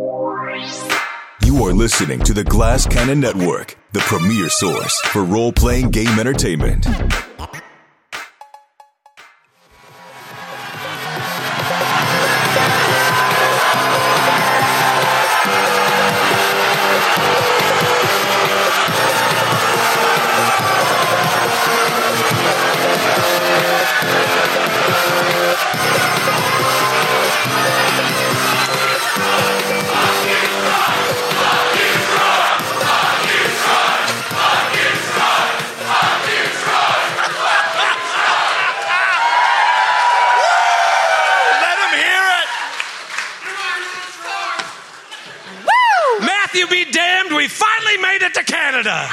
You are listening to the Glass Cannon Network, the premier source for role-playing game entertainment. You be damned, we finally made it to Canada.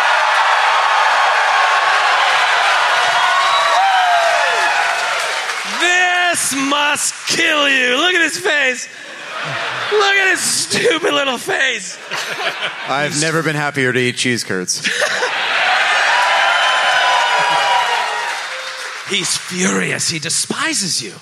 This must kill you. Look at his face. Look at his stupid little face. I've never been happier to eat cheese curds. He's furious. He despises you.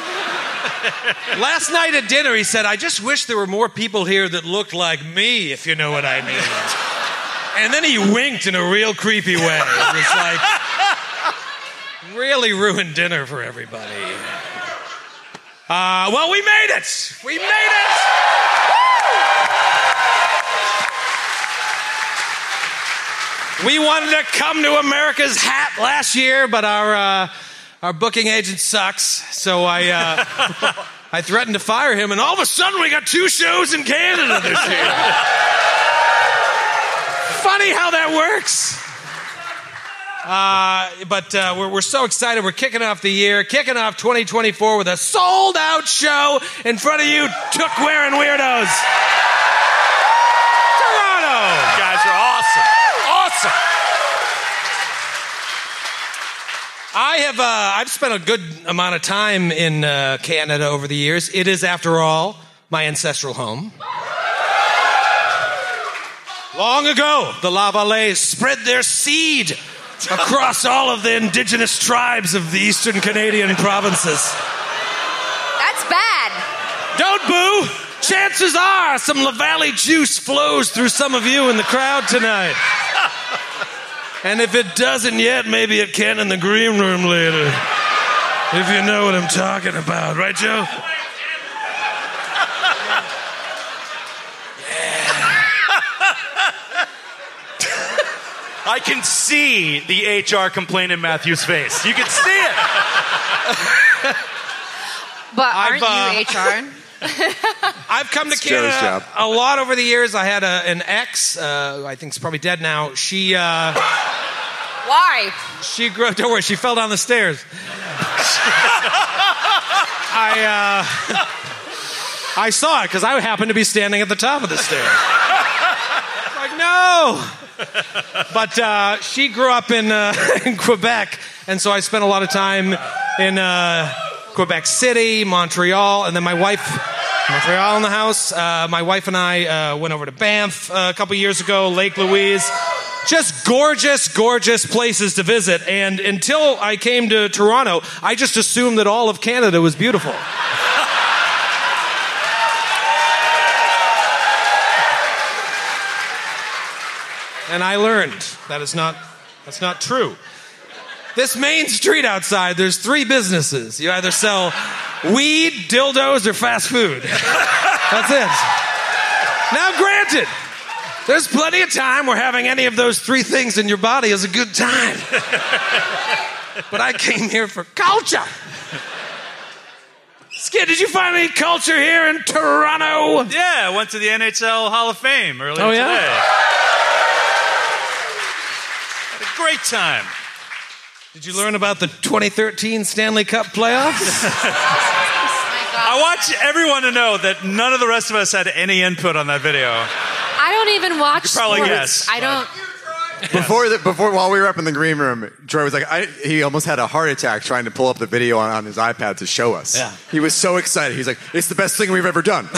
Last night at dinner, he said, I just wish there were more people here that looked like me, if you know what I mean. And then he winked in a real creepy way. It was like, really ruined dinner for everybody. Well, we made it. We made it. Woo! We wanted to come to America's Hat last year, but our booking agent sucks, so I threatened to fire him, and all of a sudden we got 2 shows in Canada this year. Funny how that works. But we're so excited. We're kicking off the year, kicking off 2024 with a sold-out show in front of you, took-wearing weirdos. Toronto! You guys are awesome. Awesome. I've spent a good amount of time in Canada over the years. It is, after all, my ancestral home. Long ago, the Lavalleys spread their seed across all of the indigenous tribes of the eastern Canadian provinces. That's bad. Don't boo! Chances are some La Valley juice flows through some of you in the crowd tonight. And if it doesn't yet, maybe it can in the green room later. If you know what I'm talking about. Right, Joe? I can see the HR complaint in Matthew's face. You can see it. But aren't you HR? I've come to Canada a lot over the years. I had an ex, I think it's probably dead now. She, Why? She grew up, don't worry, she fell down the stairs. I saw it because I happened to be standing at the top of the stairs. Like, no! But she grew up in Quebec, and so I spent a lot of time in Quebec City, Montreal, and then Montreal in the house. My wife and I went over to Banff a couple years ago, Lake Louise. Just gorgeous, gorgeous places to visit. And until I came to Toronto, I just assumed that all of Canada was beautiful. And I learned that's not true. This main street outside, there's 3 businesses. You either sell weed, dildos, or fast food. That's it. Now, granted, there's plenty of time where having any of those 3 things in your body is a good time. But I came here for culture. Skid, did you find any culture here in Toronto? Yeah, I went to the NHL Hall of Fame earlier today. Had a great time. Did you learn about the 2013 Stanley Cup playoffs? I want everyone to know that none of the rest of us had any input on that video. I don't even watch sports. Probably guess. I don't. Before, while we were up in the green room, Troy was like, he almost had a heart attack trying to pull up the video on his iPad to show us. Yeah. He was so excited. He's like, it's the best thing we've ever done.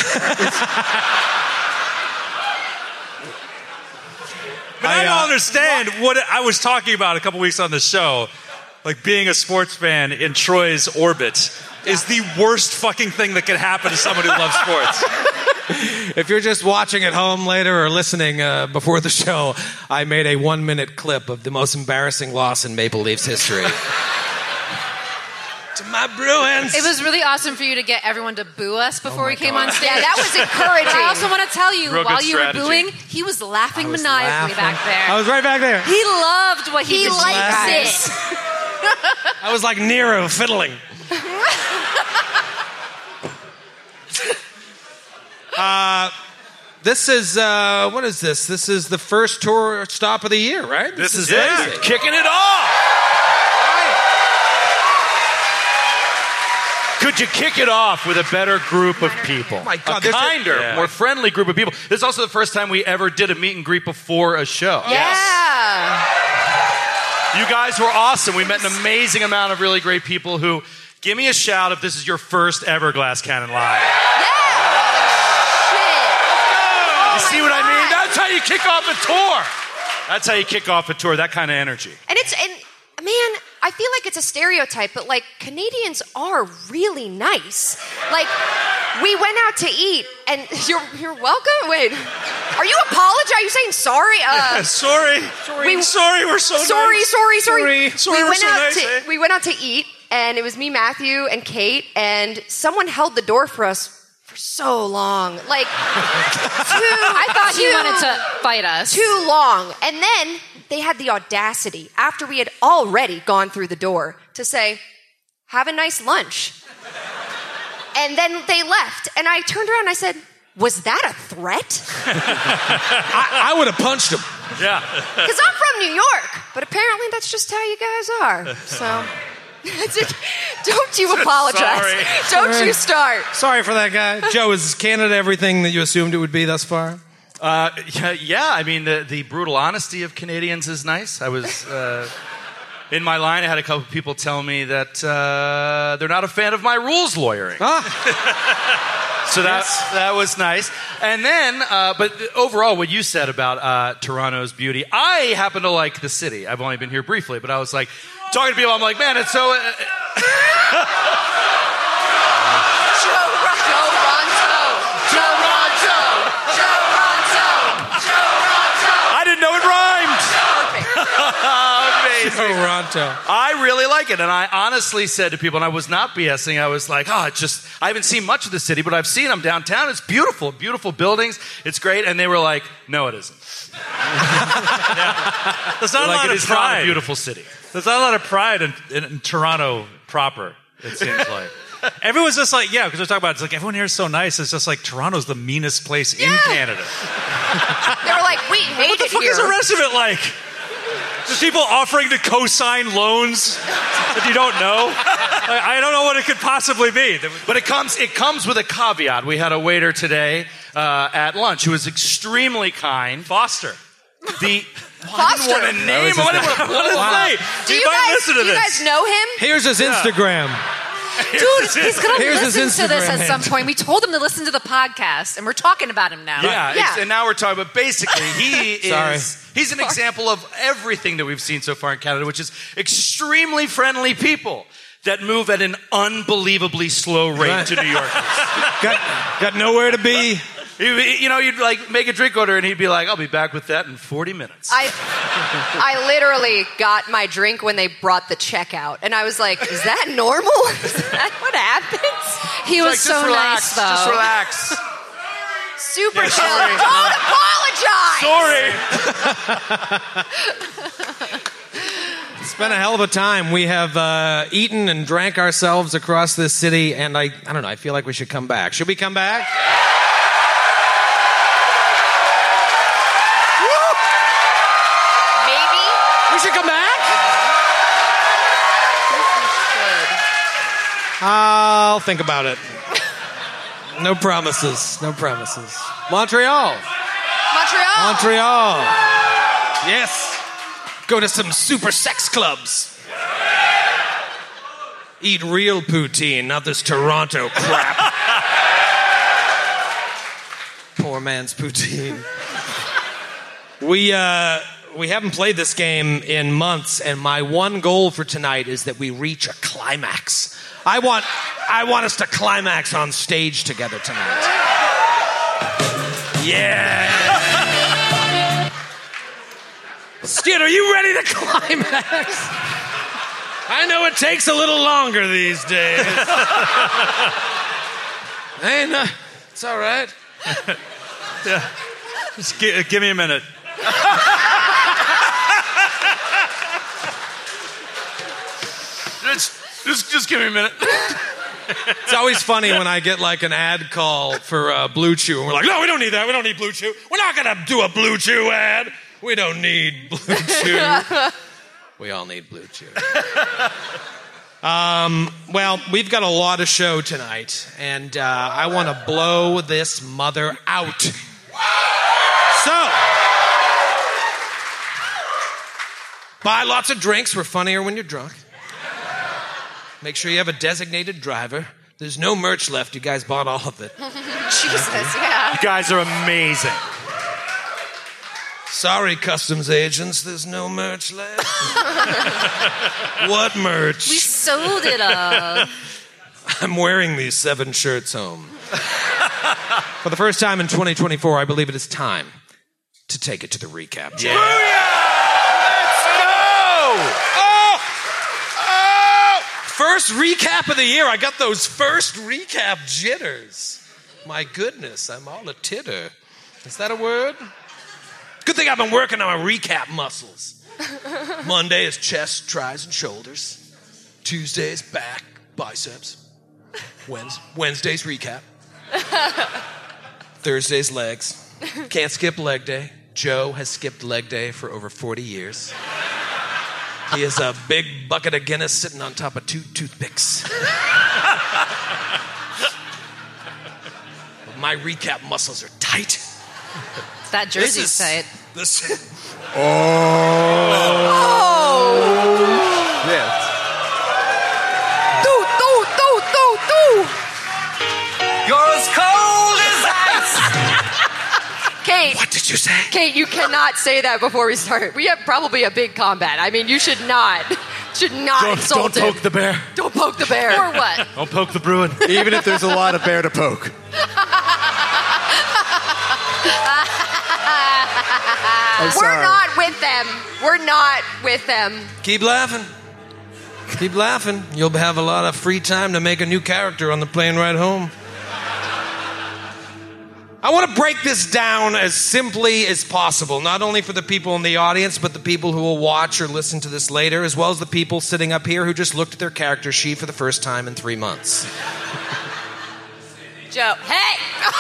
But I don't understand what I was talking about a couple weeks on the show. Like, being a sports fan in Troy's orbit is the worst fucking thing that could happen to someone who loves sports. If you're just watching at home later or listening before the show, I made a 1-minute clip of the most embarrassing loss in Maple Leafs history. To my Bruins. It was really awesome for you to get everyone to boo us before we came on stage. Yeah, that was encouraging. But I also want to tell you, Real while good you were strategy. booing, he was laughing maniacally back there. I was right back there. He loved what he did. likes it. I was like Nero fiddling. This is, what is this? This is the first tour stop of the year, right? This is crazy. it. Kicking it off. Could you kick it off with a better group of people? Oh my God, a kinder, more friendly group of people. This is also the first time we ever did a meet and greet before a show. Yeah. You guys were awesome. We met an amazing amount of really great people who, give me a shout if this is your first ever Glass Cannon Live. You see what I mean? That's how you kick off a tour. That's how you kick off a tour, that kind of energy. And man, I feel like it's a stereotype, but like Canadians are really nice. Like we went out to eat, and you're welcome. Wait, are you apologizing? Are you saying sorry? Sorry, we're so Sorry. nice. We went out to eat, and it was me, Matthew, and Kate, and someone held the door for us for so long. Like, I thought he wanted to fight us. too long. And then they had the audacity, after we had already gone through the door, to say, have a nice lunch. And then they left. And I turned around and I said, was that a threat? I would have punched him. Yeah. Because I'm from New York. But apparently that's just how you guys are. So... Don't you apologize. Sorry. Don't you start. Sorry for that guy. Joe, is Canada everything that you assumed it would be thus far? Yeah. I mean, the brutal honesty of Canadians is nice. I was in my line. I had a couple of people tell me that they're not a fan of my rules lawyering. So that was nice. And then, but overall, what you said about Toronto's beauty, I happen to like the city. I've only been here briefly, but I was like, talking to people, I'm like, man, it's so... I didn't know it rhymed. Amazing. Toronto. I really like it, and I honestly said to people, and I was not BSing, I was like, I haven't seen much of the city, but I've seen them downtown. It's beautiful, beautiful buildings. It's great. And they were like, no, it isn't. There's not a lot It of is not pride. a beautiful city. There's not a lot of pride in Toronto proper, it seems like. Everyone's just like, because we're talking about it's like everyone here is so nice. It's just like Toronto's the meanest place in Canada. They were like, we hate What the it fuck here. is the rest of it like? There's people offering to co-sign loans that you don't know. Like, I don't know what it could possibly be. But it comes with a caveat. We had a waiter today at lunch who was extremely kind. Foster. Foster. I didn't want to name him. I didn't want to blow his name. Do you guys know him? Here's his Instagram. Dude, he's going to Here's his listen to this Instagram at some handle. point. We told him to listen to the podcast, and we're talking about him now. Yeah. And now we're talking about basically Sorry. he's an example of everything that we've seen so far in Canada, which is extremely friendly people that move at an unbelievably slow rate to New York. Got nowhere to be. You'd like make a drink order and he'd be like, I'll be back with that in 40 minutes. I literally got my drink when they brought the check out. And I was like, is that normal? Is that what happens? He was so nice, though. Just relax. Super chill. sorry. Don't apologize! Sorry. It's been a hell of a time. We have eaten and drank ourselves across this city, and I don't know, I feel like we should come back. Should we come back? Maybe. We should come back? I'll think about it. No promises. No promises. Montreal. Yes. Go to some super sex clubs. Eat real poutine, not this Toronto crap. Poor man's poutine. We haven't played this game in months, and my one goal for tonight is that we reach a climax. I want us to climax on stage together tonight. Yeah. Skid, are you ready to climax? I know it takes a little longer these days. Hey, no, it's all right. Yeah. Just give me a minute. Just give me a minute. It's always funny when I get like an ad call for Blue Chew, and we're like, no, we don't need that. We don't need Blue Chew. We're not going to do a Blue Chew ad. We don't need Blue Chew. We all need Blue Chew. Well, we've got a lot of show tonight, and I want to blow this mother out. So, buy lots of drinks. We're funnier when you're drunk. Make sure you have a designated driver. There's no merch left. You guys bought all of it. Jesus, yeah. You guys are amazing. Sorry, customs agents, there's no merch left. What merch? We sold it all. I'm wearing these 7 shirts home. For the first time in 2024, I believe it is time to take it to the recap. Yeah. Let's go! First recap of the year. I got those first recap jitters. My goodness, I'm all a titter. Is that a word? Good thing I've been working on my recap muscles. Monday is chest, tries, and shoulders. Tuesday is back, biceps. Wednesday's recap. Thursday's legs. Can't skip leg day. Joe has skipped leg day for over 40 years. He has a big bucket of Guinness sitting on top of 2 toothpicks. My recap muscles are tight. That jersey's tight. Yeah. You're as cold as ice. Kate. What did you say? Kate, you cannot say that before we start. We have probably a big combat. I mean, you should not insult Don't him. poke the bear. Don't poke the bear. Or what? Don't poke the Bruin. Even if there's a lot of bear to poke. I'm sorry. We're not with them. We're not with them. Keep laughing. Keep laughing. You'll have a lot of free time to make a new character on the plane ride home. I want to break this down as simply as possible, not only for the people in the audience, but the people who will watch or listen to this later, as well as the people sitting up here who just looked at their character sheet for the first time in 3 months. Joe. Hey!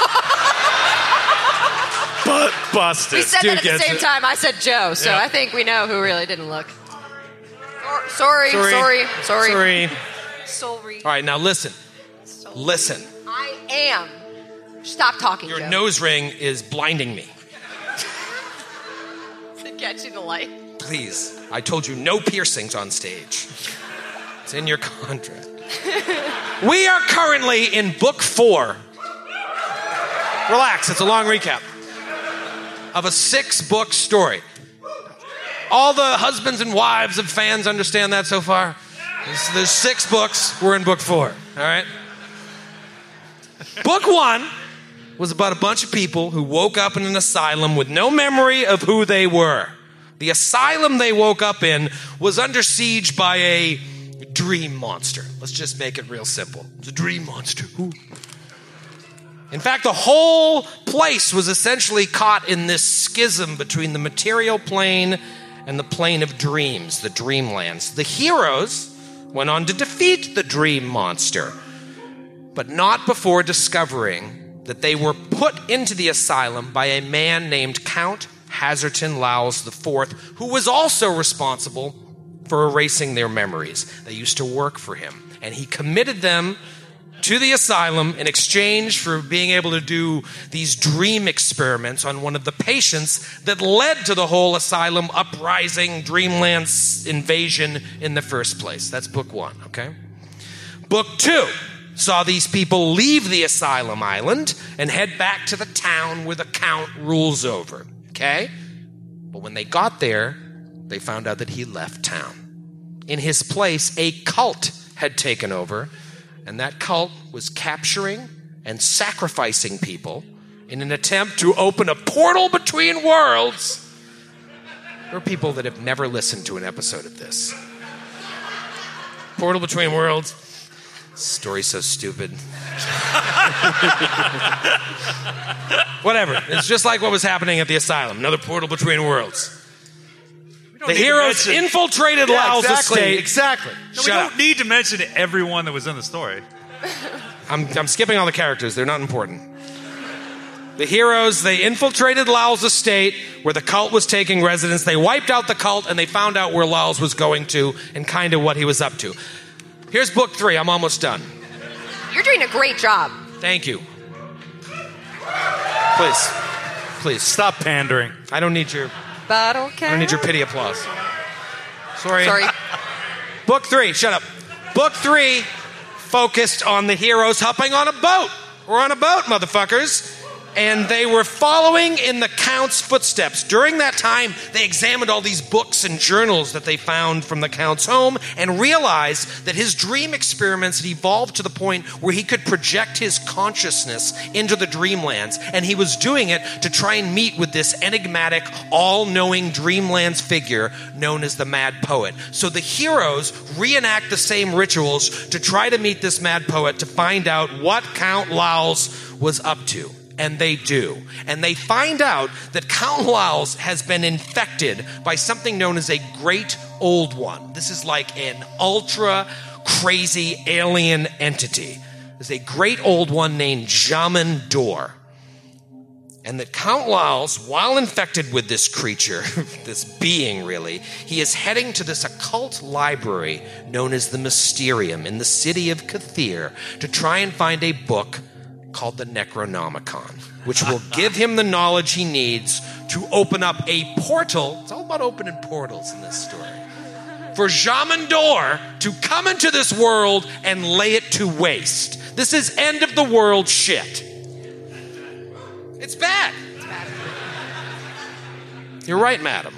But busted. We said Dude that at the gets same it. time. I said Joe, so Yeah. I think we know who really didn't look. Sorry. Sorry. Sorry. All right, now listen. Listen. I am. Stop talking, Your Joe. nose ring is blinding me. To get you the light. Please. I told you no piercings on stage. It's in your contract. We are currently in book 4. Relax, it's a long recap of a 6-book story. All the husbands and wives of fans understand that so far? There's 6 books. We're in book 4. All right? Book 1 was about a bunch of people who woke up in an asylum with no memory of who they were. The asylum they woke up in was under siege by a dream monster. Let's just make it real simple. It's a dream monster. Ooh. In fact, the whole place was essentially caught in this schism between the material plane and the plane of dreams, the dreamlands. The heroes went on to defeat the dream monster, but not before discovering that they were put into the asylum by a man named Count Hazerton Lowes IV, who was also responsible for erasing their memories. They used to work for him, and he committed them to the asylum in exchange for being able to do these dream experiments on one of the patients that led to the whole asylum uprising, Dreamland's invasion in the first place. That's book 1, okay? Book 2 saw these people leave the asylum island and head back to the town where the Count rules over, okay? But when they got there, they found out that he left town. In his place, a cult had taken over, and that cult was capturing and sacrificing people in an attempt to open a portal between worlds. There are people that have never listened to an episode of this. Portal between worlds. Story's so stupid. Whatever. It's just like what was happening at the asylum. Another portal between worlds. The heroes infiltrated Lao's estate. Exactly. No, we Shut don't up. need to mention everyone that was in the story. I'm skipping all the characters. They're not important. The heroes, they infiltrated Lao's estate where the cult was taking residence. They wiped out the cult and they found out where Lao's was going to and kind of what he was up to. Here's book 3. I'm almost done. You're doing a great job. Thank you. Please. Stop pandering. I don't need your pity applause. Sorry. Book 3, shut up. Book 3 focused on the heroes hopping on a boat. We're on a boat, motherfuckers. And they were following in the Count's footsteps. During that time, they examined all these books and journals that they found from the Count's home and realized that his dream experiments had evolved to the point where he could project his consciousness into the dreamlands. And he was doing it to try and meet with this enigmatic, all-knowing dreamlands figure known as the Mad Poet. So the heroes reenact the same rituals to try to meet this Mad Poet to find out what Count Laos was up to. And they do. And they find out that Count Laos has been infected by something known as a Great Old One. This is like an ultra crazy alien entity. There's a Great Old One named Jamin Dor. And that Count Laos, while infected with this creature, this being really, he is heading to this occult library known as the Mysterium in the city of Kathir to try and find a book called the Necronomicon, which will give him the knowledge he needs to open up a portal. It's all about opening portals in this story. For Jamin Dor to come into this world and lay it to waste. This is end of the world shit. It's bad. You're right, madam.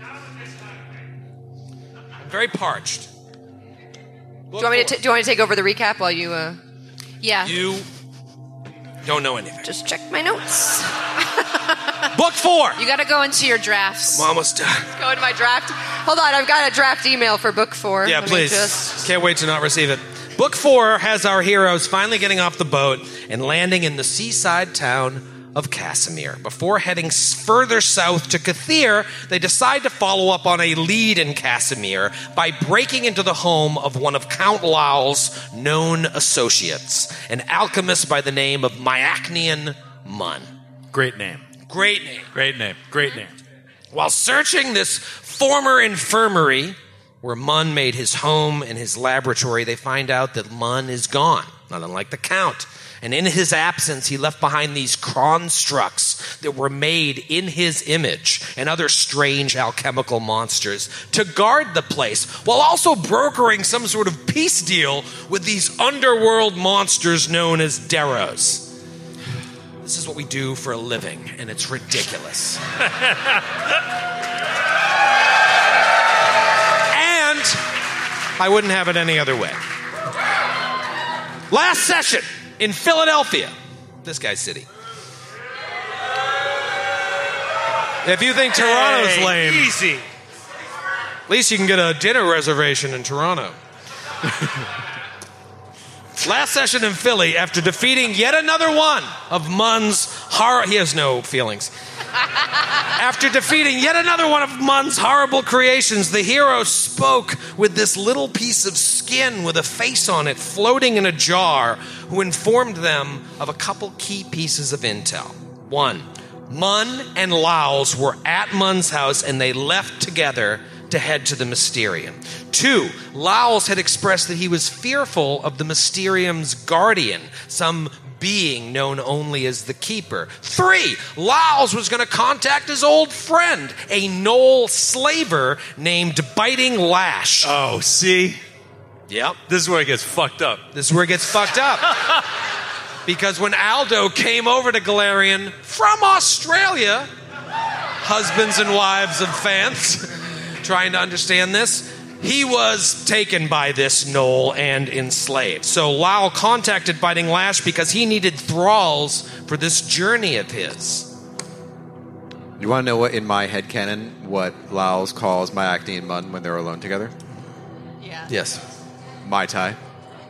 I'm very parched. Do you want me to take over the recap while you... Yeah. You don't know anything. Just check my notes. Book 4. You got to go into your drafts. I'm almost done. Go in my draft. Hold on, I've got a draft email for book 4. Yeah, Let me please. just- Can't wait to not receive it. Book 4 has our heroes finally getting off the boat and landing in the seaside town of Casimir. Before heading further south to Kathir, they decide to follow up on a lead in Casimir by breaking into the home of one of Count Lao's known associates, an alchemist by the name of Myacnian Mun. Great name. Great name. Great name. Great name. While searching this former infirmary where Mun made his home and his laboratory, they find out that Mun is gone, not unlike the Count. And in his absence, he left behind these constructs that were made in his image and other strange alchemical monsters to guard the place, while also brokering some sort of peace deal with these underworld monsters known as Deros. This is what we do for a living, and it's ridiculous. And I wouldn't have it any other way. Last session in Philadelphia, this guy's city. If you think Toronto's lame, Easy. at least you can get a dinner reservation in Toronto. Last session in Philly, after defeating yet another one of Mun's horror... He has no feelings. After defeating yet another one of Mun's horrible creations, the hero spoke with this little piece of skin with a face on it floating in a jar, who informed them of a couple key pieces of intel. 1, Mun and Laos were at Mun's house and they left together to head to the Mysterium. 2, Laos had expressed that he was fearful of the Mysterium's guardian, some being known only as the Keeper. 3, Laos was going to contact his old friend, a Knoll slaver named Biting Lash. Oh, see? Yep. This is where it gets fucked up. This is where it gets fucked up. Because when Aldo came over to Galarian from Australia, husbands and wives of fans trying to understand this, He was taken by this gnoll and enslaved. So Lal contacted Biting Lash because he needed thralls for this journey of his. You want to know what, in my headcanon, what Laos calls my Acne and Mun when they're alone together? Yeah. Yes. Mai Tai.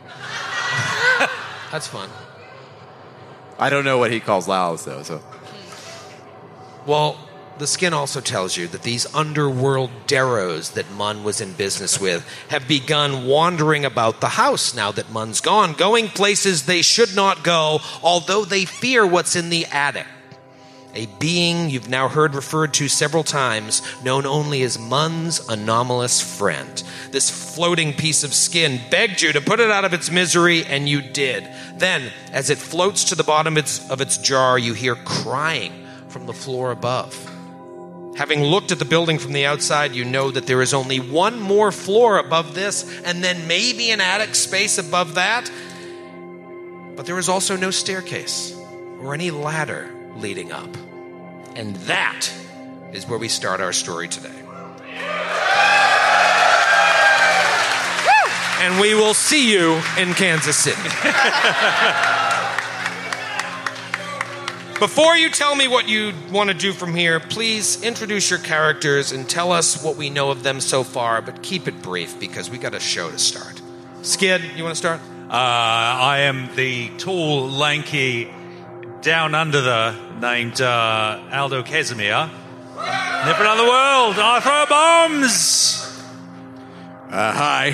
That's fun. I don't know what he calls Laos, though, so... Well, the skin also tells you that these underworld Darrows that Mun was in business with have begun wandering about the house now that Mun's gone, going places they should not go, although they fear what's in the attic. A being you've now heard referred to several times, known only as Mun's anomalous friend. This floating piece of skin begged you to put it out of its misery, and you did. Then, as it floats to the bottom of its jar, you hear crying from the floor above. Having looked at the building from the outside, you know that there is only one more floor above this, and then maybe an attic space above that. But there is also no staircase or any ladder leading up. And that is where we start our story today. And we will see you in Kansas City. Before you tell me what you want to do from here, please introduce your characters and tell us what we know of them so far, but keep it brief because we got a show to start. Skid, you want to start? I am the tall, lanky, down under the named Aldo Casimir. Nipping on the world, I throw bombs! Hi.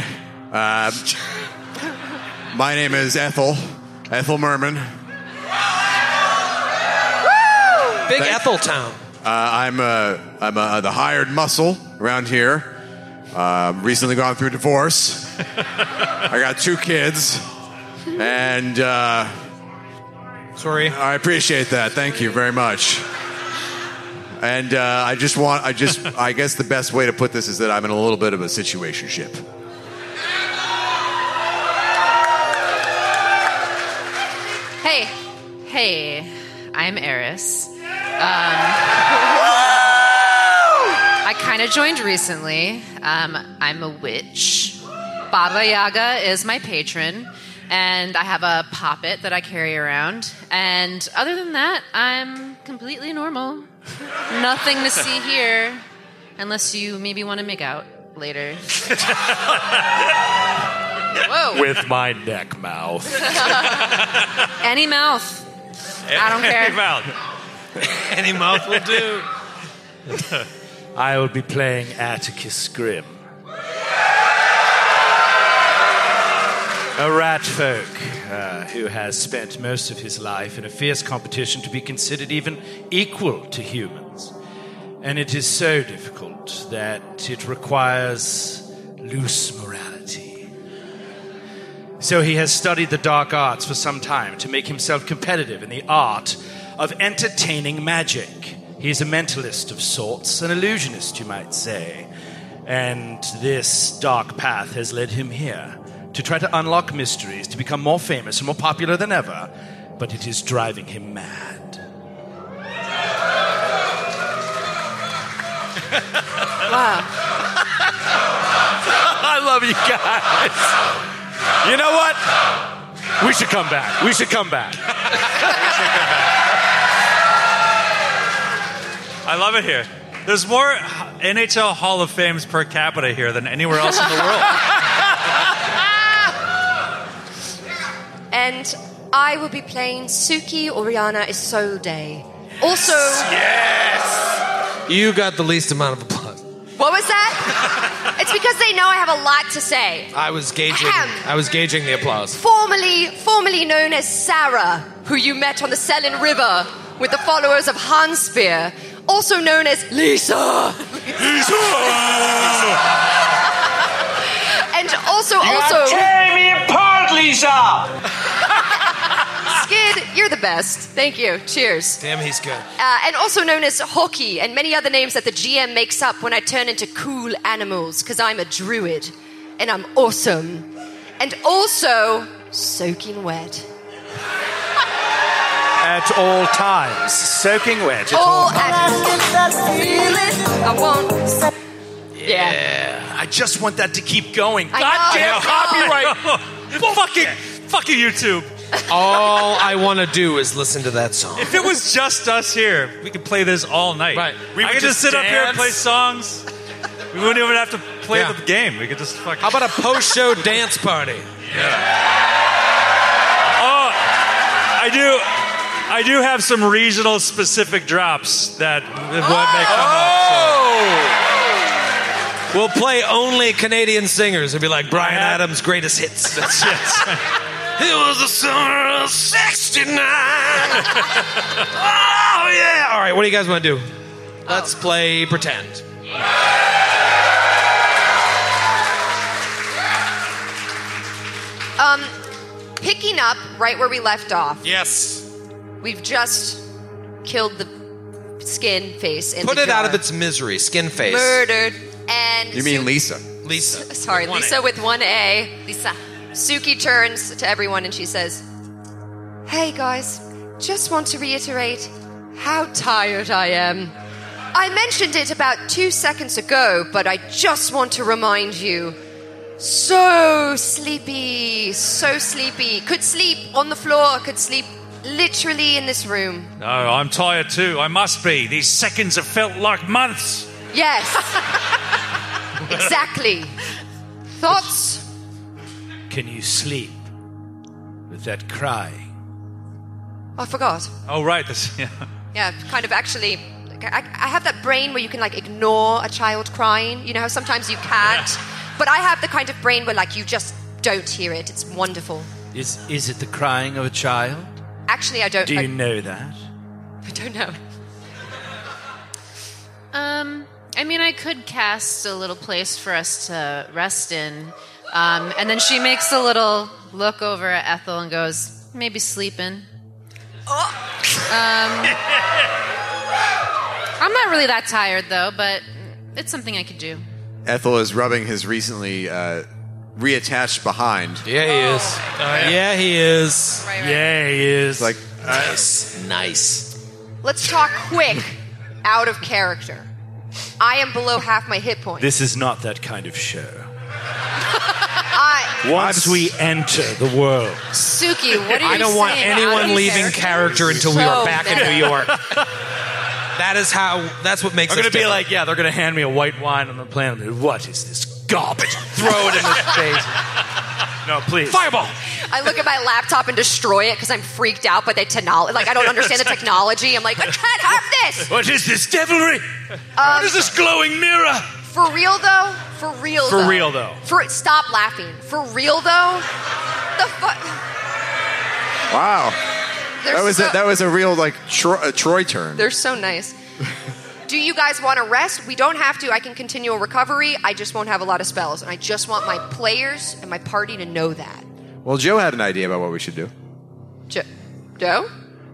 My name is Ethel Merman. Big Ethel town. I'm the hired muscle around here. Recently gone through divorce. I got 2 kids, and Sorry. I appreciate that. Thank you very much. And I guess the best way to put this is that I'm in a little bit of a situationship. Hey, I'm Eris. I kind of joined recently. I'm a witch. Baba Yaga is my patron, and I have a poppet that I carry around. And other than that, I'm completely normal. Nothing to see here, unless you maybe want to make out later. Whoa. With my neck mouth. Any mouth. I don't care. Any mouth. Any mouth will do. I will be playing Atticus Grimm. A rat folk who has spent most of his life in a fierce competition to be considered even equal to humans. And it is so difficult that it requires loose morality. So he has studied the dark arts for some time to make himself competitive in the art of entertaining magic. He is a mentalist of sorts, an illusionist, you might say. And this dark path has led him here to try to unlock mysteries, to become more famous and more popular than ever. But it is driving him mad. Wow. I love you guys. You know what? We should come back. I love it here. There's more NHL Hall of Fames per capita here than anywhere else in the world. And I will be playing Suki Oriana Isolde. Also... Yes! You got the least amount of applause. What was that? It's because they know I have a lot to say. I was gauging the applause. Formerly known as Sarah, who you met on the Selin River with the followers of Hanspear. Also known as Lisa! And also... tearing me apart, Lisa! Skid, you're the best. Thank you. Cheers. Damn, he's good. And also known as Hockey and many other names that the GM makes up when I turn into cool animals, because I'm a druid. And I'm awesome. And also soaking wet. At all times. Soaking wet at all times. I won't. Yeah. I I just want that to keep going. I Goddamn copyright. Fucking YouTube. All I want to do is listen to that song. If it was just us here, we could play this all night. Right. I could just sit up here and play songs. We wouldn't even have to play the game. We could just fucking... How about a post-show dance party? Oh, I do have some regional specific drops that may come up. So. We'll play only Canadian singers. It'll be like Bryan Adams' greatest hits. That's it. It was the summer of '69. Oh, yeah. All right, what do you guys want to do? Let's play pretend. Picking up right where we left off. Yes. We've just killed the skin face in Put the it jar. out of its misery. Skin face. Murdered. And You mean Lisa? Lisa. Sorry, With one Lisa A. with one A. Lisa. Suki turns to everyone and she says, "Hey guys, just want to reiterate how tired I am. I mentioned it about 2 seconds ago, but I just want to remind you. So sleepy, so sleepy. Could sleep on the floor, could sleep literally in this room. No, I'm tired too. I must be. These seconds have felt like months. Yes. Exactly. Thoughts? Can you sleep with that crying? I forgot. Oh, right. Yeah, kind of actually. I have that brain where you can like ignore a child crying. You know how sometimes you can't? But I have the kind of brain where like you just don't hear it. It's wonderful. Is it the crying of a child? Actually, I don't. Do you know that? I don't know. I mean, I could cast a little place for us to rest in. And then she makes a little look over at Ethel and goes, maybe sleeping. I'm not really that tired, though, but it's something I could do. Ethel is rubbing his recently reattached behind. Yeah, he is. Yeah, he is. Right. Yeah, he is. Like, Nice. Let's talk quick, out of character. I am below half my hit points. This is not that kind of show. I, Once we enter the world, Suki, what are you I don't want saying? Out anyone of leaving character until we So are back in meta. New York. That's what makes I'm us going to be different. like, yeah, they're going to hand me a white wine on the planet. What is this garbage? Throw it in his face. No, please. Fireball. I look at my laptop and destroy it because I'm freaked out by the technology. Like, I don't understand the technology. I'm like, I can't have this. What is this devilry? What is this glowing mirror? For real, though? For real, For though. real, though. Stop laughing. For real, though? The fuck? wow. That was a real, like, Troy turn. They're so nice. Do you guys want to rest? We don't have to. I can continue a recovery. I just won't have a lot of spells. And I just want my players and my party to know that. Well, Joe had an idea about what we should do. Joe?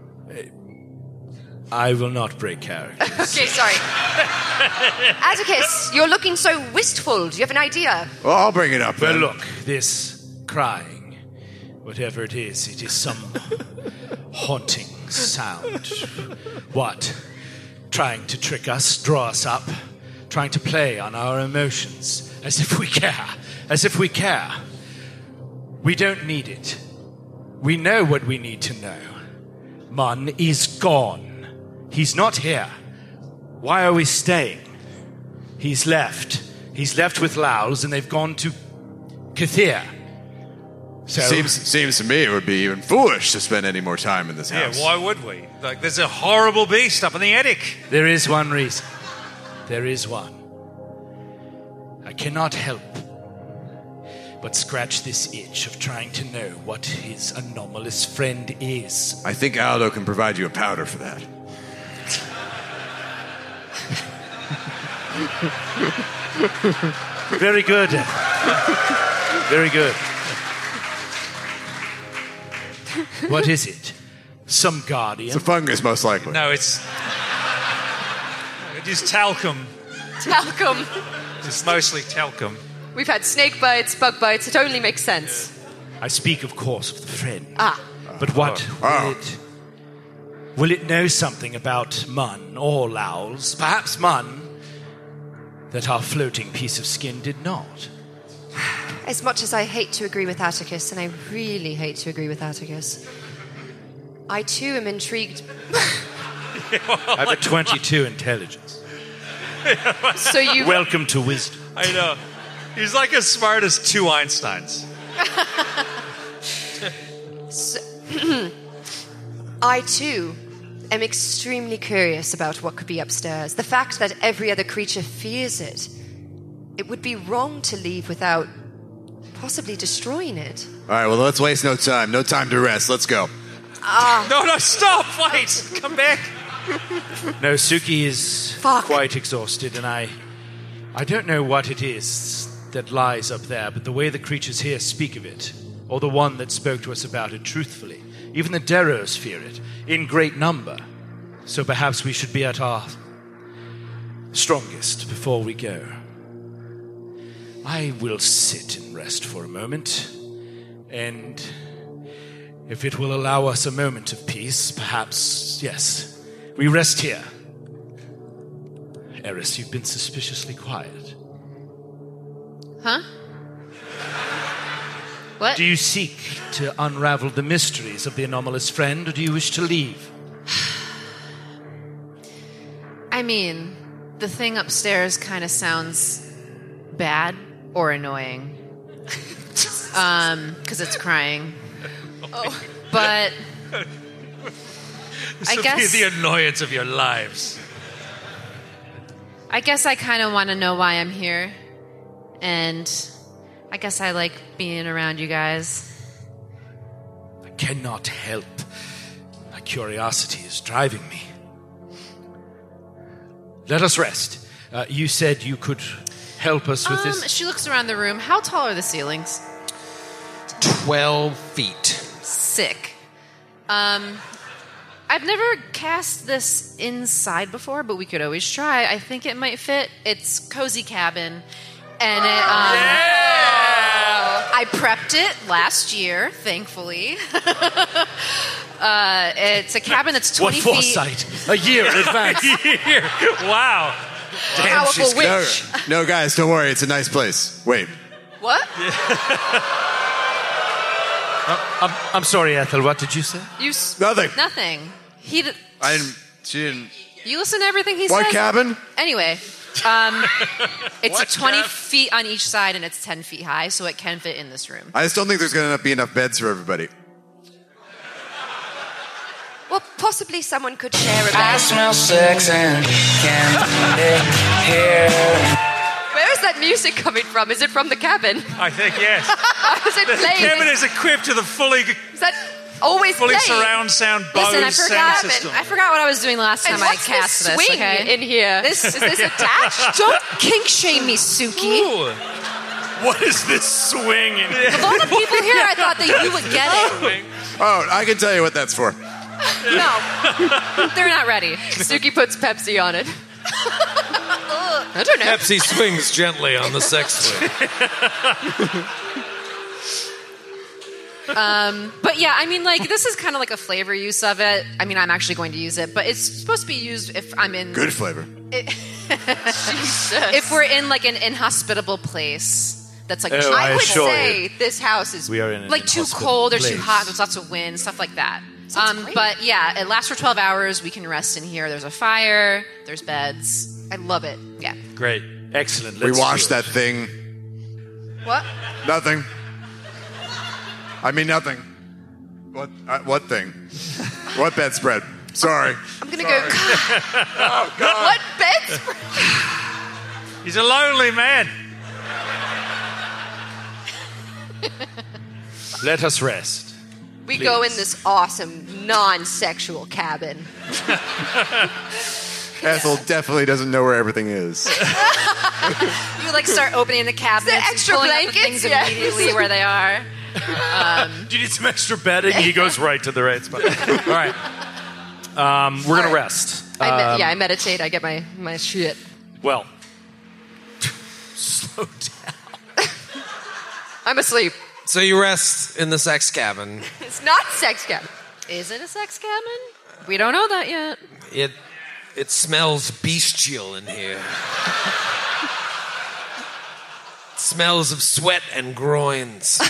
I will not break character. Okay, sorry. Atticus, you're looking so wistful. Do you have an idea? Well, I'll bring it up Well, then. look, this crying, whatever it is some haunting sound. What? Trying to trick us, draw us up, trying to play on our emotions, as if we care, as if we care. We don't need it. We know what we need to know. Mun is gone. He's not here. Why are we staying? He's left. He's left with Louls, and they've gone to Kathir. So Seems to me it would be even foolish to spend any more time in this Yeah, house. why would we? Like, there's a horrible beast up in the attic. there is one reason. There is one. I cannot help but scratch this itch of trying to know what his anomalous friend is. I think Aldo can provide you a powder for that. Very good. Very good. What is it? Some guardian? It's a fungus, most likely. No, it's talcum. Talcum. It's mostly talcum. We've had snake bites, bug bites. It only makes sense. I speak, of course, of the friend. Ah. But what will it know something about Mun or Louls? Perhaps Mun that our floating piece of skin did not. As much as I hate to agree with Atticus, and I really hate to agree with Atticus, I too am intrigued. I have a 22 intelligence. So you... Welcome to wisdom. I know. He's like as smart as two Einsteins. I too am extremely curious about what could be upstairs. The fact that every other creature fears it. It would be wrong to leave without possibly destroying it. All right, well, let's waste no time. No time to rest. Let's go. No, stop! Wait! Come back! No, Suki is quite exhausted, and I don't know what it is that lies up there, but the way the creatures here speak of it, or the one that spoke to us about it truthfully, even the Deros fear it, in great number. So perhaps we should be at our strongest before we go. I will sit and rest for a moment, and if it will allow us a moment of peace, perhaps, yes, we rest here. Eris, you've been suspiciously quiet. Huh? What? Do you seek to unravel the mysteries of the anomalous friend, or do you wish to leave? I mean, the thing upstairs kind of sounds bad or annoying. Because it's crying. Oh. But This I will guess be the annoyance of your lives. I guess I kind of want to know why I'm here. And I guess I like being around you guys. I cannot help. My curiosity is driving me. Let us rest. You said you could help us with this. She looks around the room. How tall are the ceilings? 12 feet. Sick. I've never cast this inside before, but we could always try. I think it might fit. It's Cozy Cabin. And it, I prepped it last year, thankfully. It's a cabin that's 20 what foresight? A year in advance. Wow. Powerful witch. No, guys, don't worry. It's a nice place. Wait. What? I'm sorry, Ethel. What did you say? Nothing. Nothing. She didn't. You listen to everything he What says? cabin? Anyway, it's 20 feet on each side and it's 10 feet high, so it can fit in this room. I just don't think there's going to be enough beds for everybody. Well, possibly someone could share a I bed. smell sex and candy here. Where is that music coming from? Is it from the cabin? I think yes. Is it The playing? cabin is equipped with a fully Is that always fully playing? surround sound Bose Listen, sound system. I forgot what I was doing last And time I what's cast this this. swing Okay? in here? Is this attached? Don't kink shame me, Suki. Ooh. What is this swing? Of all the people here, I thought that you would get it. Oh, I can tell you what that's for. No, they're not ready. Suki puts Pepsi on it. I don't know. Pepsi swings gently on the sex swing. But yeah, I mean, like, this is kind of like a flavor use of it. I mean, I'm actually going to use it, but it's supposed to be used if I'm in... Good flavor. If we're in, like, an inhospitable place that's, like, Oh, I would assure say this house is We are in an like, too inhospitable cold or too place. hot, there's lots of wind, stuff like that. Sounds great. But yeah, it lasts for 12 hours. We can rest in here. There's a fire. There's beds. I love it. Yeah. Great. Excellent. We Let's washed do it. that thing. What? Nothing. I mean, nothing. What thing? What bedspread? Sorry. I'm gonna go. Oh, God. What beds? He's a lonely man. Let us rest. We go in this awesome non-sexual cabin. Ethel definitely doesn't know where everything is. You, like, start opening the cabinets and extra pulling out the blankets? things Yes. immediately where they are. Do you need some extra bedding? He goes right to the right spot. All right. We're going to rest. I meditate. I get my shit. Well, slow down. I'm asleep. So you rest in the sex cabin. It's not sex cabin. Is it a sex cabin? We don't know that yet. It smells bestial in here. Smells of sweat and groins.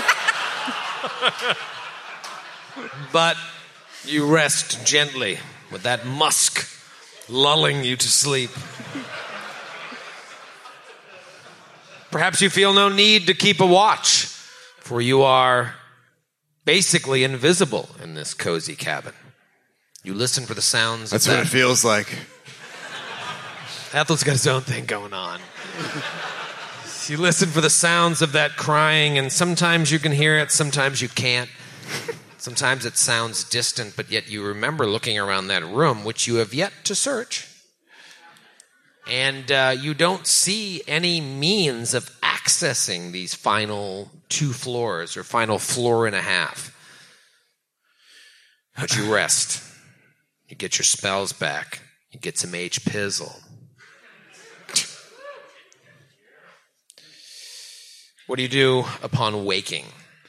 But you rest gently with that musk lulling you to sleep. Perhaps you feel no need to keep a watch, for you are basically invisible in this cozy cabin. You listen for the sounds That's of what it feels like. Ethel's got his own thing going on. You listen for the sounds of that crying, and sometimes you can hear it, sometimes you can't. Sometimes it sounds distant, but yet you remember looking around that room, which you have yet to search. And you don't see any means of accessing these final 2 floors or final floor and a half. But you rest. You get your spells back. You get some H-Pizzle. What do you do upon waking?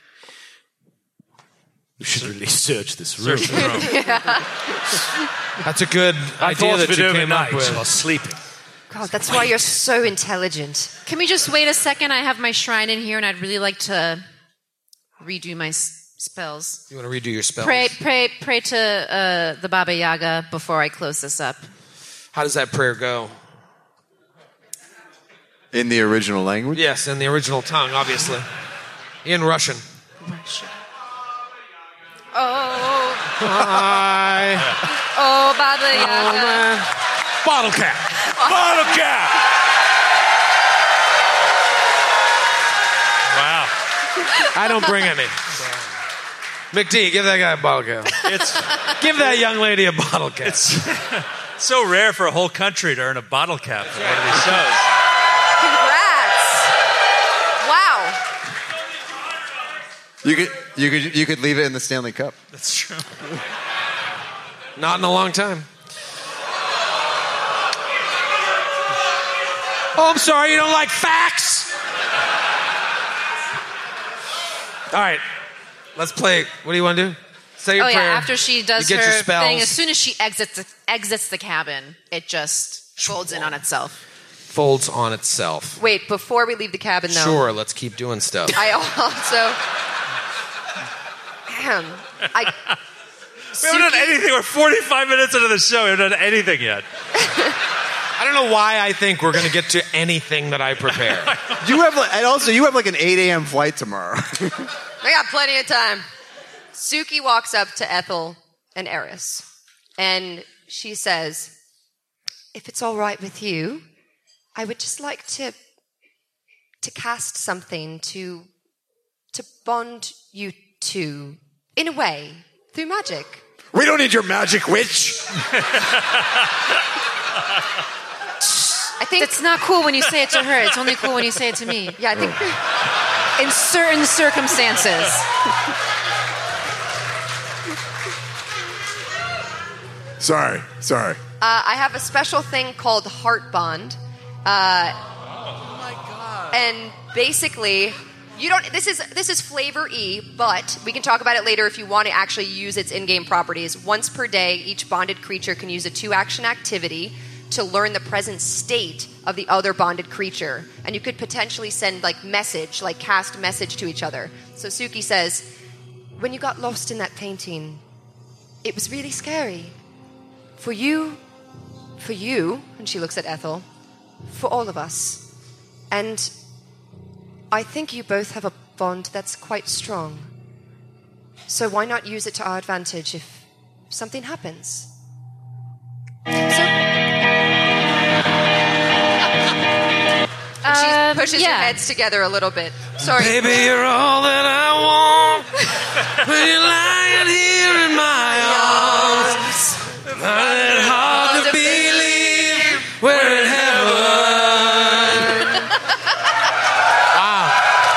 We should really search this room. That's a good idea that you came up with. While sleeping. God, that's why you're so intelligent. Can we just wait a second? I have my shrine in here, and I'd really like to redo my spells. You want to redo your spells? Pray to the Baba Yaga before I close this up. How does that prayer go? In the original language? Yes, in the original tongue, obviously. In Russian. Oh. Hi. Oh, Baba Yaga. Bottle cap. Bottle cap! Wow. I don't bring any. McD, give that guy a bottle cap. Give that young lady a bottle cap. It's so rare for a whole country to earn a bottle cap for one of these shows. Congrats. Wow. You could leave it in the Stanley Cup. That's true. Not in a long time. Oh, I'm sorry, you don't like facts? All right, let's play. What do you want to do? Say your prayer. After she does you get your her spells. thing, as soon as she exits the cabin, it just folds in on itself. Folds on itself. Wait, before we leave the cabin, though. Sure, let's keep doing stuff. I also... We haven't done anything. We're 45 minutes into the show. We haven't done anything yet. I don't know why I think we're going to get to anything that I prepare. You have like an 8 a.m. flight tomorrow. We got plenty of time. Suki walks up to Ethel and Eris, and she says, if it's all right with you, I would just like to cast something to bond you two, in a way, through magic. We don't need your magic, witch. I think it's not cool when you say it to her. It's only cool when you say it to me. Yeah, I think in certain circumstances. Sorry. I have a special thing called Heart Bond. Oh my God. And basically, you don't. This is flavor E, but we can talk about it later if you want to actually use its in-game properties. Once per day, each bonded creature can use a 2-action activity to learn the present state of the other bonded creature, and you could potentially send cast message to each other. So Suki says, when you got lost in that painting, it was really scary. For you, and she looks at Ethel, for all of us. And I think you both have a bond that's quite strong. So why not use it to our advantage if something happens? She pushes your heads together a little bit. Sorry. Baby, you're all that I want. When you're lying here in my arms. Find it hard to believe we're in heaven. Wow.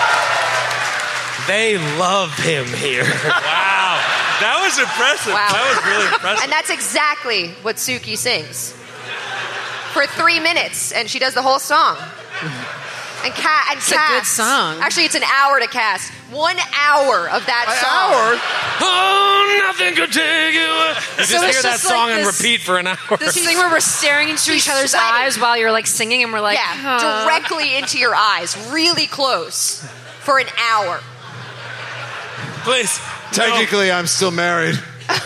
They love him here. Wow. That was impressive. Wow. That was really impressive. And that's exactly what Suki sings. For 3 minutes, and she does the whole song. And It's a good song. Actually, it's an hour to cast. 1 hour of that song. Oh, nothing could take you away. You So just it's hear that just like song and this- repeat for an hour. This thing where we're staring into each other's sweating. eyes while you're like singing, and we're like, Yeah, directly into your eyes, really close, for an hour. Please. Technically, I'm still married.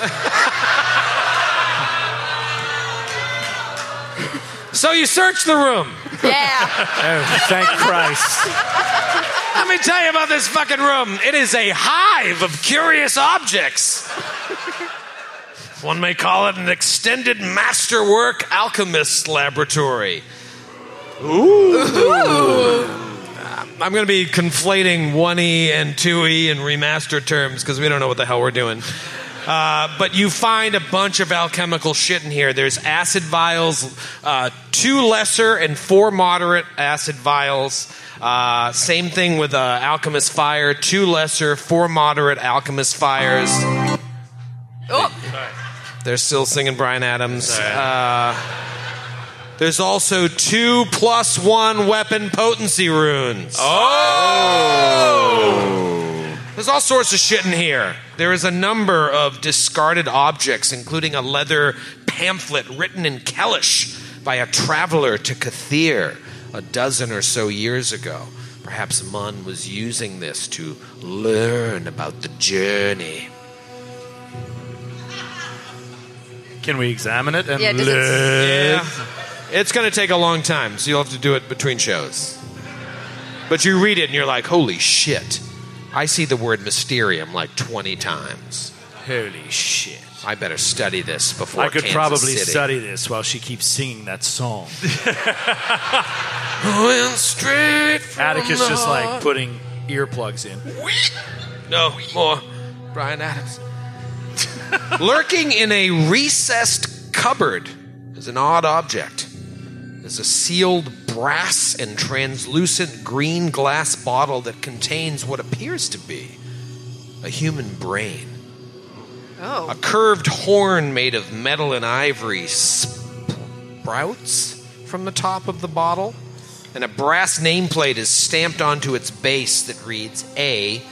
So you search the room. Yeah. Oh, thank Christ. Let me tell you about this fucking room. It is a hive of curious objects. One may call it an extended masterwork alchemist laboratory. Ooh. I'm going to be conflating 1E and 2E in remaster terms because we don't know what the hell we're doing. But you find a bunch of alchemical shit in here. There's acid vials, 2 lesser and 4 moderate acid vials. Same thing with alchemist fire, 2 lesser, 4 moderate alchemist fires. Oh. They're still singing Bryan Adams. There's also 2 +1 weapon potency runes. There's all sorts of shit in here. There is a number of discarded objects, including a leather pamphlet written in Kellish by a traveler to Kathir a dozen or so years ago. Perhaps Mun was using this to learn about the journey. Can we examine it? And Yeah, does it- Yeah. It's going to take a long time, so you'll have to do it between shows. But you read it and you're like, holy shit. I see the word Mysterium like 20 times. Holy shit. I better study this before I could Kansas probably City. study this while she keeps singing that song. Went straight from Atticus the just like heart. putting earplugs in. No, more. Bryan Adams. Lurking in a recessed cupboard is an odd object. There's a sealed brass and translucent green glass bottle that contains what appears to be a human brain. Oh. A curved horn made of metal and ivory sprouts from the top of the bottle, and a brass nameplate is stamped onto its base that reads A.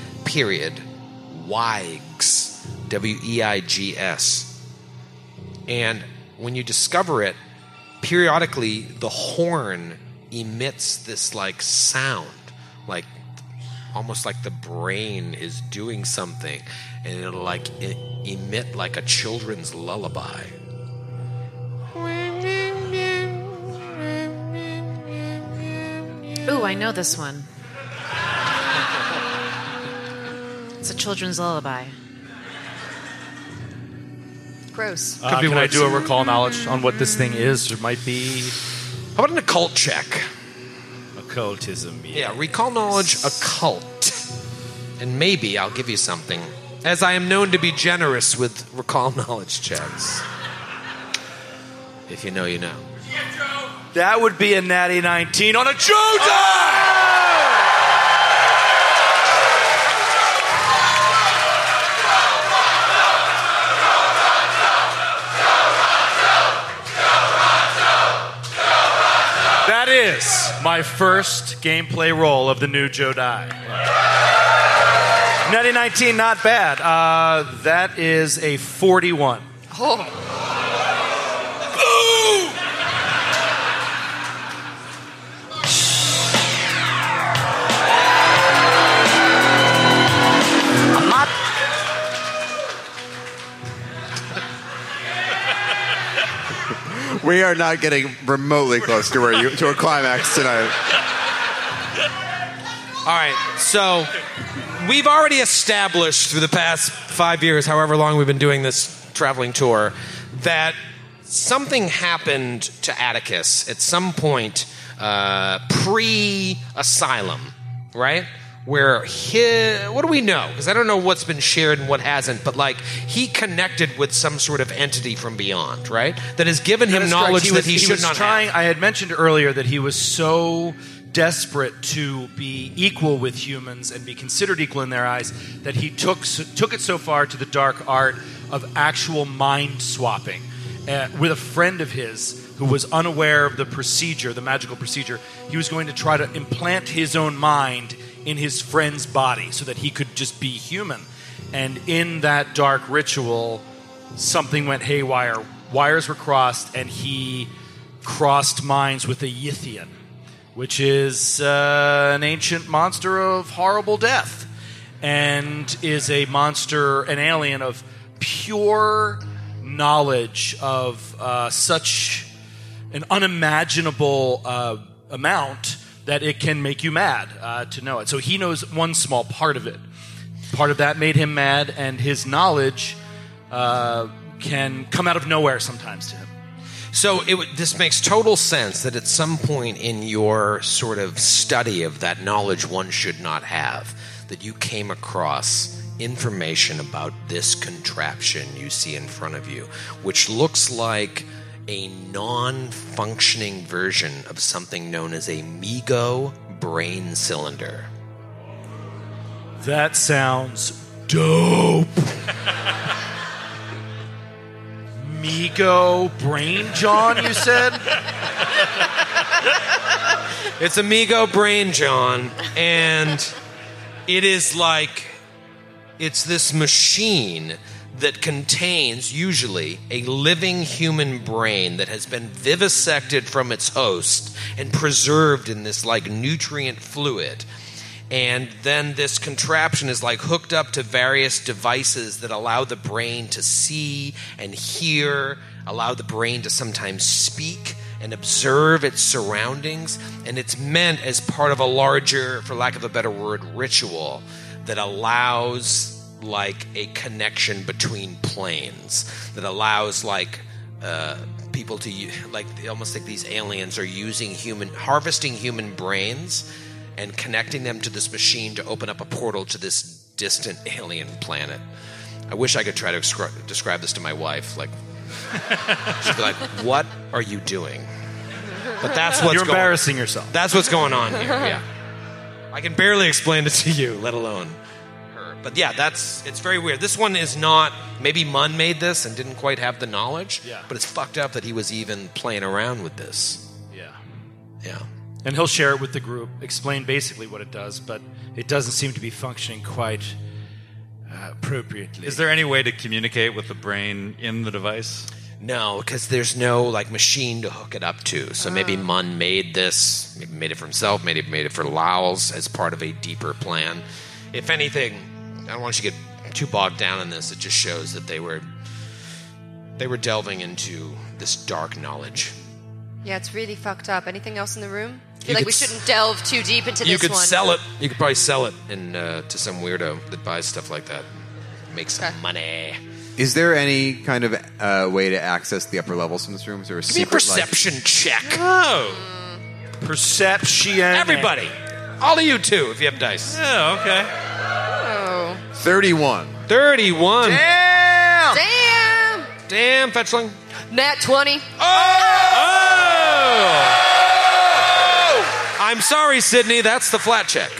Weigs, Weigs. And when you discover it, periodically the horn emits this like sound, like almost like the brain is doing something, and it'll like emit like a children's lullaby. ooh, I know this one. It's a children's lullaby. Gross. Can I do a recall knowledge on what this thing is or might be? How about an occult check? Occultism. Yeah, recall knowledge, occult. And maybe I'll give you something, as I am known to be generous with recall knowledge checks. If you know, you know. That would be a natty 19 on a Joe die! That is my first gameplay roll of the new Joe Die. Natty 19, not bad. That is a 41. Oh. I'm not. We are not getting remotely close to a climax tonight. All right, so we've already established through the past 5 years, however long we've been doing this traveling tour, that something happened to Atticus at some point pre-Asylum, right? Where what do we know? Because I don't know what's been shared and what hasn't, but like he connected with some sort of entity from beyond, right? That has given him knowledge that he should not have. I had mentioned earlier that he was so desperate to be equal with humans and be considered equal in their eyes that he took it so far to the dark art of actual mind swapping with a friend of his who was unaware of the procedure, the magical procedure. He was going to try to implant his own mind in his friend's body so that he could just be human. And in that dark ritual, something went haywire. Wires were crossed, and he crossed minds with a Yithian, which is an ancient monster of horrible death, and is a monster, an alien of pure knowledge of such an unimaginable amount that it can make you mad to know it. So he knows one small part of it. Part of that made him mad, and his knowledge can come out of nowhere sometimes to him. So this makes total sense that at some point in your sort of study of that knowledge one should not have, that you came across information about this contraption you see in front of you, which looks like a non-functioning version of something known as a MeGo brain cylinder. That sounds dope. MeGo Brain John, you said? It's a MeGo Brain John, and it is like, it's this machine that contains usually a living human brain that has been vivisected from its host and preserved in this like nutrient fluid. And then this contraption is like hooked up to various devices that allow the brain to see and hear, allow the brain to sometimes speak and observe its surroundings. And it's meant as part of a larger, for lack of a better word, ritual that allows like a connection between planes, that allows like people to like almost like these aliens are using harvesting human brains and connecting them to this machine to open up a portal to this distant alien planet. I wish I could try to describe this to my wife. Like, she'd be like, "What are you doing?" But that's what's You're embarrassing yourself. That's what's going on here. Yeah, I can barely explain it to you, let alone her. But yeah, it's very weird. This one is not. Maybe Munn made this and didn't quite have the knowledge. Yeah. But it's fucked up that he was even playing around with this. Yeah. Yeah. And he'll share it with the group, explain basically what it does, but it doesn't seem to be functioning quite appropriately. Is there any way to communicate with the brain in the device? No, because there's no like machine to hook it up to. So maybe Munn made this, maybe made it for himself, maybe made it for Laos as part of a deeper plan. If anything, I don't want you to get too bogged down in this. It just shows that they were delving into this dark knowledge. Yeah, it's really fucked up. Anything else in the room? I You feel like could we shouldn't delve too deep into You this could one. sell it. You could probably sell it to some weirdo that buys stuff like that. Make some money. Is there any kind of way to access the upper levels in this room? Is there a Give me a secret perception check. Oh. Perception. Everybody. All of you too, if you have dice. Yeah, okay. Oh. 31. 31. Damn! Damn! Damn, Fetchling. Nat 20. I'm sorry, Sydney. That's the flat check.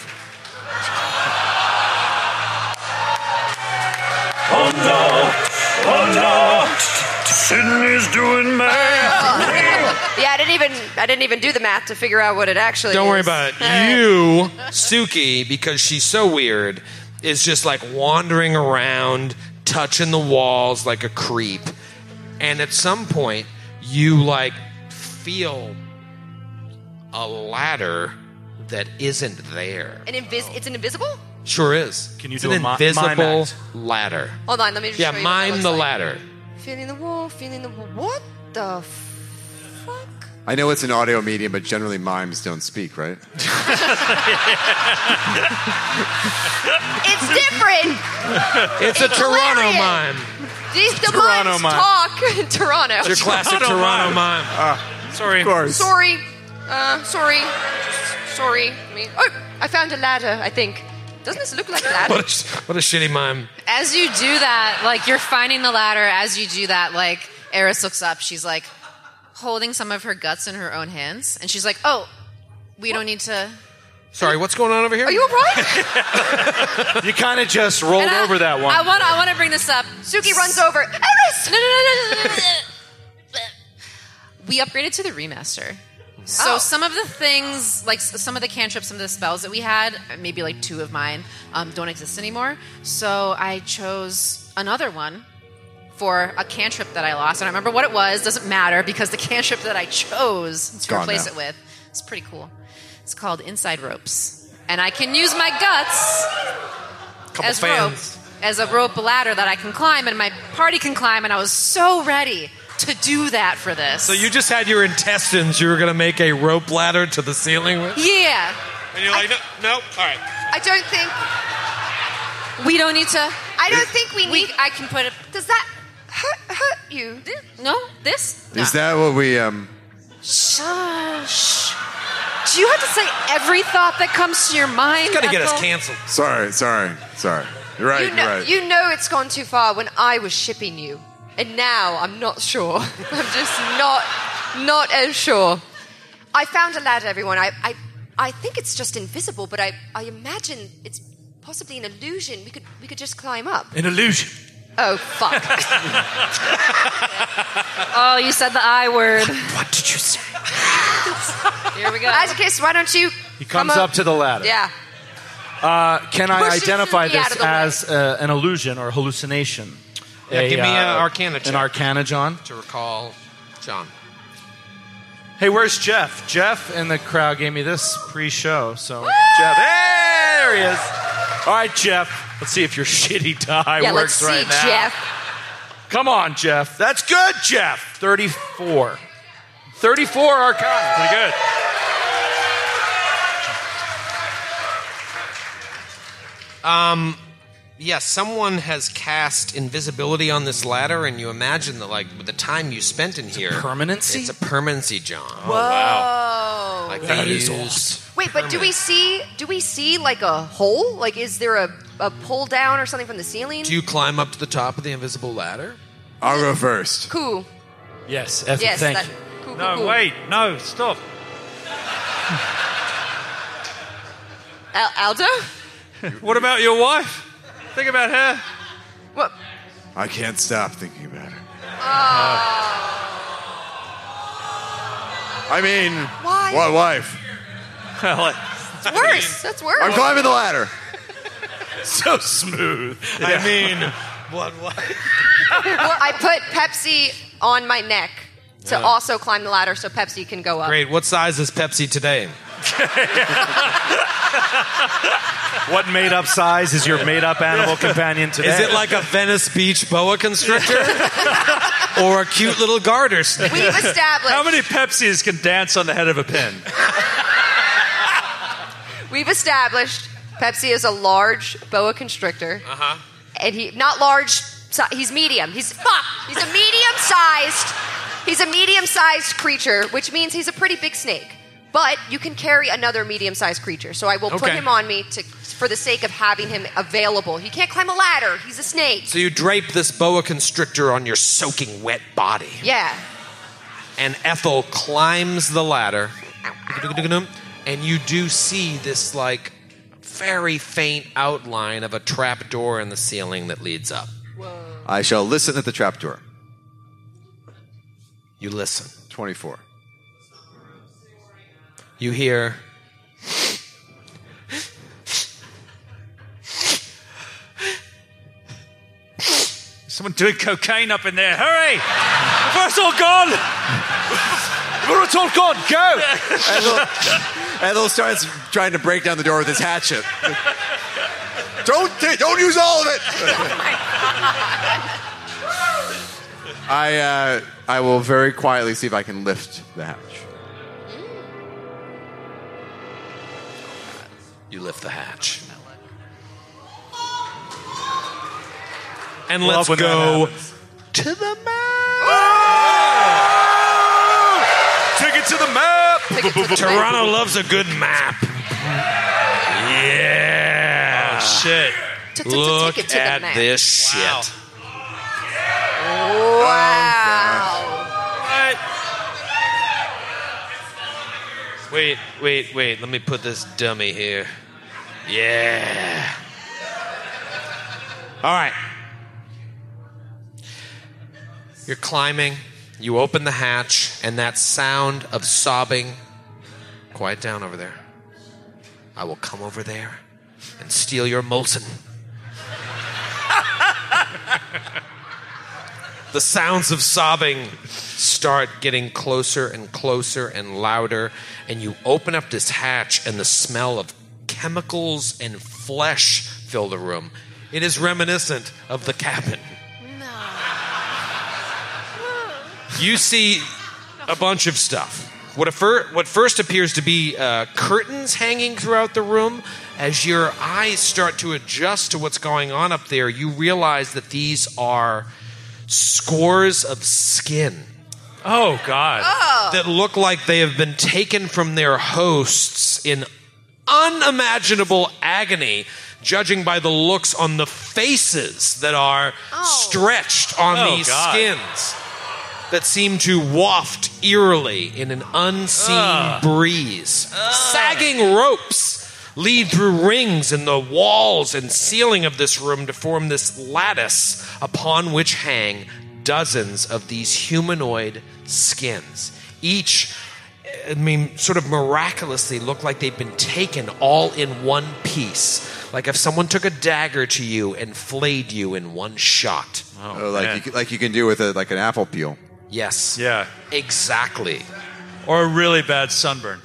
Oh no! Oh no! Sydney's doing math. Yeah, I didn't even do the math to figure out what it actually Don't is. worry about it. You, Suki, because she's so weird, is just like wandering around, touching the walls like a creep. And at some point, you like feel a ladder that isn't there. It's an invisible? Sure is. Can you it's do an a invisible mime act? ladder? Hold on, let me just show Yeah, you what that mime looks the like. ladder. Feeling the wall, feeling the wall. What the fuck? I know it's an audio medium, but generally mimes don't speak, right? It's different. It's a Toronto hilarious. mime. The Toronto mimes mime. talk in Toronto. It's your classic Toronto mime. Sorry. Of course. Sorry. Sorry. I found a ladder, I think. Doesn't this look like a ladder? What a shitty mime. As you do that, like you're finding the ladder, as you do that, like Eris looks up, she's like holding some of her guts in her own hands, and she's like, "Oh, we don't need to." Sorry, what's going on over here? Are you alright? You kind of just rolled over that one. I want to bring this up. Suki runs over. Eris! No. We upgraded to the remaster. So some of the things, like some of the cantrips, some of the spells that we had, maybe like 2 of mine, don't exist anymore. So I chose another one for a cantrip that I lost. I don't remember what it was. Doesn't matter because the cantrip that I chose to replace it with is pretty cool. It's called Inside Ropes. And I can use my guts as rope, as a rope ladder that I can climb and my party can climb. And I was so ready to do that for this. So you just had your intestines you were going to make a rope ladder to the ceiling with? Yeah. And you're like, no, all right. I don't think... We don't need to... I don't think we need... I can put it... Does that hurt you? No? This? No. Is that what we... Shush. Do you have to say every thought that comes to your mind? It's going to get us Ethel? canceled. Sorry. You're right, you're right. You know it's gone too far when I was shipping you. And now I'm not sure. I'm just not as sure. I found a ladder, everyone. I think it's just invisible, but I imagine it's possibly an illusion. We could just climb up. An illusion. Oh, fuck. Oh, you said the I word. What did you say? Here we go. Atticus, why don't you He comes up to the ladder. Yeah. Can I Pushes identify me out this of the way. as an illusion or hallucination? Yeah, give me an Arcana check. An Arcana, John. To recall John. Hey, where's Jeff? Jeff in the crowd gave me this pre-show. So, Jeff, there he is. All right, Jeff. Let's see if your shitty die works right now. Jeff. Come on, Jeff. That's good, Jeff. 34. 34 Arcana. Pretty good. Yes, someone has cast invisibility on this ladder, and you imagine that, like, with the time you spent in here, permanency? It's a permanency, John. Whoa. Wow. Like That they is use awesome. Wait, but do we see like a hole? Like, is there a pull down or something from the ceiling? Do you climb up to the top of the invisible ladder? I'll go first. Cool. Yes, Ethel, Yes, thank that, you. cool. No, cool. wait. No, stop. Aldo? What about your wife? Think about her. What? I can't stop thinking about her. I mean, Why? what wife? It's worse. That's worse. I'm climbing the ladder. So smooth. I mean, what? Well, I put Pepsi on my neck to also climb the ladder so Pepsi can go up. Great. What size is Pepsi today? What made-up size is your made-up animal companion today? Is it like a Venice Beach boa constrictor? Or a cute little garter snake? We've established. How many Pepsis can dance on the head of a pin? We've established Pepsi is a large boa constrictor. Uh-huh. And not large, he's medium. He's a medium-sized. He's a medium-sized creature, which means he's a pretty big snake. But you can carry another medium-sized creature, so I will put him on me for the sake of having him available. He can't climb a ladder. He's a snake. So you drape this boa constrictor on your soaking wet body. Yeah. And Ethel climbs the ladder. And you do see this, like, very faint outline of a trap door in the ceiling that leads up. I shall listen at the trapdoor. You listen. 24. You hear... Someone doing cocaine up in there. Hurry! Before it's all gone! Before it's all gone, go! Ethel starts trying to break down the door with his hatchet. Don't use all of it. I will very quietly see if I can lift the hatch. You lift the hatch. And let's go to the map. Take it to the map. Toronto loves a good map. Yeah. Oh, shit. Look Take it to the at map. this shit. Wow. Wait. Let me put this dummy here. Yeah. All right. You're climbing, You open the hatch, and that sound of sobbing, quiet down over there. I will come over there and steal your Molson. The sounds of sobbing start getting closer and closer and louder, and you open up this hatch, and the smell of chemicals and flesh fill the room. It is reminiscent of the cabin. You see a bunch of stuff. What first appears to be curtains hanging throughout the room. As your eyes start to adjust to what's going on up there, you realize that these are scores of skin. Oh, God. That look like they have been taken from their hosts in unimaginable agony, judging by the looks on the faces that are stretched on these skins that seem to waft eerily in an unseen breeze. Sagging ropes lead through rings in the walls and ceiling of this room to form this lattice upon which hang dozens of these humanoid skins. Each, sort of miraculously look like they've been taken all in one piece. Like if someone took a dagger to you and flayed you in one shot. Like you can do with an apple peel. Yes. Yeah. Exactly. Or a really bad sunburn.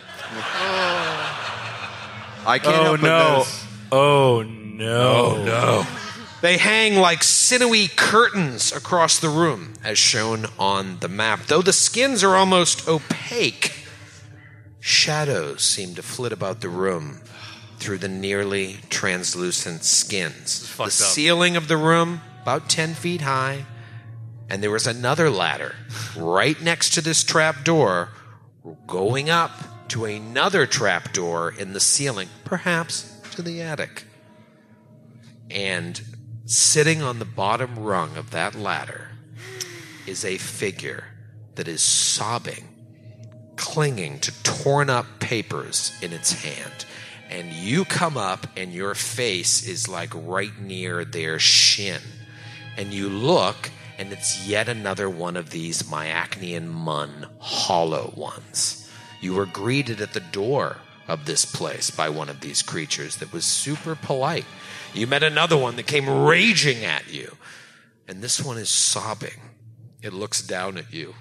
I can't help but notice. Oh, no. They hang like sinewy curtains across the room, as shown on the map. Though the skins are almost opaque, shadows seem to flit about the room through the nearly translucent skins. The ceiling of the room, about 10 feet high, and there was another ladder right next to this trap door, going up to another trap door in the ceiling, perhaps to the attic. And sitting on the bottom rung of that ladder is a figure that is sobbing, clinging to torn up papers in its hand. And you come up and your face is like right near their shin. And you look, and it's yet another one of these Myacnean Mun hollow ones. You were greeted at the door of this place by one of these creatures that was super polite. You met another one that came raging at you. And this one is sobbing. It looks down at you.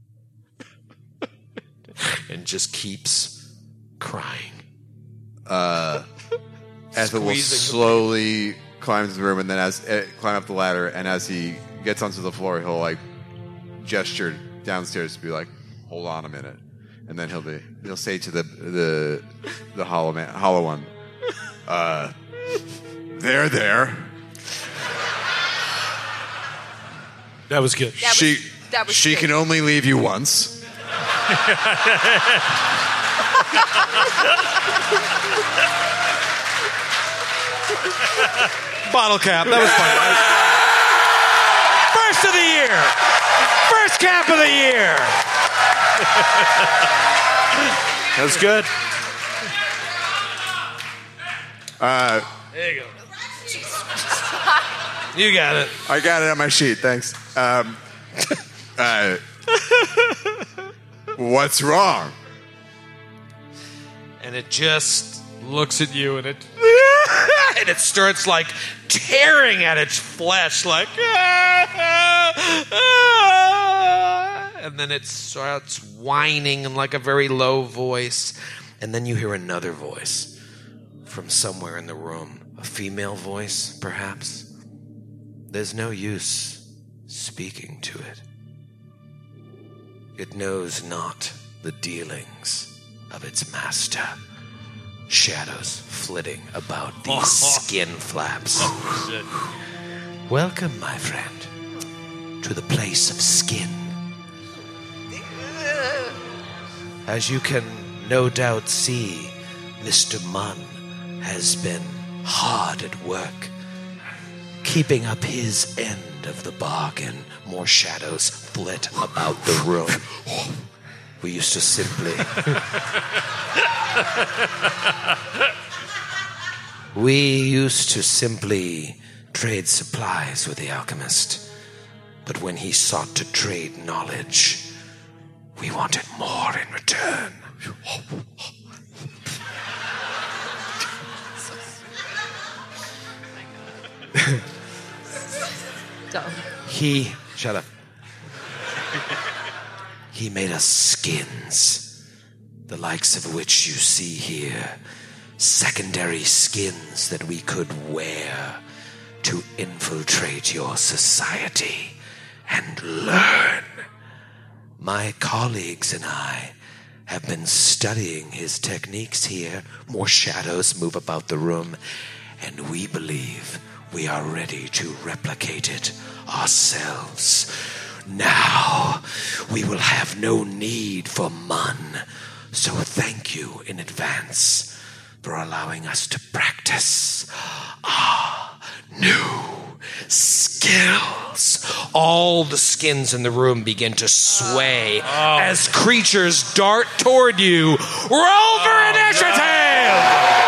And just keeps crying. Ethel will slowly climb to the room and then climb up the ladder, and as he gets onto the floor, he'll gesture downstairs to be like, hold on a minute. And then he'll say to the hollow one, there. That was good. She can only leave you once. Bottle cap. That was fun. First of the year. First cap of the year. That was good. There you go. You got it. I got it on my sheet. Thanks. What's wrong? And it just looks at you, and it and it starts tearing at its flesh, and then it starts whining in a very low voice, and then you hear another voice from somewhere in the room, a female voice, perhaps. There's no use speaking to it. It knows not the dealings of its master. Shadows flitting about these skin flaps. Welcome, my friend, to the place of skin. As you can no doubt see, Mr. Munn has been hard at work, keeping up his end of the bargain. More shadows flit about the room. We used to simply... trade supplies with the alchemist. But when he sought to trade knowledge, we wanted more in return. Shut up. He made us skins, the likes of which you see here. Secondary skins that we could wear to infiltrate your society and learn. My colleagues and I have been studying his techniques here. More shadows move about the room, and we believe we are ready to replicate it ourselves. Now, we will have no need for Mun, so thank you in advance for allowing us to practice our new skills. All the skins in the room begin to sway as creatures dart toward you. Roll for initiative!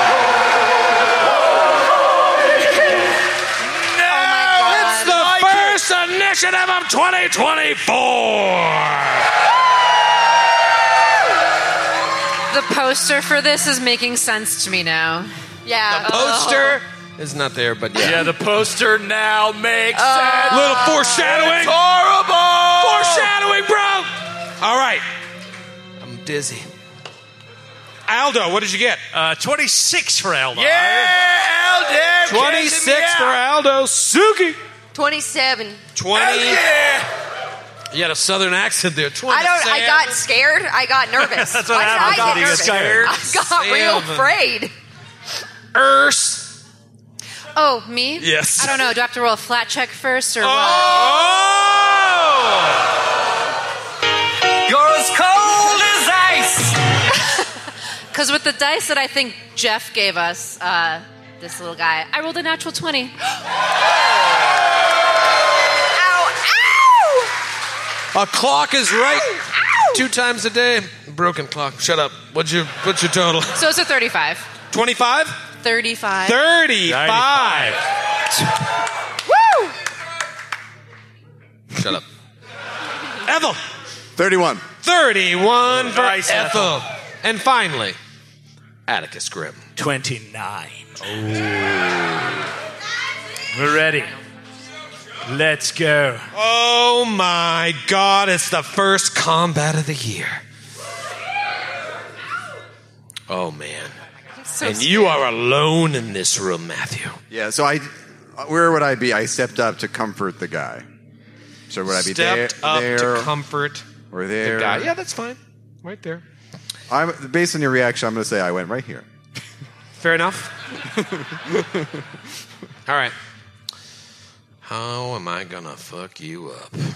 Initiative of 2024. The poster for this is making sense to me now. Yeah. The poster is not there, but yeah. Yeah, the poster now makes sense. Little foreshadowing. It's horrible. Foreshadowing, bro. All right. I'm dizzy. Aldo, what did you get? 26 for Aldo. Yeah, Aldo. 26 for Aldo. Suki. 27. 20. Yeah. You had a southern accent there. 27. I got scared. I got nervous. That's what Why happened. did I get nervous? Scared. I got real afraid. Urs. Oh, me? Yes. I don't know. Do I have to roll a flat check first or what? You're as cold as ice. Because with the dice that I think Jeff gave us, this little guy, I rolled a natural 20. A clock is right. Ow. 2 times a day. Broken clock. Shut up. What's your total? So it's a 35. 25? 35. 35. Woo! Shut up. Ethel. 31. 31 for Nice, Ethel. And finally, Atticus Grimm. 29. We're ready. Let's go. Oh my God, it's the first combat of the year. Oh man. So and scared. you are alone in this room, Matthew. Yeah, so where would I be? I stepped up to comfort the guy. So would I be Stepped up there, to comfort or there? the guy. Yeah, that's fine. Right there. Based on your reaction, I'm going to say I went right here. Fair enough. All right. How am I gonna fuck you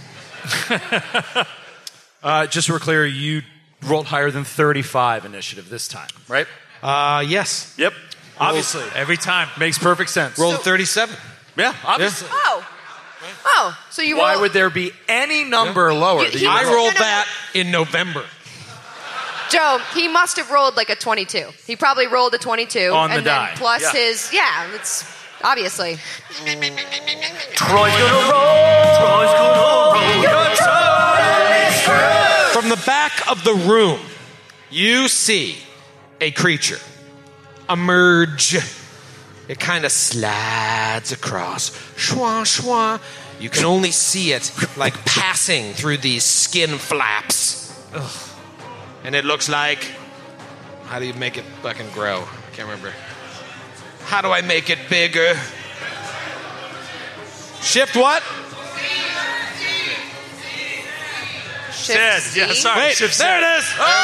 up? Just so we're clear, you rolled higher than 35 initiative this time, right? Yes. Yep. Obviously. Every time. Makes perfect sense. Rolled 37. Yeah, obviously. Oh. So you Why roll- would there be any number lower? You- that he you I was- rolled no. that in November. Joe, he must have rolled like a 22. He probably rolled a 22. On the and die. then plus Yeah. his, it's obviously. Troy's gonna roll. You're totally screwed. From the back of the room, you see a creature emerge. It kind of slides across. Shwa, shwa. You can only see it like passing through these skin flaps. Ugh. And it looks like... How do you make it fucking grow? I can't remember. How do I make it bigger? Shift what? Shift Yeah, Z? sorry. Wait, Shift there Z. it is.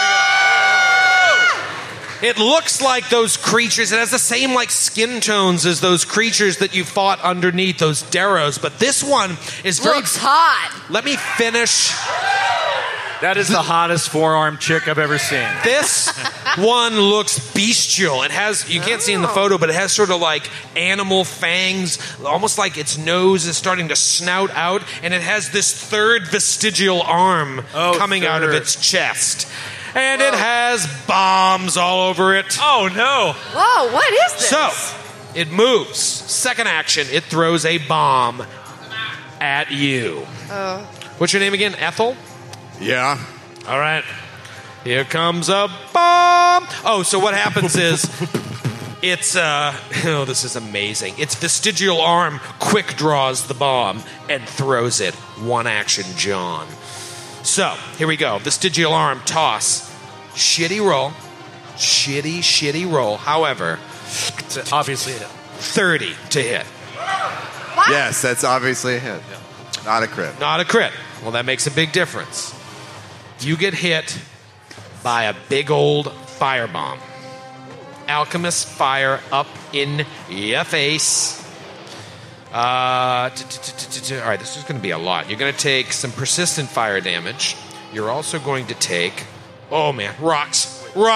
It looks like those creatures. It has the same like skin tones as those creatures that you fought underneath, those Darrows. But this one is very... Looks hot. Let me finish. That is the hottest forearm chick I've ever seen. This one looks bestial. It has, you can't see in the photo, but it has sort of like animal fangs, almost like its nose is starting to snout out, and it has this third vestigial arm coming out of its chest. And it has bombs all over it. Oh, no. Whoa, what is this? So, it moves. Second action, it throws a bomb at you. What's your name again? Ethel? Yeah. All right. Here comes a bomb. Oh, so what happens is it's this is amazing. It's Vestigial Arm quick draws the bomb and throws it. One action, John. So, here we go. Vestigial Arm toss. Shitty roll. Shitty roll. However, It's obviously a hit. 30 to hit. What? Yes, that's obviously a hit. Not a crit. Not a crit. Well, that makes a big difference. You get hit by a big old firebomb. Alchemist fire up in your face. All right, this is going to be a lot. You're going to take some persistent fire damage. You're also going to take, oh man, rocks.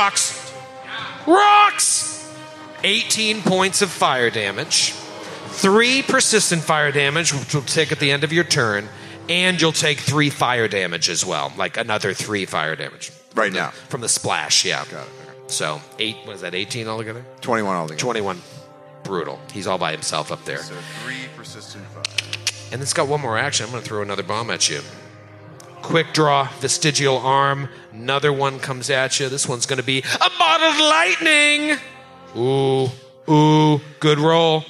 18 points of fire damage. 3 persistent fire damage, which will take at the end of your turn. And you'll take 3 fire damage as well. Like another 3 fire damage. Right now. From the splash, yeah. Got it. So, 18 altogether? 21 altogether. 21. Brutal. He's all by himself up there. So 3 persistent fire. And it's got one more action. I'm going to throw another bomb at you. Quick draw, Vestigial Arm. Another one comes at you. This one's going to be a bottled lightning. Ooh. Good roll.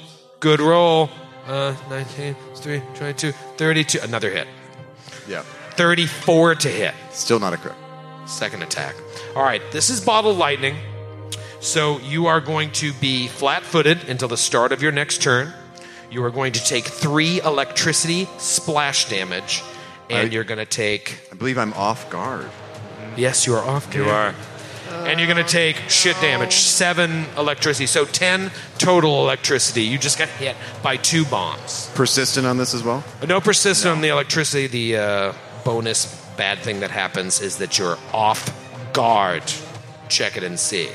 19, 3, 22, 32. Another hit. Yeah. 34 to hit. Still not a crit. Second attack. All right, this is bottled lightning. So you are going to be flat-footed until the start of your next turn. You are going to take 3 electricity splash damage, and you're going to take... I believe I'm off guard. Yes, you are off guard. You are. And you're going to take shit damage, 7 electricity. So 10 total electricity. You just got hit by 2 bombs. Persistent on this as well? No persistent on the electricity. The bonus bad thing that happens is that you're off guard. Check it and see.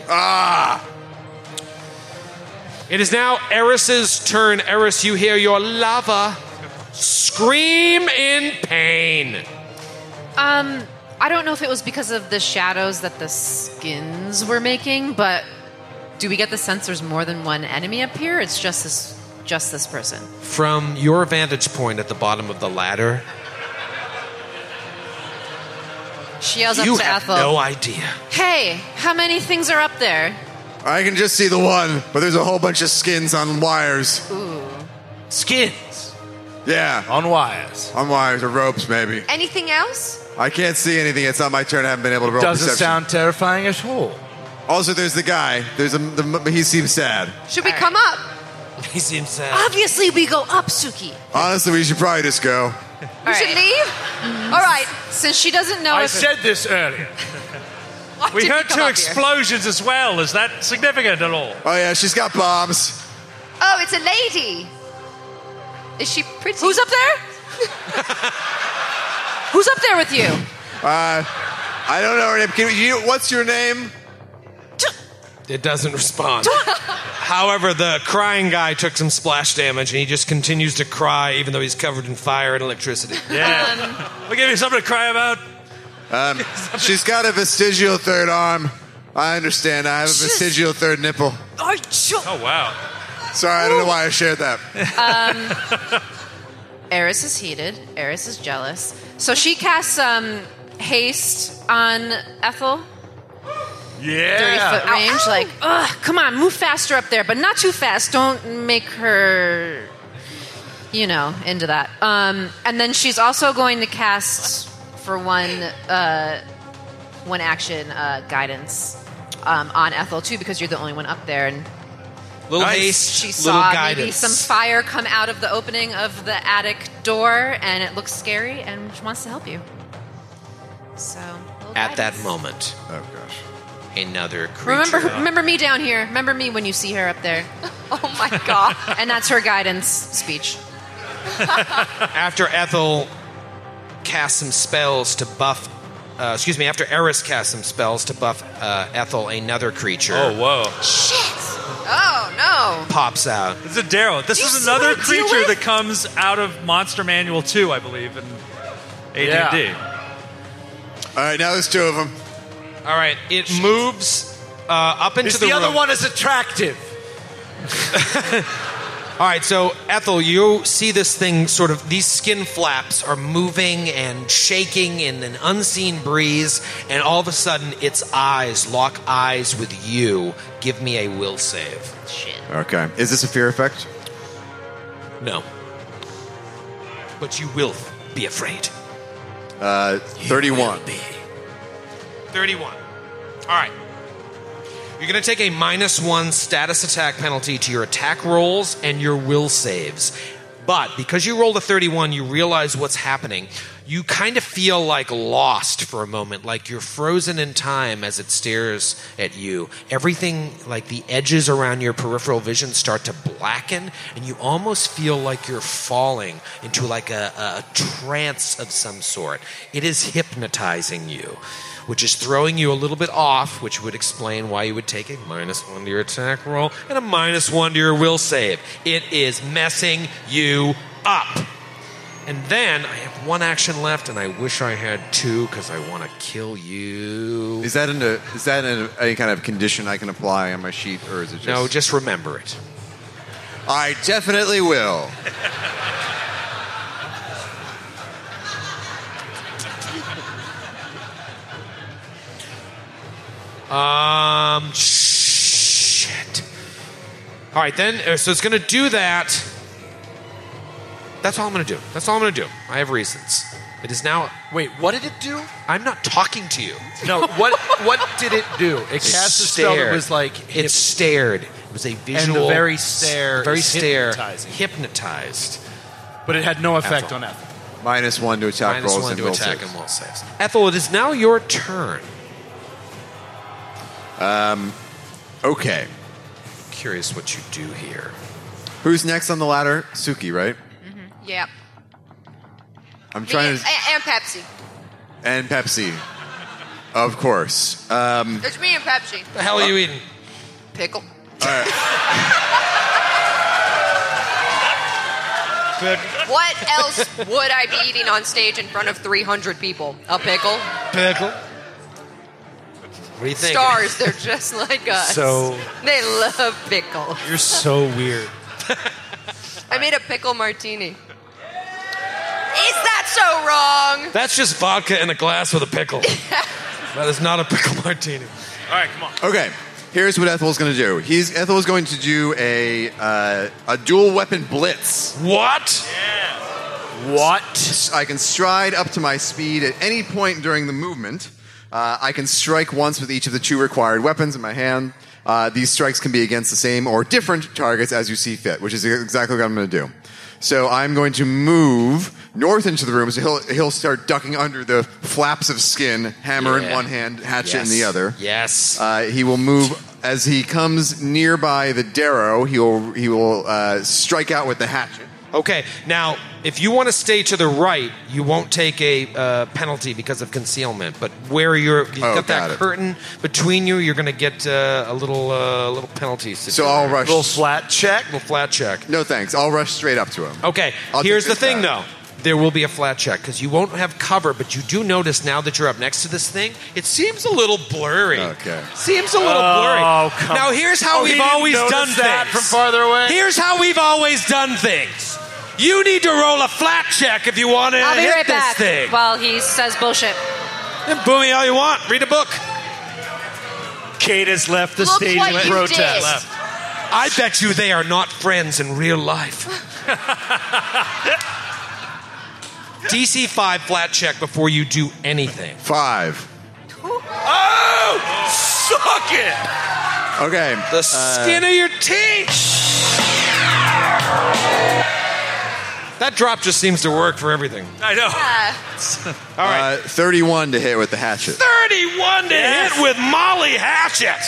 It is now Eris's turn. Eris, you hear your lover scream in pain. I don't know if it was because of the shadows that the skins were making, but do we get the sense there's more than one enemy up here? It's just this person. From your vantage point at the bottom of the ladder, She yells up you to have Ethel. no idea. Hey, how many things are up there? I can just see the one, but there's a whole bunch of skins on wires. Ooh. Skins Yeah. on wires. On wires or ropes, maybe. Anything else? I can't see anything. It's not my turn. I haven't been able to roll Doesn't perception. sound terrifying at all. Also, there's the guy. He seems sad. Should we come up? He seems sad. Obviously, we go up, Suki. Honestly, we should probably just go. We should leave? All right. Since she doesn't know I if said this earlier. Why We did heard come 2 up here? explosions as well. Is that significant at all? Oh, yeah, she's got bombs. Oh, it's a lady. Is she pretty? Who's up there? Who's up there with you? I don't know her name. What's your name? It doesn't respond. However, the crying guy took some splash damage, and he just continues to cry, even though he's covered in fire and electricity. Yeah. We'll give you something to cry about. She's got a vestigial third arm. I understand. I have a vestigial third nipple. Oh, wow. Sorry, I don't know why I shared that. Eris is heated. Eris is jealous. So she casts haste on Ethel. 30-foot range. Like, ugh, come on, move faster up there, but not too fast. Don't make her, into that. And then she's also going to cast for one action guidance on Ethel too, because you're the only one up there. And Little haste, she little saw guidance. maybe some fire come out of the opening of the attic door, and it looks scary, and she wants to help you. So At that guidance. moment, Oh, gosh. another creature. Remember me down here. Remember me when you see her up there. Oh my god. And that's her guidance speech. After Ethel casts some spells to buff... after Eris casts some spells to buff Ethel, another creature Oh, whoa. Shit. Oh no. pops out. This is Daryl. This You is see what another I deal creature with? that comes out of Monster Manual 2, I believe, in AD&D. All right, now there's 2 of them. All right, it moves up into Is the the other room. one as attractive? All right, so Ethel, you see this thing sort of, these skin flaps are moving and shaking in an unseen breeze, and all of a sudden its eyes lock eyes with you. Give me a will save. Shit. Okay. Is this a fear effect? No. But you will be afraid. 31. 31. All right. You're going to take a -1 status attack penalty to your attack rolls and your will saves. But because you rolled a 31, you realize what's happening. You kind of feel like lost for a moment, like you're frozen in time as it stares at you. Everything, like the edges around your peripheral vision start to blacken, and you almost feel like you're falling into like a trance of some sort. It is hypnotizing you, which is throwing you a little bit off, which would explain why you would take a -1 to your attack roll and a -1 to your will save. It is messing you up. And then I have one action left, and I wish I had 2 because I want to kill you. Is that any kind of condition I can apply on my sheet, or is it just... No, just remember it. I definitely will. Shit. All right, then, so it's going to do that. That's all I'm going to do. That's all I'm going to do. I have reasons. It is now... Wait, what did it do? I'm not talking to you. No, what did it do? It cast a spell that was like... It stared. It was a visual... And the very stare hypnotizing. Hypnotized. But it had no effect on Ethel. -1 to attack rolls -1 and to will attack saves. and will saves. Ethel, it is now your turn. Okay. Curious what you do here. Who's next on the ladder? Suki, right? Yep. I'm trying to... And Pepsi. And Pepsi. Of course. It's me and Pepsi. The hell are you eating? Pickle. All right. What else would I be eating on stage in front of 300 people? A pickle? Pickle. What do you think? Stars, they're just like us. So They love pickle. you're so weird. I made a pickle martini. Is that so wrong? That's just vodka in a glass with a pickle. That is not a pickle martini. All right, come on. Okay. Here's what Ethel's going to do. Ethel is going to do a dual weapon blitz. What? What? I can stride up to my speed at any point during the movement. I can strike once with each of the 2 required weapons in my hand. These strikes can be against the same or different targets as you see fit, which is exactly what I'm going to do. So I'm going to move north into the room. So he'll start ducking under the flaps of skin, hammer in one hand, hatchet in the other. Yes. He will move as he comes nearby the Darrow. He will strike out with the hatchet. Okay, now, if you want to stay to the right, you won't take a penalty because of concealment. But where you've got that curtain between you, you're going to get a little penalty. So I'll rush. Little flat check? Little flat check. No thanks. I'll rush straight up to him. Okay, I'll here's take the this thing, back. though. There will be a flat check because you won't have cover, but you do notice now that you're up next to this thing, it seems a little blurry. Okay. Seems a little blurry. Now, here's how we've always done things. From farther away. Here's how we've always done things. You need to roll a flat check if you want to I'll be hit right this back thing. while he says bullshit. Then boo me all you want. Read a book. Kate has left the Look stage what in you protest. did. I bet you they are not friends in real life. DC 5 flat check before you do anything. 5. Oh! Suck it! Okay. The skin of your teeth! That drop just seems to work for everything. I know. All right. 31 to hit with the hatchet. 31 to hit with Molly Hatchet.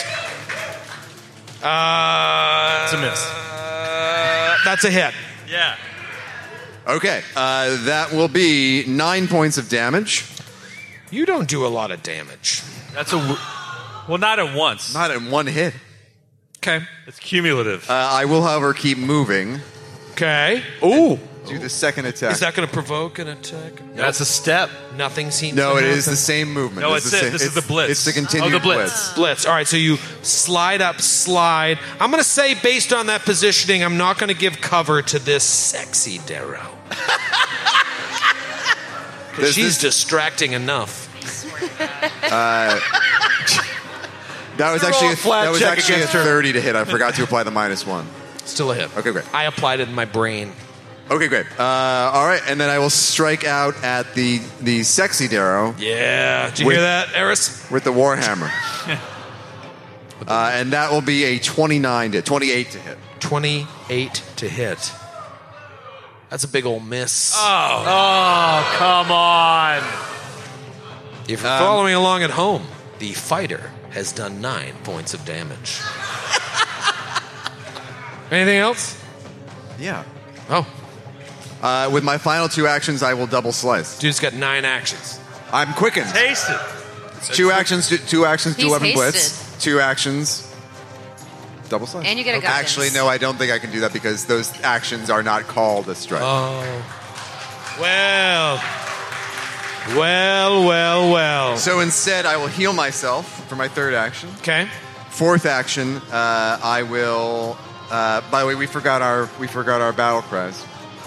It's a miss. That's a hit. Yeah. Okay. That will be 9 points of damage. You don't do a lot of damage. That's well, not at once. Not in one hit. Okay. It's cumulative. I will, however, keep moving. Okay. Ooh. do the second attack. Is that going to provoke an attack? That's a step. Nothing seems No, to it happen. is the same movement. No, It's it's the it. same- This is the blitz. It's the continued Oh, the blitz. Blitz. All right, so you slide up, slide. I'm going to say, based on that positioning, I'm not going to give cover to this sexy Darrow. Because she's distracting enough. That was actually flat a check against her. 30 to hit. I forgot to apply the -1. Still a hit. Okay, great. I applied it in my brain. Okay, great. All right, and then I will strike out at the sexy Darrow Yeah. Did you With- hear that, Eris? with the Warhammer. And that will be a 28 to hit. 28 to hit. That's a big old miss. Oh, come on. If you're following along at home, the fighter has done 9 points of damage. Anything else? Yeah. Oh, With my final 2 actions, I will double slice. dude's got 9 actions. I'm quickened. Taste it. It's 2 actions, 2 actions, do He's 11 blitz. hasted. 2 actions, double slice. And you get a guidance. Actually, no, I don't think I can do that because those actions are not called a strike. Oh. Well. So instead, I will heal myself for my 3rd action. Okay. 4th action, I will. By the way, we forgot our battle cries.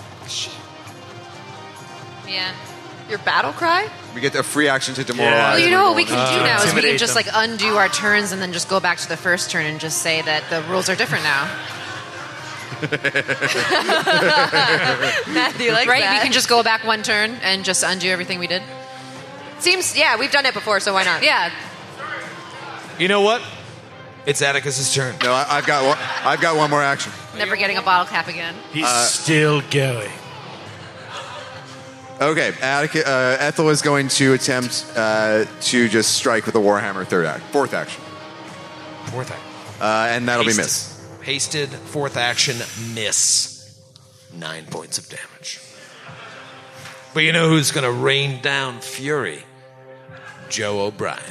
Yeah. Your battle cry? We get a free action to demoralize. Well, you when know what go we into can do the now is we can intimidate just them. like undo our turns and then just go back to the first turn and just say that the rules are different now. Matthew likes Right? that. We can just go back 1 turn and just undo everything we did. Seems, yeah, we've done it before, so why not? Yeah. You know what? It's Atticus's turn. No, I've got one more action. Never getting a bottle cap again. He's still going. Okay, Ethel is going to attempt to just strike with the Warhammer 4th action, 4th action. and that'll be Hasted. miss. Hasted, 4th action, miss. 9 points of damage. But you know who's going to rain down fury? Joe O'Brien.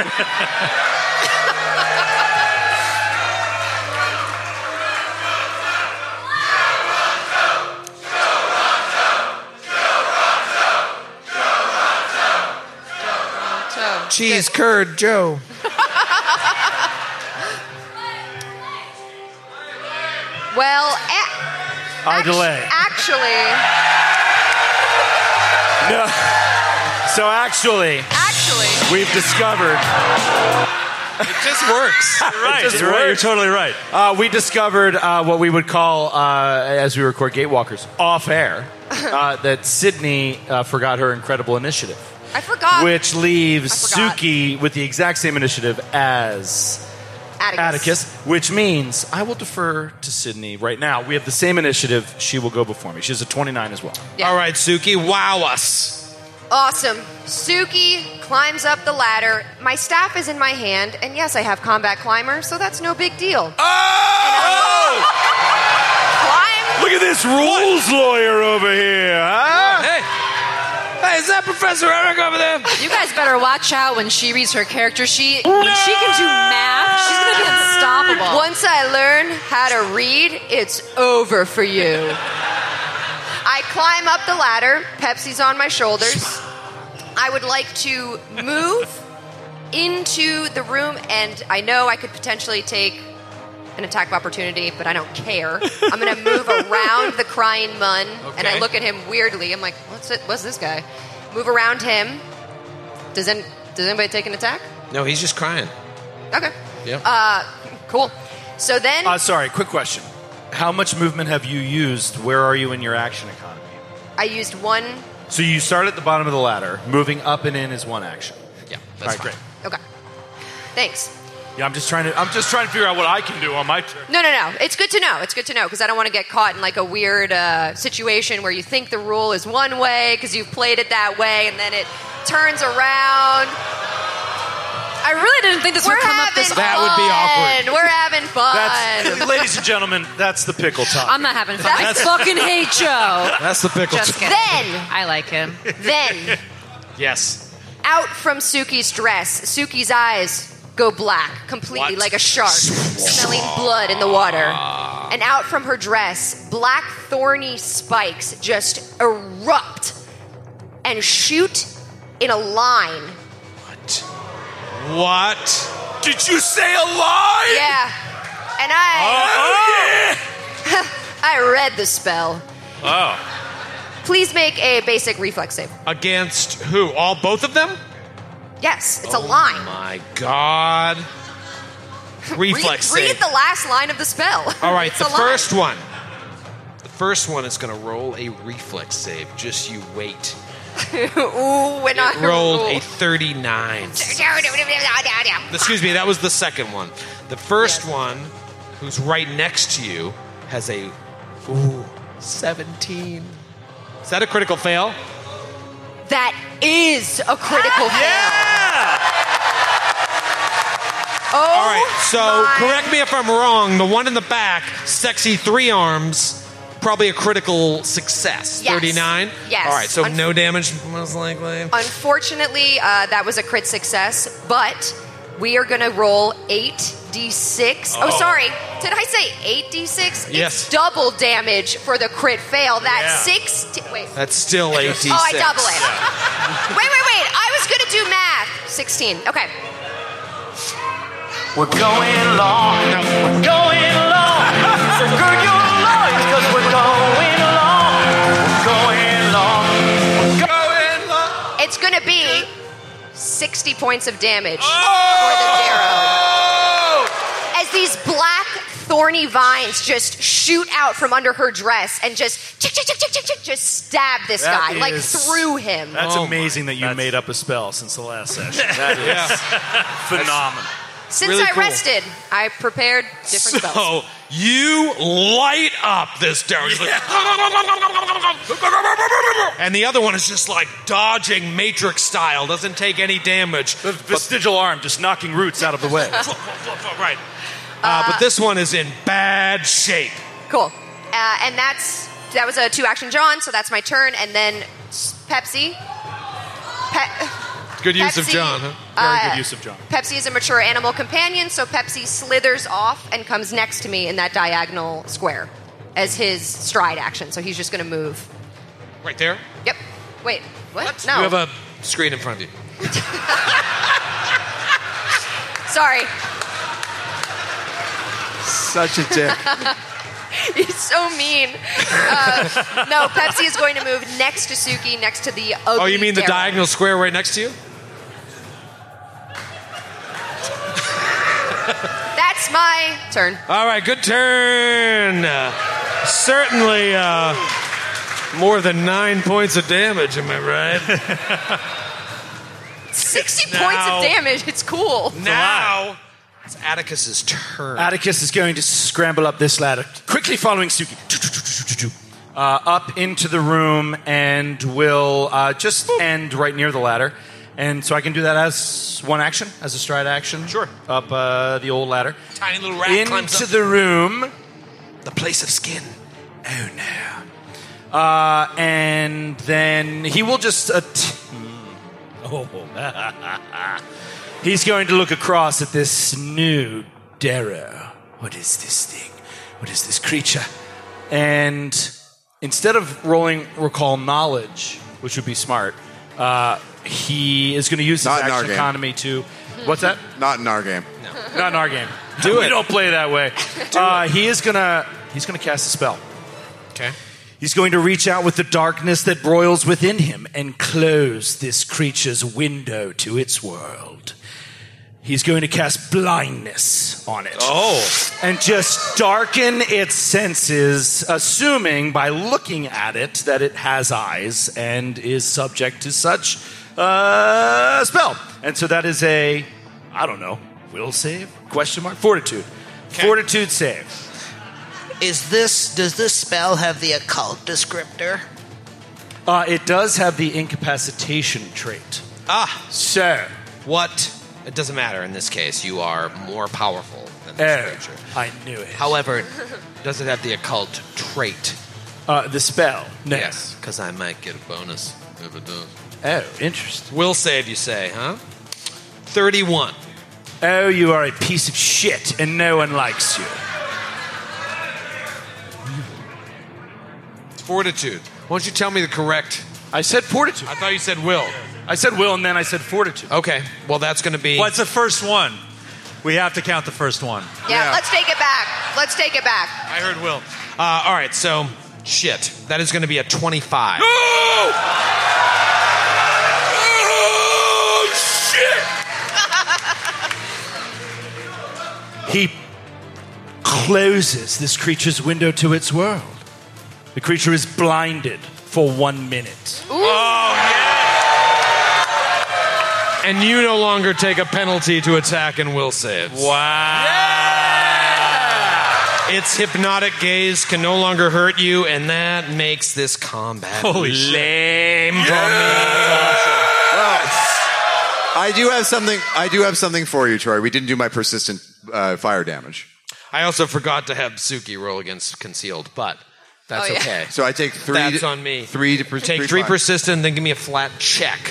Cheese curd, Joe. Well, I delay. actually, No. So actually, we've discovered. It just works. You're right. Just You're right. You're works. totally right. We discovered what we would call, as we record Gatewalkers, off air, that Sydney forgot her incredible initiative, I forgot. which leaves I forgot. Suki with the exact same initiative as Atticus, which means I will defer to Sydney right now. We have the same initiative. She will go before me. She has a 29 as well. Yeah. All right, Suki, wow us. Awesome. Suki climbs up the ladder. My staff is in my hand, and yes, I have combat climber, so that's no big deal. Oh! Climb. Look at this rules lawyer over here, huh? Hey, is that Professor Eric over there? You guys better watch out when she reads her character sheet. When she can do math, she's going to be unstoppable. Once I learn how to read, it's over for you. I climb up the ladder. Pepsi's on my shoulders. I would like to move into the room, and I know I could potentially take an attack of opportunity, but I don't care. I'm going to move around the crying mun, and I Okay. look at him weirdly. I'm like, what's this guy? Move around him. Does anybody take an attack? No, he's just crying. Okay. Yeah. Cool. So then Sorry, quick question. How much movement have you used? Where are you in your action economy? I used one. So you start at the bottom of the ladder. Moving up and in is one action. Yeah, All that's right, great. Okay. Thanks. Yeah, I'm just trying to figure out what I can do on my turn. No. It's good to know. It's good to know because I don't want to get caught in like a weird situation where you think the rule is one way because you've played it that way and then it turns around. I really didn't think this would come up this. That would be awkward. We're having fun. Ladies and gentlemen, that's the pickle talk. I'm not having fun. I fucking hate Joe. That's the pickle. Just kidding. Then, I like him. then, Yes. out from Suki's dress, Suki's eyes go black completely What? like a shark, smelling blood in the water. and out from her dress, black thorny spikes just erupt and shoot in a line. What? Did you say a line? Yeah. And I read the spell. Oh. Please make a basic reflex save. Against who? Both of them? Yes, it's a line. My God. Reflex save. Read the last line of the spell. All right, It's the a line. first one. The first one is going to roll a reflex save. Just you wait. Ooh, when I Rolled roll. a 39. Excuse me, that was the second one. The first one, who's right next to you, has a 17. Is that a critical fail? That is a critical fail. Oh, All right, so my. correct me if I'm wrong. The one in the back, sexy 3 arms, probably a critical success. Yes. 39? Yes. All right, so no damage, most likely. Unfortunately, that was a crit success, but we are going to roll 8d6. Oh, sorry. Did I say 8d6? Yes. It's double damage for the crit fail. That's 6. Wait. That's still 86. Oh, I double it. Wait. I was going to do math. 16. Okay. We're going long. We're going long. So gird your loins, because we're going long. We're going long. We're going long. It's going to be 60 points of damage for the Darrow. As these black, thorny vines just shoot out from under her dress and just just stab this That guy, like is- through him. That's amazing that you made up a spell since the last session. That is phenomenal. Since really I cool. rested, I prepared different spells. So you light up this Darrow. He's like, and the other one is just like dodging Matrix style, doesn't take any damage. The vestigial arm just knocking roots out of the way. Right. But this one is in bad shape. Cool. And that was a 2-action John, so that's my turn. And then Pepsi. Good use of Pepsi, John, huh? Very good use of John. Pepsi is a mature animal companion, so Pepsi slithers off and comes next to me in that diagonal square as his stride action. So he's just going to move. Right there? Yep. Wait, what? No. You have a screen in front of you. Sorry. Such a dick. He's so mean. No, Pepsi is going to move next to Suki, next to the ugly Oh, you mean the Darrow. diagonal square right next to you? That's my turn. All right, good turn. Certainly more than 9 points of damage, am I right? 60 Now- points of damage. It's cool. Now it's Atticus's turn. Atticus is going to scramble up this ladder, quickly following Suki. Up into the room and will just end right near the ladder. And so I can do that as one action, as a stride action. Sure. Up the old ladder. Tiny little rat climbs Into up. the room. The place of skin. Oh, no. And then he will just... He's going to look across at this new Darrow. What is this thing? What is this creature? And instead of rolling Recall Knowledge, which would be smart, he is going to use his Not in our action game. economy to... What's that? Not in our game. Not in our game. Do We it. don't play that way. He's gonna cast a spell. Okay. He's going to reach out with the darkness that broils within him and close this creature's window to its world. He's going to cast blindness on it. Oh. And just darken its senses, assuming by looking at it that it has eyes and is subject to such spell. And so that is a, I don't know, will save? Question mark? Fortitude. Okay. Fortitude save. Does this spell have the occult descriptor? It does have the incapacitation trait. So, What? It doesn't matter in this case. You are more powerful than this creature. I knew it. However, does it have the occult trait? The spell. No. Yes, because I might get a bonus if it does. Oh, interesting. Will save, you say, huh? 31. Oh, you are a piece of shit, and no one likes you. Fortitude. Why don't you tell me the correct? I said fortitude. I thought you said will. I said will, and then I said fortitude. Okay. Well, that's going to be. What's the first one? We have to count the first one. Yeah, let's take it back. Let's take it back. I heard will. All right. So, shit. That is going to be a 25. Oh, shit! He closes this creature's window to its world. The creature is blinded for 1 minute. And you no longer take a penalty to attack and will saves. Wow. Its hypnotic gaze can no longer hurt you, and that makes this combat lame for me. Well, I do have something for you, Troy. We didn't do my persistent fire damage. I also forgot to have Suki roll against concealed, but that's okay. So I take 3. That's on me. 3 to Take 3 persistent, then give me a flat check.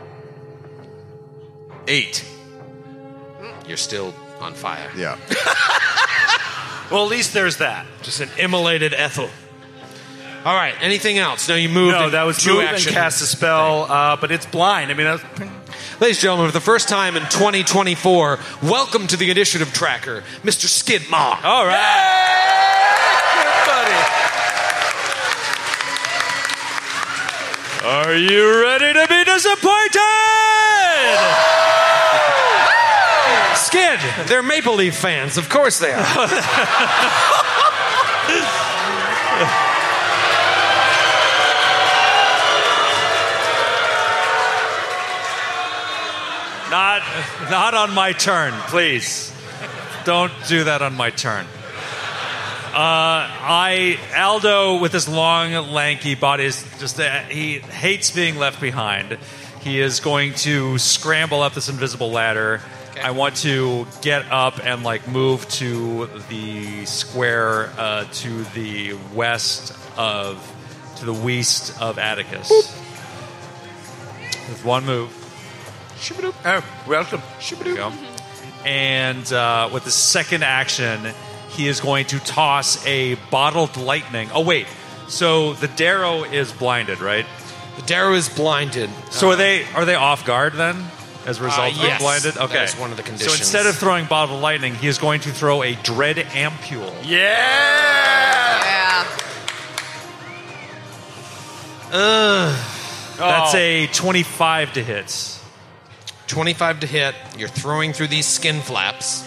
8. You're still on fire. Yeah. Well, at least there's that. Just an immolated Ethel. All right. Anything else? No, you moved. No, that was 2 move and action. cast a spell, but it's blind. I mean, that's... Ladies and gentlemen, for the first time in 2024, welcome to the initiative tracker, Mr. Skidmore. All right. Are you ready to be disappointed? Skid, they're Maple Leaf fans. Of course they are. Not on my turn, please. Don't do that on my turn. Aldo, with his long, lanky body, is just he hates being left behind. He is going to scramble up this invisible ladder. Okay. I want to get up and move to the square to the west of Atticus. Boop. With one move. Oh, welcome. There you go. And with the second action, he is going to toss a bottled lightning. Oh, wait. So the Darrow is blinded, right? The Darrow is blinded. So are they off guard then? As a result of being blinded? Okay. That is one of the conditions. So instead of throwing bottled lightning, he is going to throw a dread ampule. Yeah! That's a 25 to hit. 25 to hit. You're throwing through these skin flaps.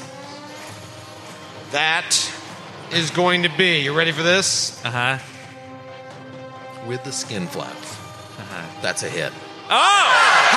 That is going to be, you ready for this? Uh-huh. With the skin flaps. That's a hit. Oh!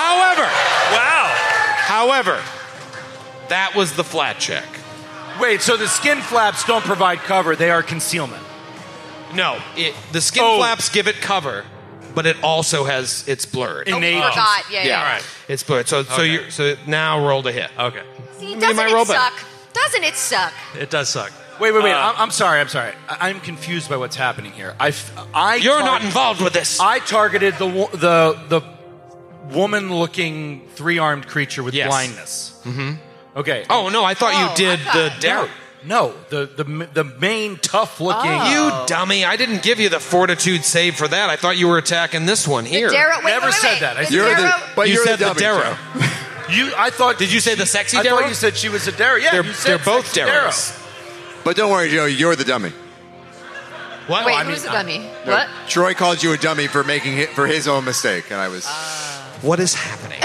However, that was the flat check. Wait, so the skin flaps don't provide cover, they are concealment. No, the skin flaps give it cover, but it also it's blurred. Innate. Oh, forgot. Yeah. All right. It's blurred. So now roll to hit. Okay. See, doesn't it suck? Doesn't it suck? It does suck. Wait. I'm sorry. I'm confused by what's happening here. You're not involved with this. I targeted the woman-looking 3-armed creature with blindness. Mm-hmm. Okay. Oh no, I thought you did the Darrow. No, the main tough-looking. You dummy! I didn't give you the fortitude save for that. I thought you were attacking this one here. Never said that. You said the Darrow. I thought. Did you say the sexy I Darrow? thought you said she was a Darrow. Yeah, they're both Darrows. But don't worry, Joe. You're the dummy. What? Wait, who's the dummy? What? Troy called you a dummy for for his own mistake, and I was. What is happening?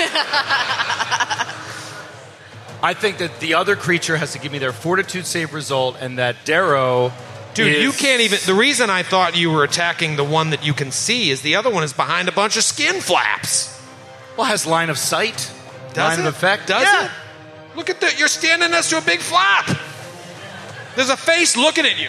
I think that the other creature has to give me their fortitude save result, and that Darrow. Dude, you can't even. The reason I thought you were attacking the one that you can see is the other one is behind a bunch of skin flaps. Well, has line of sight. Does line of effect. Does it? Look at that. You're standing next to a big flap. There's a face looking at you.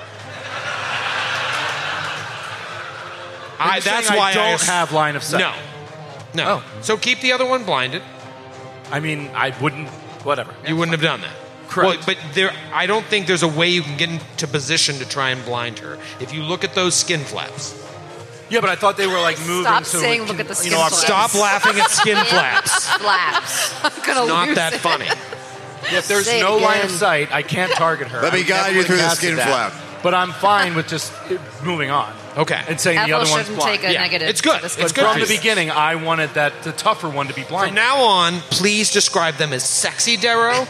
That's why I don't have line of sight. No. Oh. So keep the other one blinded. I mean, I wouldn't. Whatever. You wouldn't have done that. Correct. Well, but I don't think there's a way you can get into position to try and blind her. If you look at those skin flaps. Yeah, but I thought they were moving. Stop so saying look at the skin flaps. Stop laughing at skin flaps. Flaps. I'm gonna Not lose that it. funny. If there's no line of sight, I can't target her. Let me guide you through the skin flap. But I'm fine with just moving on. Okay. And saying the Ethel other one's shouldn't blind. take a negative It's good. to this It's But good from for the you. beginning, I wanted the tougher one to be blind. From now on, please describe them as sexy Darrow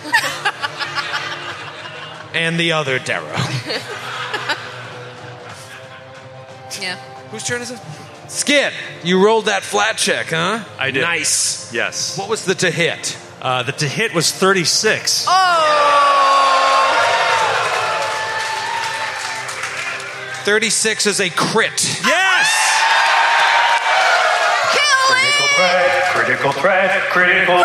and the other Darrow. Yeah. Whose turn is it? Skid, you rolled that flat check, huh? I did. Nice. Yes. What was the to hit? The to hit was 36. 36 is a crit. Yes! Critical threat, critical threat, critical.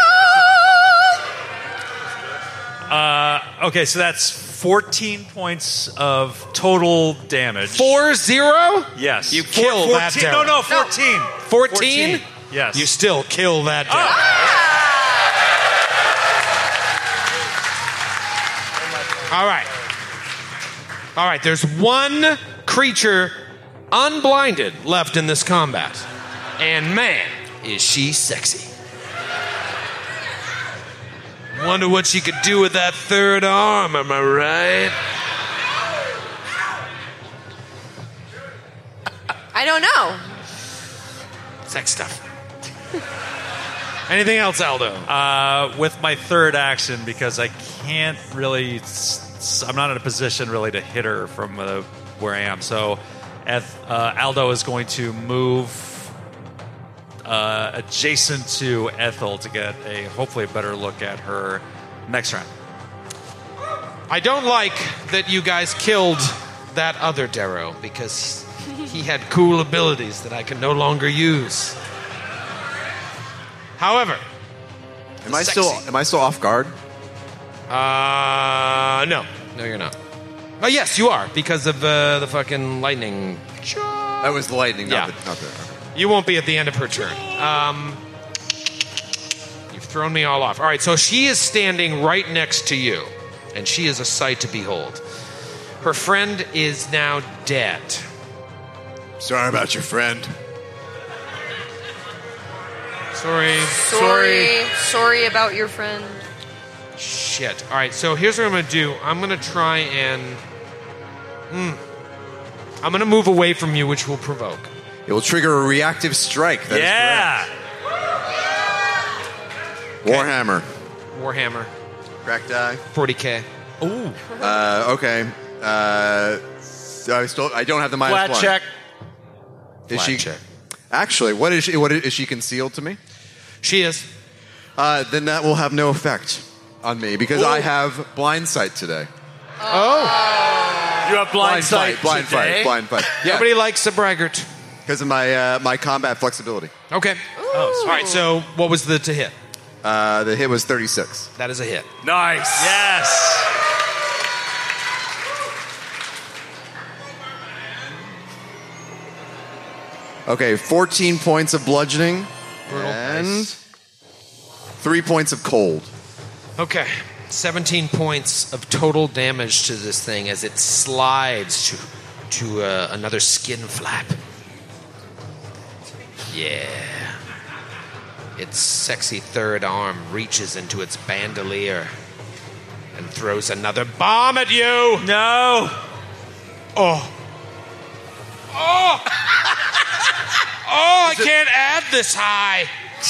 Okay, so that's 14 points of total damage. 4-0? Yes. You kill that 14. Darrow. No, 14. 14? Yes. You still kill that Darrow. All right. All right, there's one creature unblinded left in this combat. And man, is she sexy. Wonder what she could do with that third arm, am I right? I don't know. Sex stuff. Anything else, Aldo? With my third action, because I can't really... I'm not in a position really to hit her from where I am. So Aldo is going to move adjacent to Ethel to get hopefully a better look at her next round. I don't like that you guys killed that other Darrow because he had cool abilities that I can no longer use. However, Am I still off guard? No, you're not. Oh, yes, you are because of the fucking lightning. That was the lightning, Yeah. not the. You won't be at the end of her turn. You've thrown me all off. All right, so she is standing right next to you, and she is a sight to behold. Her friend is now dead. Sorry about your friend. Sorry about your friend. Shit. All right, so here's what I'm going to do. I'm going to try and... I'm going to move away from you, which will provoke. It will trigger a reactive strike. That is correct. Warhammer. Warhammer. Crack die. 40K. Ooh. Okay. I don't have the minus Flat one. check. Is she? check. Actually, what is she? What is she concealed to me? She is. Then that will have no effect on me because I have blind sight today. You have blind sight blind today? fight. Yeah, Nobody likes a braggart. because of my combat flexibility. Okay. All right, so what was the to hit? The hit was 36. That is a hit. Nice. Yes. Okay, 14 points of bludgeoning and 3 points of cold. Okay. 17 points of total damage to this thing as it slides to another skin flap. Yeah. Its sexy third arm reaches into its bandolier and throws another bomb at you. No. Oh. Oh! Oh, I can't add this high.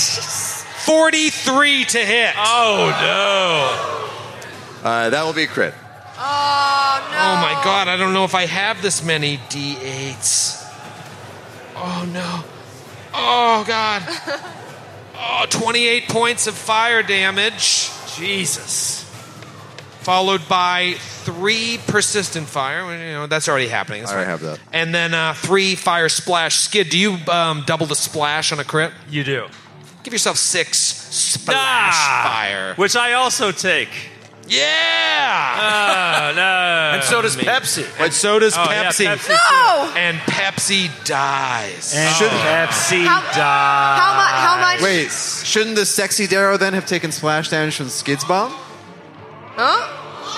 43 to hit. Oh, That will be a crit. Oh, no. Oh my god, I don't know if I have this many D8s. Oh no. Oh god. Oh, 28 points of fire damage. Jesus. Followed by 3 persistent fire. Well, you know, that's already happening. That's I already fine. have that. And then 3 fire splash. Skid, do you double the splash on a crit? no. You do. Give yourself 6 splash fire. Which I also take. Yeah! No. And so does Pepsi. And so does Oh, yeah, Pepsi. Pepsi No! And Pepsi dies. And Pepsi dies. How much? Wait, shouldn't the sexy Darrow then have taken splash damage from Skid's bomb? Huh?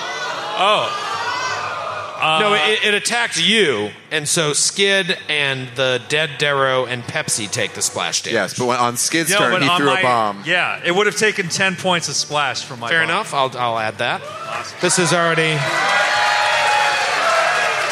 No, it attacked you, and so Skid and the dead Darrow and Pepsi take the splash damage. Yes, but when, on Skid's No, turn, but he on threw my- a bomb. Yeah, it would have taken 10 points of splash from my Fair bomb. enough. I'll add that. This is already.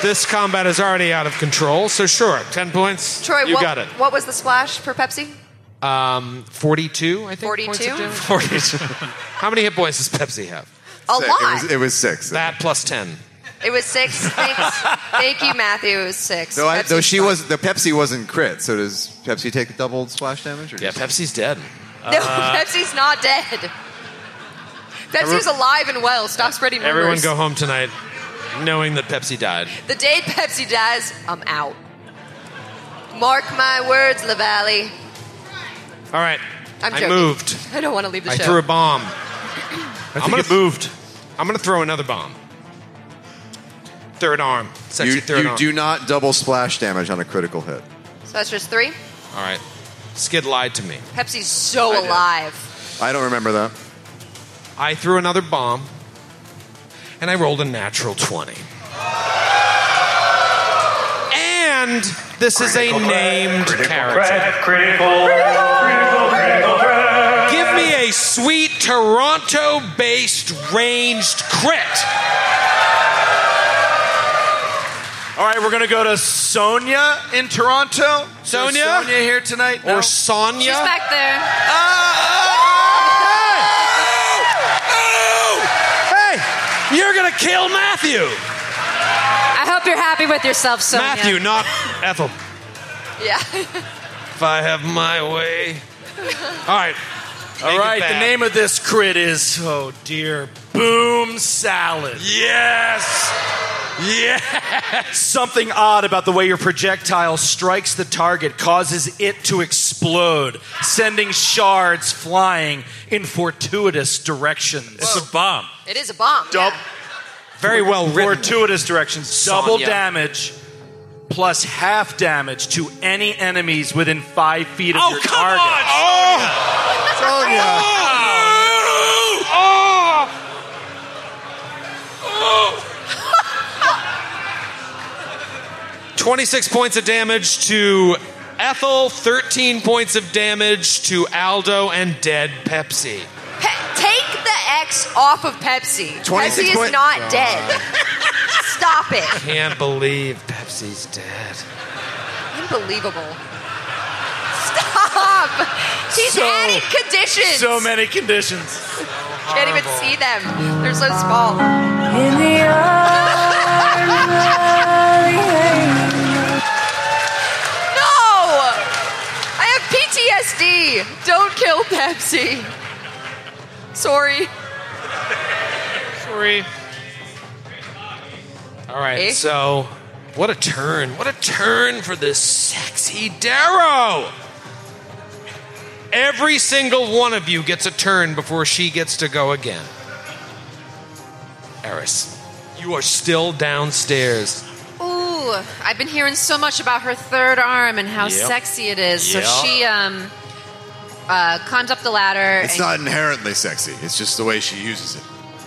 This combat is already out of control, so sure, 10 points. Troy, you got it. What was the splash per Pepsi? 42, I think. 42? Points of damage. 42. How many hit points does Pepsi have? A lot. It was 6. That plus 10. It was 6. Thanks. Thank you, Matthew. It was 6. Though Pepsi's the Pepsi wasn't crit, so does Pepsi take double splash damage? Or Yeah, Pepsi's dead. No, Pepsi's not dead. Pepsi's alive and well. Stop spreading rumors. Everyone go home tonight knowing that Pepsi died. The day Pepsi dies, I'm out. Mark my words, LaValle. All right. I'm I joking. moved. I don't want to leave the I show. threw a bomb. I'm going to moved. I'm going to throw another bomb. Third arm. Sexy third You arm. do not double splash damage on a critical hit. So that's just 3? All right. Skid lied to me. Pepsi's so I did. alive. I don't remember that. I threw another bomb, and I rolled a natural 20. And this is a named character. Critical threat. Give me a sweet Toronto-based ranged crit. All right, we're going to go to Sonia in Toronto. Sonia? Sonia here tonight? Or Sonia? She's back there. Hey, you're going to kill Matthew. I hope you're happy with yourself, Sonia. Matthew, not Ethel. Yeah. If I have my way. All right. All right, the name of this crit is, oh dear, Boom Salad. Yes! Yes! Something odd about the way your projectile strikes the target causes it to explode, sending shards flying in fortuitous directions. It's a bomb. It is a bomb. yeah. Very well written. Fortuitous directions. Double Sonya. damage plus half damage to any enemies within 5 feet of your come target. on! Sonia! 26 points of damage to Ethel, 13 points of damage to Aldo, and dead Pepsi. Take the X off of Pepsi. 26 Pepsi is point- not dead. Stop it. Can't believe Pepsi's dead. Unbelievable. Stop. She's adding conditions. So many conditions. Can't even see them. They're so small. No! I have PTSD. Don't kill Pepsi. Sorry. Sorry. All right, Eh? so what a turn. What a turn for this sexy Darrow. Every single one of you gets a turn before she gets to go again. Eris, you are still downstairs. Ooh, I've been hearing so much about her third arm and how Yep. sexy it is. Yep. So she climbs up the ladder. It's not inherently sexy. It's just the way she uses it.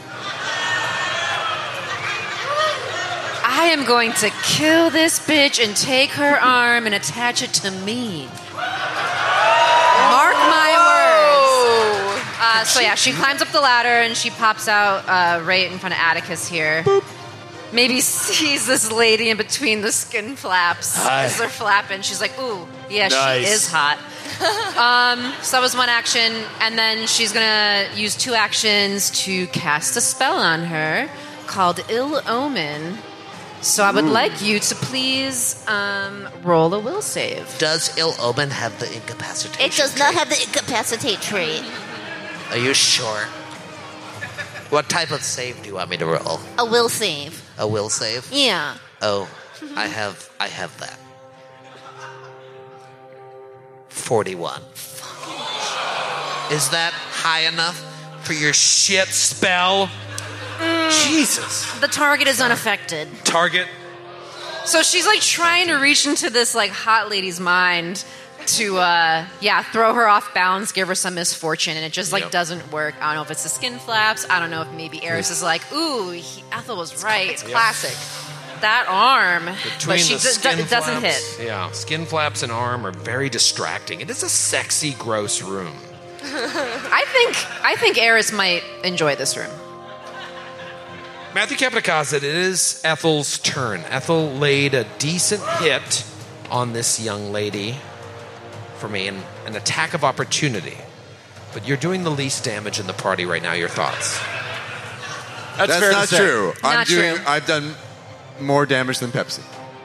I am going to kill this bitch and take her arm and attach it to me. Mark my words. So yeah, she climbs up the ladder and she pops out right in front of Atticus here. Boop. Maybe sees this lady in between the skin flaps as they're flapping. She's like, ooh, yeah, Nice. she is hot. So that was one action, and then she's gonna use 2 actions to cast a spell on her called Ill Omen. So I would like you to please roll a will save. Does Ill Omen have the incapacitation? It does not have the incapacitate trait. Are you sure? What type of save do you want me to roll? A will save. A will save? Yeah. Oh, I have that. 41. Is that high enough for your Shit spell. Jesus. The target is unaffected. Target. So she's like trying to reach into this like hot lady's mind to throw her off balance, give her some misfortune, and it just like Yep. doesn't work. I don't know if it's the skin flaps. I don't know if maybe Eris is like, ooh, Ethel was right. It's classic. That arm, Between but she the skin it doesn't flaps, hit. Yeah, skin flaps and arm are very distracting. It is a sexy, gross room. I think Eris might enjoy this room. Matthew Kapnikazit, it is Ethel's turn. Ethel laid a decent hit on this young lady for me, an attack of opportunity. But you're doing the least damage in the party right now. Your thoughts? That's fair to not say. true. Not true. I've done more damage than Pepsi.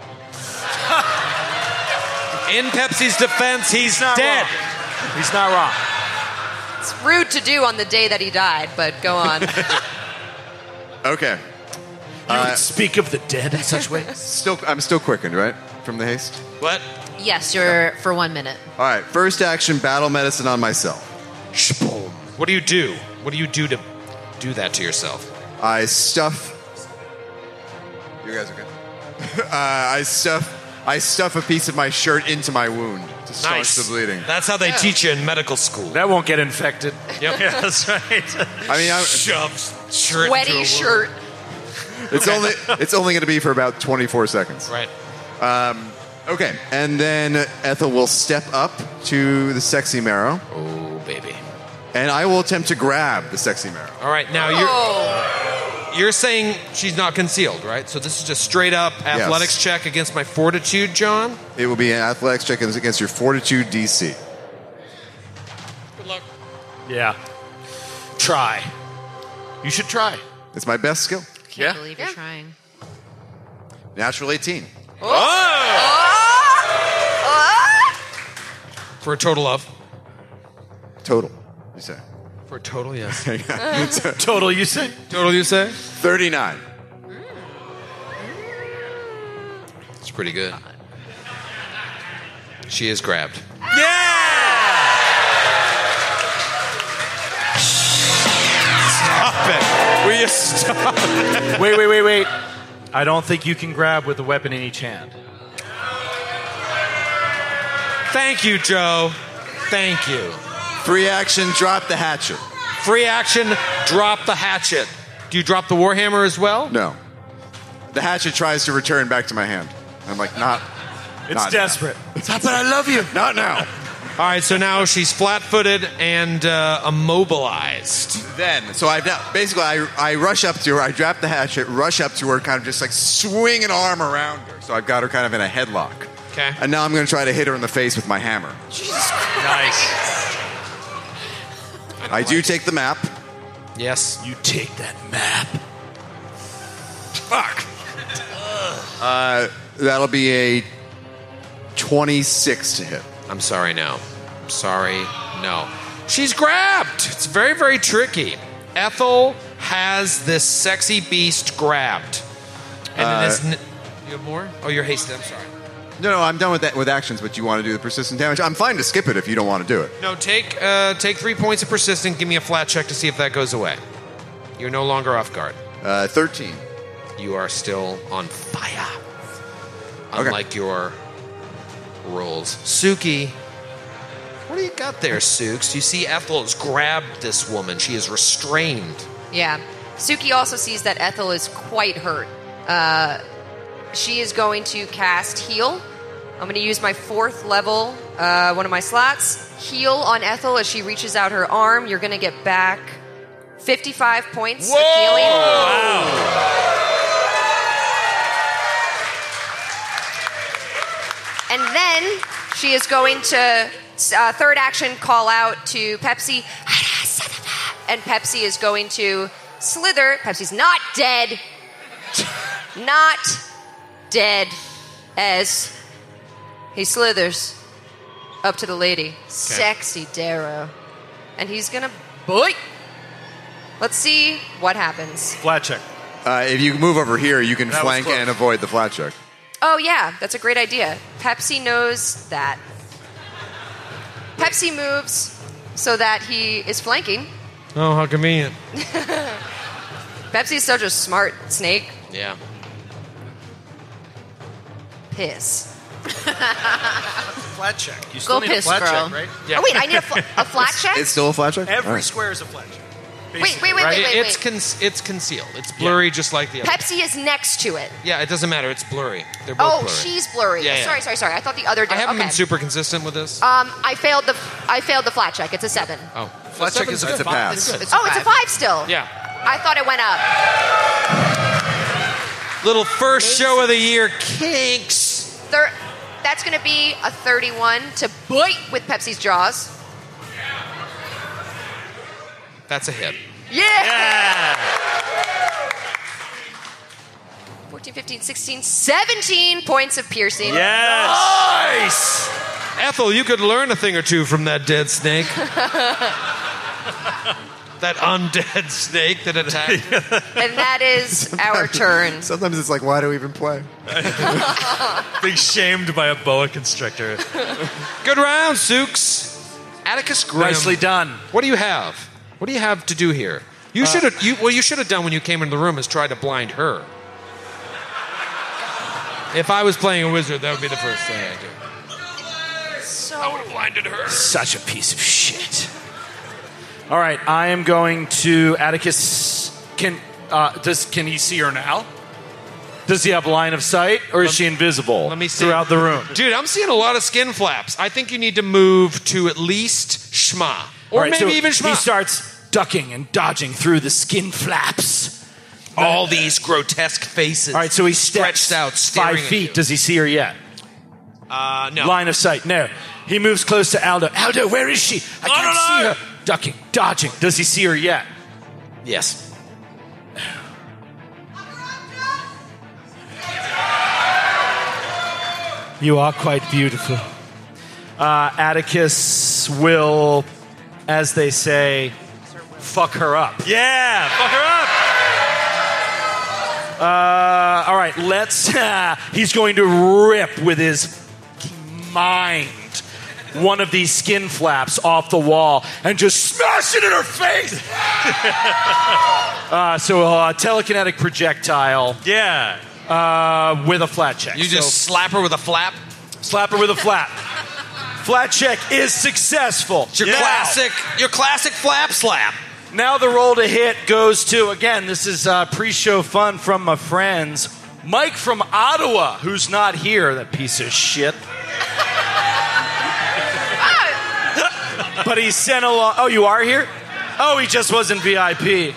In Pepsi's defense, he's not dead. wrong. He's not wrong. It's rude to do on the day that he died, but go on. Okay. You would speak of the dead in such ways. I'm still quickened, right? From the haste? What? Yes, you're for 1 minute. All right. First action, battle medicine on myself. Shboom. What do you do? What do you do to do that to yourself? I stuff. You guys okay? I stuff a piece of my shirt into my wound to staunch Nice. the bleeding. That's how they teach you in medical school. That won't get infected. Yep. Yeah, that's right. I mean, Shoves shirt into a Sweaty wound. shirt. it's only going to be for about 24 seconds. Right. Okay, and then Ethel will step up to the sexy marrow, Oh, baby. and I will attempt to grab the sexy marrow. All right, now you're saying she's not concealed, right? So this is just straight up athletics check against my fortitude, John? It will be an athletics check against your fortitude DC. Good luck. Yeah. Try. You should try. It's my best skill. Can't believe you're trying. Natural 18. For a total of? Total, you say. For a total, yes. Total, you say? Total, you say? 39. It's pretty good. She is grabbed. Stop it. Will you stop it? Wait. I don't think you can grab with a weapon in each hand. Thank you, Joe. Thank you. Free action, drop the hatchet. Free action, drop the hatchet. Do you drop the warhammer as well? No. The hatchet tries to return back to my hand. I'm like, not. It's not desperate. Stop it, I love you. Not now. All right, so now she's flat-footed and immobilized. Then, so I rush up to her, I drop the hatchet, rush up to her, kind of just like swing an arm around her. So I've got her kind of in a headlock. Okay. And now I'm going to try to hit her in the face with my hammer. Nice. I do take the map. Yes. You take that map. Fuck. That'll be a 26 to hit. I'm sorry, no. I'm sorry, no. She's grabbed. It's very, very tricky. Ethel has this sexy beast grabbed. And it is... You have more? Oh, you're hasted. I'm sorry. No, I'm done with that with actions, but you want to do the persistent damage? I'm fine to skip it if you don't want to do it. No, take 3 points of persistent. Give me a flat check to see if that goes away. You're no longer off guard. 13. You are still on fire. Unlike your rolls. Suki, what do you got there, Sukes? You see Ethel has grabbed this woman. She is restrained. Yeah. Suki also sees that Ethel is quite hurt. She is going to cast Heal. I'm going to use my 4th level, one of my slots. Heal on Ethel as she reaches out her arm. You're going to get back 55 points of healing. Wow. And then she is going to, third action, call out to Pepsi. And Pepsi is going to slither. Pepsi's not dead. Not dead. As he slithers up to the lady. Sexy Darrow. And he's going to boink. Let's see what happens. Flat check. If you move over here, you can That was flank close. and avoid the flat check. Oh, yeah, that's a great idea. Pepsi knows that. Pepsi moves so that he is flanking. Oh, how convenient. Pepsi's such a smart snake. Yeah. Piss. Flat check. You Go still need a piss, flat girl. check, right? Yeah. Oh, wait, I need a flat check? It's still a flat check? Every All right. square is a flat check. Wait. It's concealed. It's blurry just like the other. Pepsi is next to it. Yeah, it doesn't matter. It's blurry. They're both Oh, blurry. she's blurry. Yeah, yeah. Sorry. I thought the other did. I haven't okay. been super consistent with this. I failed the flat check. It's a 7. Oh. Flat check is a pass. Oh, it's a 5 still. Yeah. I thought it went up. Little first show of the year kinks. That's going to be a 31 to bite with Pepsi's jaws. That's a hit. Yeah! 14, 15, 16, 17 points of piercing. Nice! Ethel, you could learn a thing or two from that dead snake. That undead snake that attacked you. And that is our turn. Sometimes it's like, why do we even play? Being shamed by a boa constrictor. Good round, Sooks. Atticus Grimm. Nicely done. What do you have? What do you have to do here? You should have. What you should have done when you came into the room is try to blind her. If I was playing a wizard, that would be the first thing I'd do. I would have blinded her. Such a piece of shit. All right, I am going to Atticus. Can he see her now? Does he have line of sight, or is she invisible? Let me see. Throughout the room. Dude, I'm seeing a lot of skin flaps. I think you need to move to at least Shma. Or All right, maybe so even Shma. He starts ducking and dodging through the skin flaps. All these grotesque faces. All right, so he steps stretched out, 5 staring at feet. you. Does he see her yet? No. Line of sight, no. He moves close to Aldo. Aldo, where is she? I can't see her. Ducking, dodging. Does he see her yet? Yes. You are quite beautiful. Atticus will, as they say, fuck her up. Yeah, fuck her up. All right, let's. He's going to rip with his mind one of these skin flaps off the wall and just smash it in her face. So a telekinetic projectile. Yeah. With a flat check. You just slap her with a flap? Slap her with a flap. Flat check is successful. It's your classic flap slap. Now the roll to hit goes to, again, this is pre-show fun from my friends. Mike from Ottawa, who's not here, that piece of shit. But he sent along... Oh, you are here? Oh, he just wasn't VIP.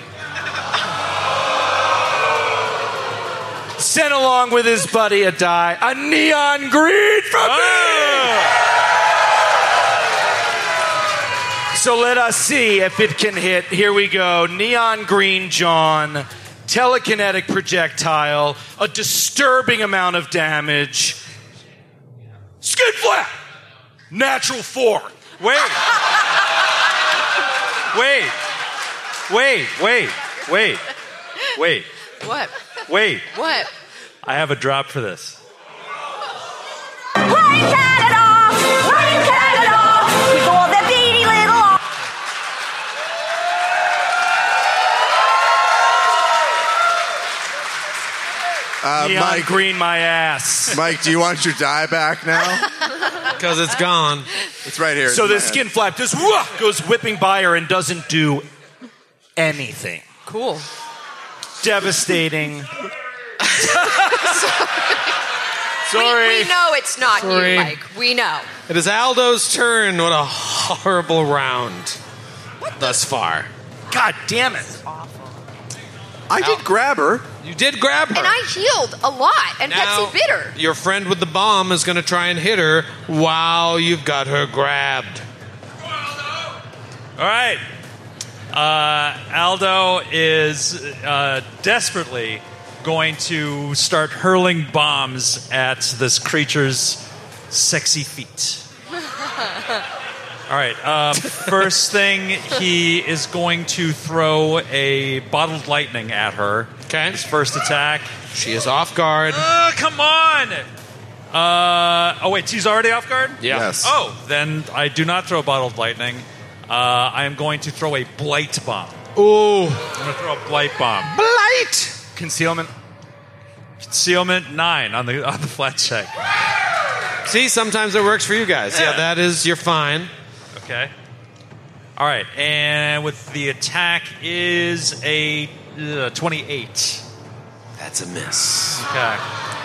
Sent along with his buddy a die. A neon green from me! So let us see if it can hit. Here we go. Neon green John. Telekinetic projectile. A disturbing amount of damage. Skin flap! Natural 4. Wait. What? Wait. What? I have a drop for this. Running Canada! Running Canada! Before the beady little... Neon Mike, green my ass. Mike, do you want your die back now? Because it's gone. It's right here. So It's in the my hand. skin flap just goes whipping by her and doesn't do anything. Cool. Devastating. Sorry. We know it's not Sorry. you, Mike. We know. It is Aldo's turn. What a horrible round thus far. God damn it. I did grab her. You did grab her. And I healed a lot, and Now, Pepsi bit her. your friend with the bomb is going to try and hit her while you've got her grabbed. All right. Aldo is desperately going to start hurling bombs at this creature's sexy feet. All right. First thing, he is going to throw a bottled lightning at her. Okay. His first attack. She is off guard. Come on! Oh, wait, she's already off guard? Yeah. Yes. Oh, then I do not throw bottled lightning. I am going to throw a blight bomb. Ooh. I'm going to throw a blight bomb. Blight! Concealment. Concealment 9 on the flat check. See, sometimes it works for you guys. Yeah, that is, you're fine. Okay. All right, and with the attack is a 28. That's a miss. Okay.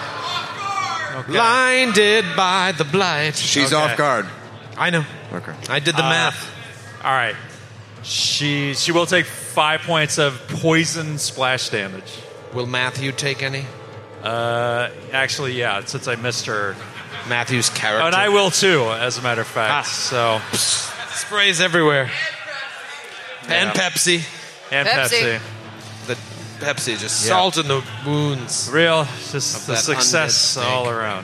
Blinded by the blight. She's Okay. off guard. I know. Okay. I did the math. All right. She will take 5 points of poison splash damage. Will Matthew take any? Actually, yeah, since I missed her. Matthew's character. Oh, and I will too, as a matter of fact. So sprays everywhere. And Pepsi. And Pepsi. The Pepsi just salt in the wounds. Real, just the success all around.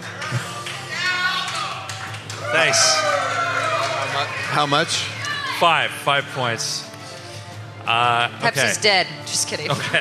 Thanks. How much? 5 points. Pepsi's dead. Just kidding. Okay.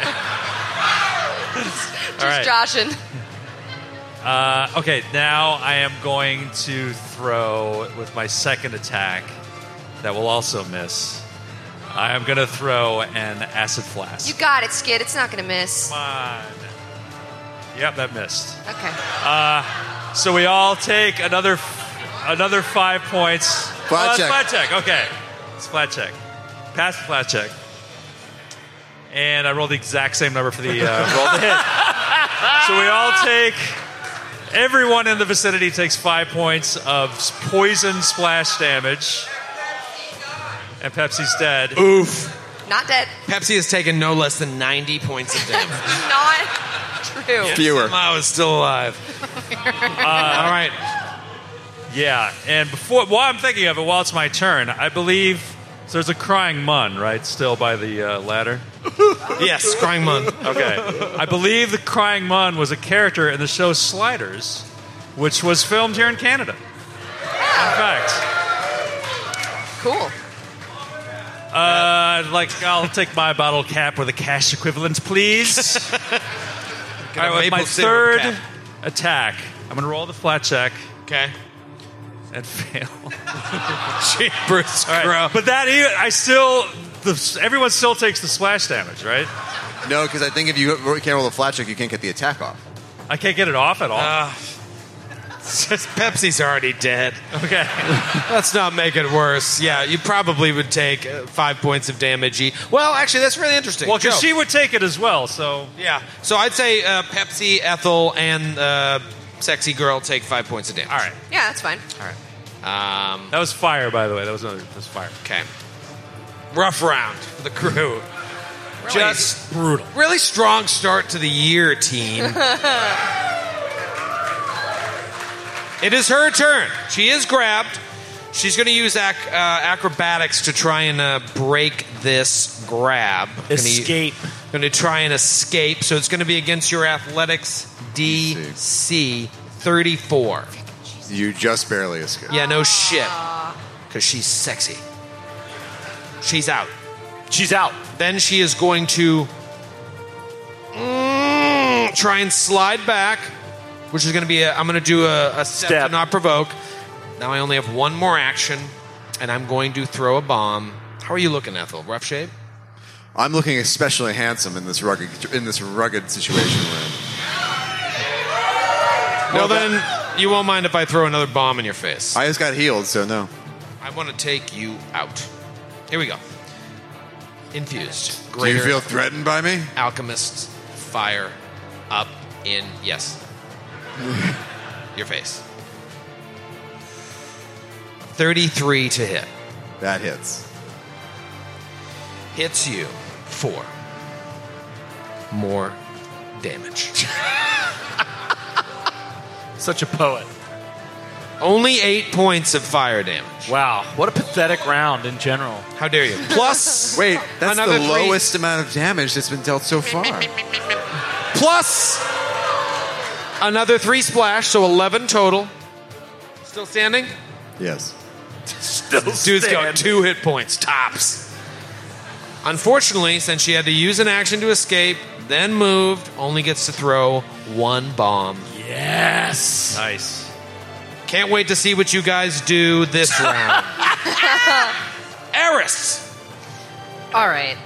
Just joshing. Okay, now I am going to throw with my second attack that will also miss. I am going to throw an acid flask. You got it, Skid. It's not going to miss. Come on. Yep, that missed. Okay. So we all take another 5 points. Flat check. Flat check. Okay. It's flat check. Pass the flat check. And I rolled the exact same number for the roll to hit. So we all take... Everyone in the vicinity takes 5 points of poison splash damage. And Pepsi's dead. Oof. Not dead. Pepsi has taken no less than 90 points of damage. Not true. Fewer. Somehow is still alive. All right. Yeah, and while I'm thinking of it, while it's my turn, I believe so there's a crying mun, right, still by the ladder? Yes, crying mun. Okay. I believe the crying mun was a character in the show Sliders, which was filmed here in Canada. In fact. Cool. I'll take my bottle cap with a cash equivalent, please. All right, with my third attack, I'm going to roll the flat check. Okay. And fail. Jeepers, right. But everyone still takes the splash damage, right? No, because I think if you can't roll a flat check, you can't get the attack off. I can't get it off at all. Pepsi's already dead. Okay. Let's not make it worse. Yeah, you probably would take 5 points of damage. Well, actually, that's really interesting. Well, because she would take it as well, so... Yeah. So I'd say Pepsi, Ethel, and Sexy Girl take 5 points of damage. All right. Yeah, that's fine. All right. That was fire, by the way. That was fire. Okay. Rough round for the crew. Just brutal. Really strong start to the year, team. It is her turn. She is grabbed. She's going to use acrobatics to try and break this grab. Escape. Going to try and escape. So it's going to be against your athletics DC 34. You just barely escaped. Yeah, no shit. Because she's sexy. She's out. She's out. Then she is going to try and slide back, which is going to be I'm going to do a step to not provoke. Now I only have one more action, and I'm going to throw a bomb. How are you looking, Ethel? Rough shape? I'm looking especially handsome in this rugged situation we're in. Well, then you won't mind if I throw another bomb in your face. I just got healed, so no. I want to take you out. Here we go. Infused. Do you feel threatened by me? Alchemist fire up in, yes, your face. 33 to hit. That hits. Hits you for more damage. Such a poet. Only 8 points of fire damage. Wow, what a pathetic round in general. How dare you? Plus, wait, that's another the 3. lowest amount of damage that's been dealt so far. Plus another 3 splash, so 11 total. Still standing? Yes. Still Dude's got 2 hit points, tops. Unfortunately, since she had to use an action to escape, then moved, only gets to throw 1 bomb. Yes. Nice. Can't wait to see what you guys do this round. Eris! All right.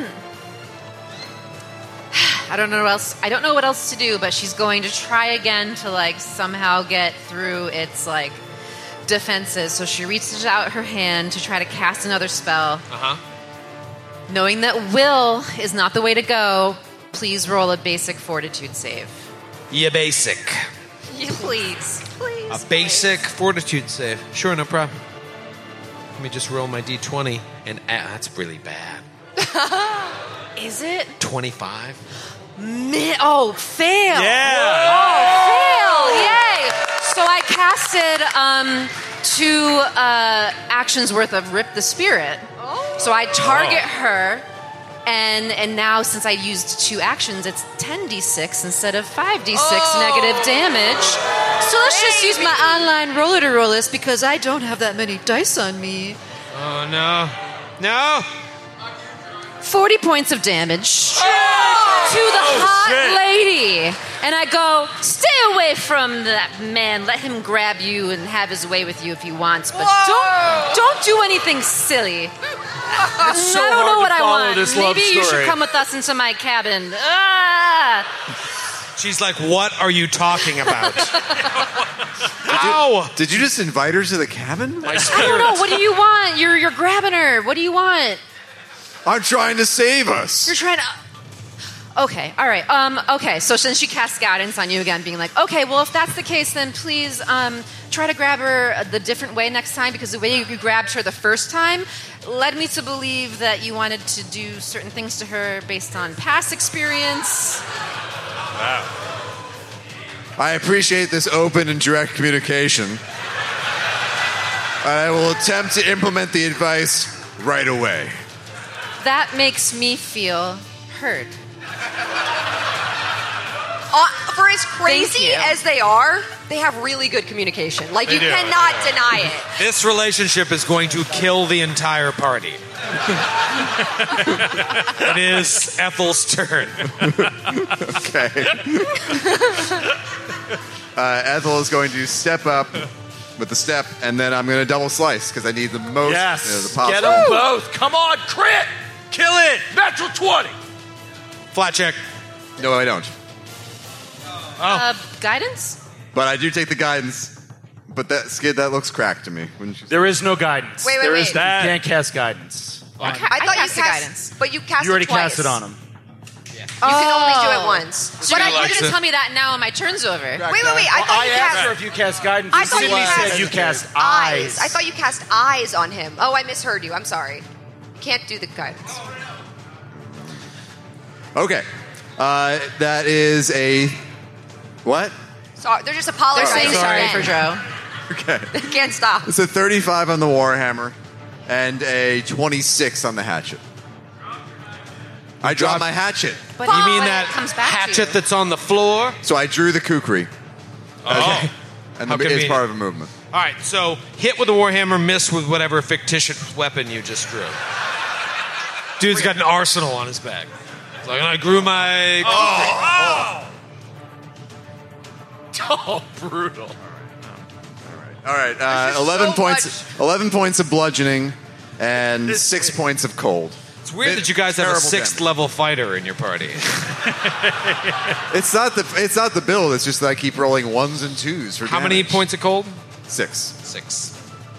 I don't know what else to do, but she's going to try again to somehow get through its defenses. So she reaches out her hand to try to cast another spell. Knowing that will is not the way to go, please roll a basic fortitude save. Yeah, basic. Yeah, please. A basic fortitude save. Sure, no problem. Let me just roll my d20, and that's really bad. Is it? 25. Fail. Yeah. Oh, fail. Yay. So I casted 2 actions worth of Rip the Spirit. So I target her, and now since I used 2 actions, it's 10d6 instead of 5d6 negative damage. So let's just use my online roller to roll this because I don't have that many dice on me. Oh, no. No! 40 points of damage to the hot lady. And I go, stay away from that man. Let him grab you and have his way with you if he wants. But don't do anything silly. It's so I don't know hard what to I follow want. this love Maybe you story. should come with us into my cabin. Ah! She's like, what are you talking about? Ow! Did you just invite her to the cabin? I don't know. What do you want? You're grabbing her. What do you want? I'm trying to save us. You're trying to... Okay, all right. Okay, so since she casts guidance on you again, being like, okay, well, if that's the case, then please try to grab her the different way next time, because the way you grabbed her the first time led me to believe that you wanted to do certain things to her based on past experience. Wow. I appreciate this open and direct communication. I will attempt to implement the advice right away. That makes me feel heard. For as crazy as they are, they have really good communication. Like, you cannot deny it. This relationship is going to kill the entire party. It is Ethel's turn. Okay. Ethel is going to step up with the step, and then I'm going to double slice because I need the most. Yes. The possible. Get them both. Come on, crit. Kill it. Natural 20. Flat check. No, I don't. Guidance? But I do take the guidance. But that Skid, that looks cracked to me. Wouldn't you say? There is no guidance. Wait. There is that. You can't cast guidance. I thought cast you the cast guidance. But you cast You already it twice. cast it on him. You can only do it once. But you're going to tell me that now and my turn's over. Wait. I thought you asked her cast... if you cast guidance. I thought you Sydney cast said you cast eyes. I thought you cast eyes on him. Oh, I misheard you. I'm sorry. You can't do the guidance. Okay. That is a... What? Sorry, they're just apologizing. They're saying sorry for Joe. Okay. They can't stop. It's a 35 on the Warhammer and a 26 on the hatchet. I draw my hatchet. But You mean when that it comes back to hatchet you. that's on the floor? So I drew the kukri. Oh. And How it's convenient. part of a movement. All right, so hit with the Warhammer, miss with whatever fictitious weapon you just drew. Dude's got an arsenal on his back. It's like, I grew my... Oh, brutal. All right, 11 points. 11 points of bludgeoning and 6 points of cold. It's weird that you guys have a Terrible 6th damage. level fighter in your party. It's not the build. It's just that I keep rolling 1s and 2s for How many damage. points of cold? 6. 6.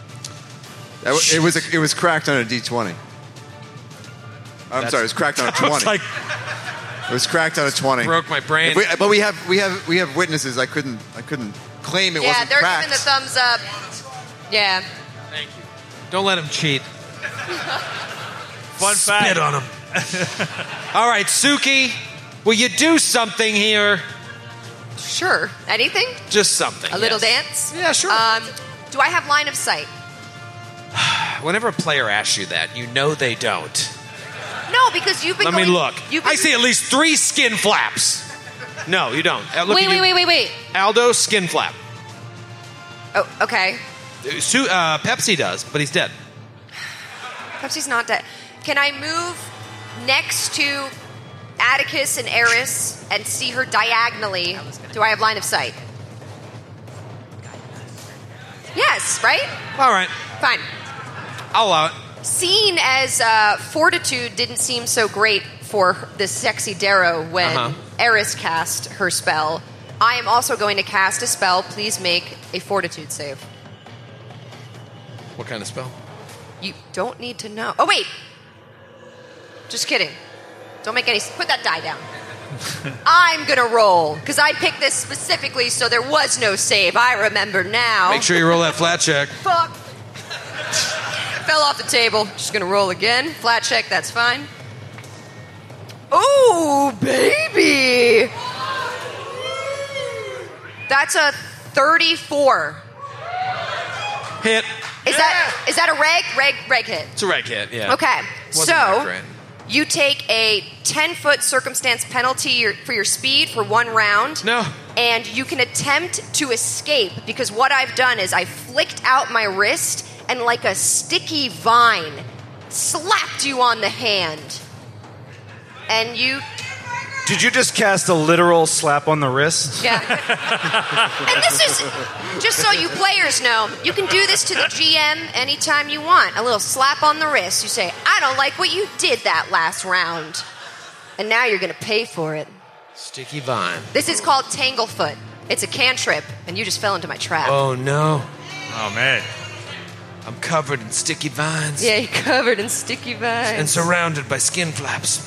It was cracked on a D20. I'm sorry, it was cracked on a 20. It's like It was cracked on a 20. broke my brain. But we have witnesses. I couldn't claim it Yeah, wasn't they're cracked. giving the thumbs up. Yeah. Don't let him cheat. Fun fact. Spit on him. All right, Suki, will you do something here? Sure. Anything? Just something. A little yes. dance? Yeah, sure. Do I have line of sight? Whenever a player asks you that, you know they don't. No, because you've been Let going... me look. you've been- I see at least 3 skin flaps. No, you don't. Look at you. Wait. Aldo, skin flap. Oh, okay. Pepsi does, but he's dead. Pepsi's not dead. Can I move next to Atticus and Eris and see her diagonally? Do I have line of sight? Yes, right? All right. Fine. I'll allow it. Seeing as Fortitude didn't seem so great for the sexy Darrow when Eris cast her spell, I am also going to cast a spell. Please make a Fortitude save. What kind of spell? You don't need to know. Oh, wait. Just kidding. Don't make any... Put that die down. I'm going to roll, because I picked this specifically so there was no save. I remember now. Make sure you roll that flat check. Fuck. Fell off the table. Just going to roll again. Flat check, that's fine. Oh, baby. That's a 34. Hit. Is that a reg hit? It's a reg hit, yeah. Okay, Wasn't that so great. you take a 10-foot circumstance penalty for your speed for 1 round. No. And you can attempt to escape because what I've done is I flicked out my wrist and like a sticky vine slapped you on the hand. And you... Did you just cast a literal slap on the wrist? Yeah. And this is, just so you players know, you can do this to the GM anytime you want. A little slap on the wrist. You say, I don't like what you did that last round. And now you're going to pay for it. Sticky vine. This is called Tanglefoot. It's a cantrip, and you just fell into my trap. Oh, no. Oh, man. I'm covered in sticky vines. Yeah, you're covered in sticky vines. And surrounded by skin flaps.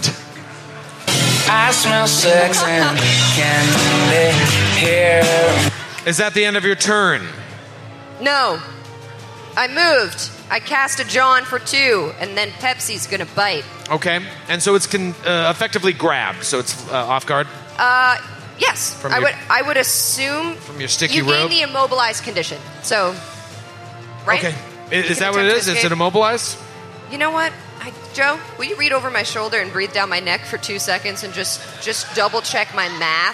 I smell sex and candy here. Is that the end of your turn? No. I moved. I cast a John for 2, and then Pepsi's going to bite. Okay. And so it's effectively grabbed, so it's off guard? Yes. From I would assume... From your sticky you gain rope? the immobilized condition. So, right? Okay. You Is can that what it attempt is? to Is escape. it immobilized? You know what? Joe, will you read over my shoulder and breathe down my neck for 2 seconds and just double check my math?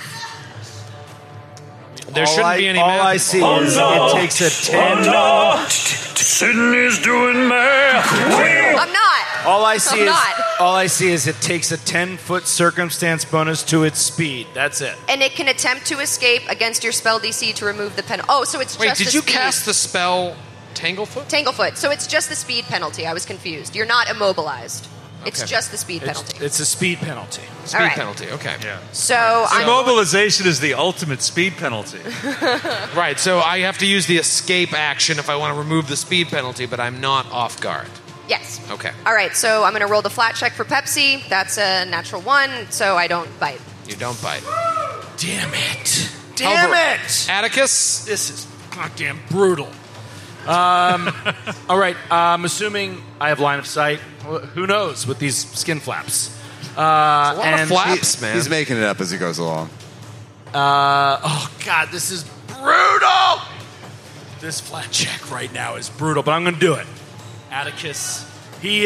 There shouldn't be any All math I see involved. is it takes a 10. Sydney's doing math. I'm not. All I see I'm is it takes a 10-foot circumstance bonus to its speed. That's it. And it can attempt to escape against your spell DC to remove the penalty. Oh, so it's Wait, just did the you speed. cast the spell Tanglefoot? Tanglefoot. So it's just the speed penalty. I was confused. You're not immobilized. It's Okay. just the speed penalty. It's a speed penalty. Speed All right. penalty, okay. Yeah. So I'm Immobilization is the ultimate speed penalty. Right, so I have to use the escape action if I want to remove the speed penalty, but I'm not off guard. Yes. Okay. All right, so I'm going to roll the flat check for Pepsi. That's a natural 1, so I don't bite. You don't bite. Damn it. Damn it. Atticus? This is goddamn brutal. All right, I'm assuming I have line of sight. Who knows with these skin flaps? a lot of flaps, man. He's making it up as he goes along. Oh, God, this is brutal. This flat check right now is brutal, but I'm going to do it. Atticus, he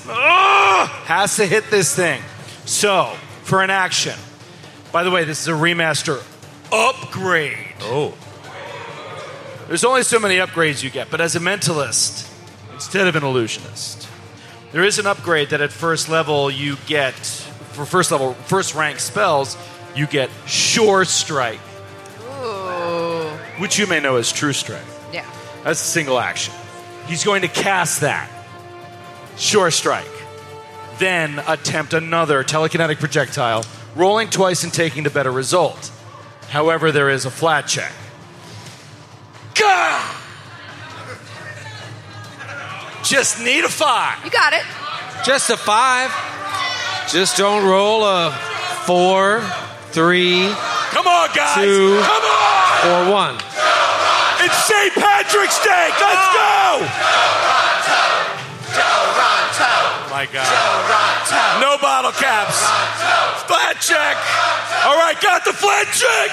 has to hit this thing. So, for an action, by the way, this is a remaster upgrade. Oh. There's only so many upgrades you get, but as a mentalist, instead of an illusionist, there is an upgrade that at first level you get, for first rank spells, you get Sure Strike, Ooh. which you may know as True Strike. Yeah. That's a single action. He's going to cast that. Sure Strike. Then attempt another telekinetic projectile, rolling twice and taking the better result. However, there is a flat check. Gah! Just need a 5. You got it. Just a 5. Just don't roll a 4, 3, Come on, guys. 2, Come on. or 1. It's St. Patrick's Day. Let's go. My God. No bottle caps. Flat check. All right, got the flat check.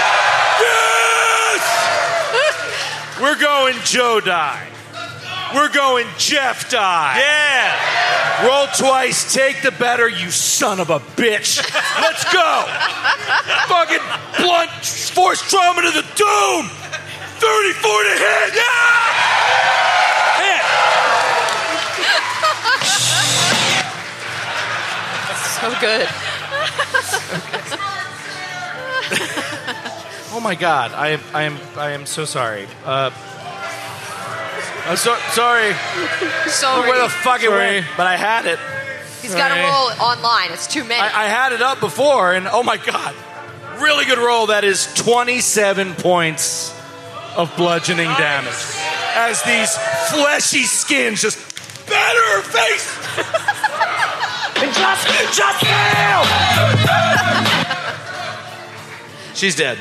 Yes. We're going Joe die. We're going Jeff die. Yeah. Roll twice, take the better, you son of a bitch. Let's go. Fucking blunt force trauma to the dome. 34 to hit. Yeah. Hit. So good. Oh my God, I am so sorry. I'm sorry. Sorry. Where the fuck it went? But I had it. He's got to roll online. It's too many. I had it up before, and oh my God, really good roll. That is 27 points of bludgeoning damage as these fleshy skins just batter her face. Just fail. She's dead.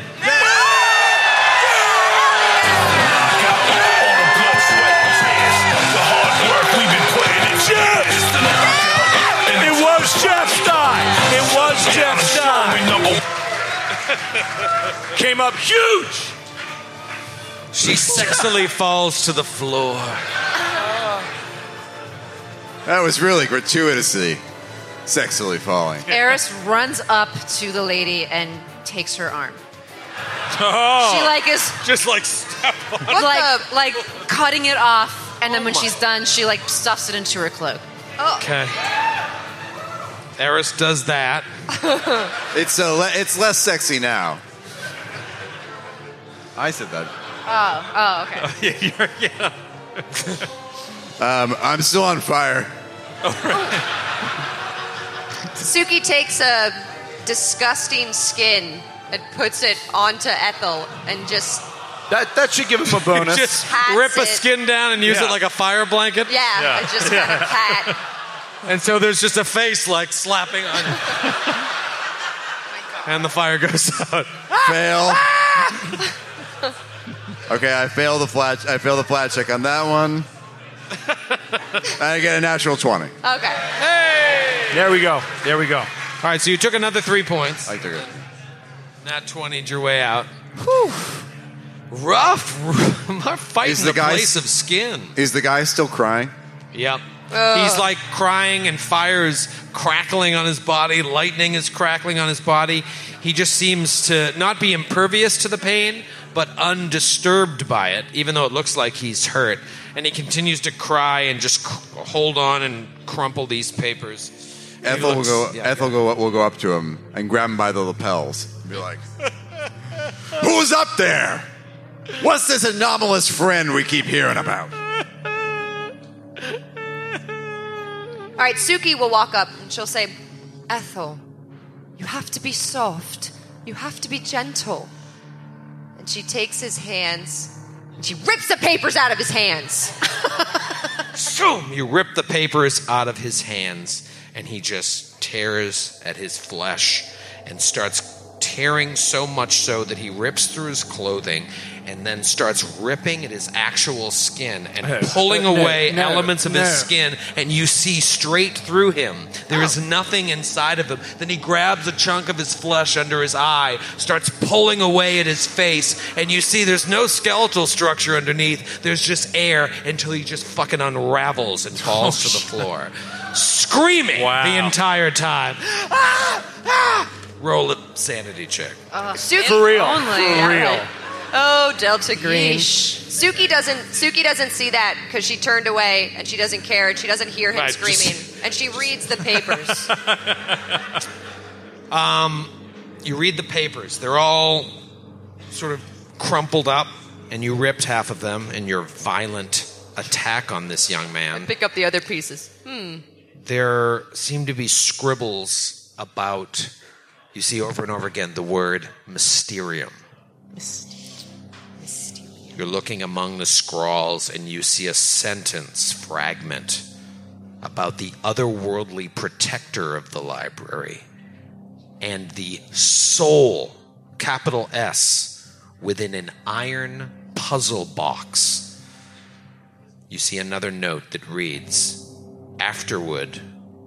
It was Jeff's die. It was Jeff's die. Came up huge. She sexily falls to the floor. That was really gratuitously sexily falling. Eris runs up to the lady and takes her arm. Oh. She like is just like step on. like cutting it off, and then when she's done, she like stuffs it into her cloak. Okay. Eris does that. It's less sexy now. I said that. Okay. I'm still on fire. Suki takes a disgusting skin and puts it onto Ethel and just That should give him a bonus. Just pats rip a it. skin down and use it like a fire blanket. I just kind of pat. And so there's just a face like slapping on it. And the fire goes out. Fail. Okay, I fail the flat check on that one. I get a natural 20. Okay. Hey! There we go. All right, so you took another 3 points. I took it. Nat 20'd your way out. Whew. Rough fighting the place of skin. Is the guy still crying? Yep. He's like crying and fire is crackling on his body. Lightning is crackling on his body. He just seems to not be impervious to the pain, but undisturbed by it, even though it looks like he's hurt. And he continues to cry and just hold on and crumple these papers. Ethel will go up to him and grab him by the lapels and be like, "Who's up there? What's this anomalous friend we keep hearing about?" All right, Suki will walk up and she'll say, Ethel, you have to be soft. You have to be gentle. And she takes his hands and she rips the papers out of his hands. Shoom! You rip the papers out of his hands, and he just tears at his flesh and starts tearing so much so that he rips through his clothing and then starts ripping at his actual skin and pulling away elements of his skin, and you see straight through him. There is nothing inside of him. Then he grabs a chunk of his flesh under his eye, starts pulling away at his face, and you see there's no skeletal structure underneath. There's just air until he just fucking unravels and falls to the floor, screaming the entire time. Roll a sanity check. Suki, For real. Only. For real. Oh, Delta Green. Suki doesn't see that because she turned away and she doesn't care and she doesn't hear him screaming and she reads the papers. You read the papers. They're all sort of crumpled up, and you ripped half of them in your violent attack on this young man. Pick up the other pieces. There seem to be scribbles about, you see over and over again, the word Mysterium. You're looking among the scrawls and you see a sentence fragment about the otherworldly protector of the library and the soul, capital S, within an iron puzzle box. You see another note that reads, Afterward.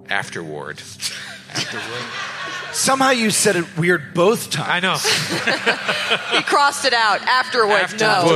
Somehow you said it weird both times. I know. He crossed it out. Afterward.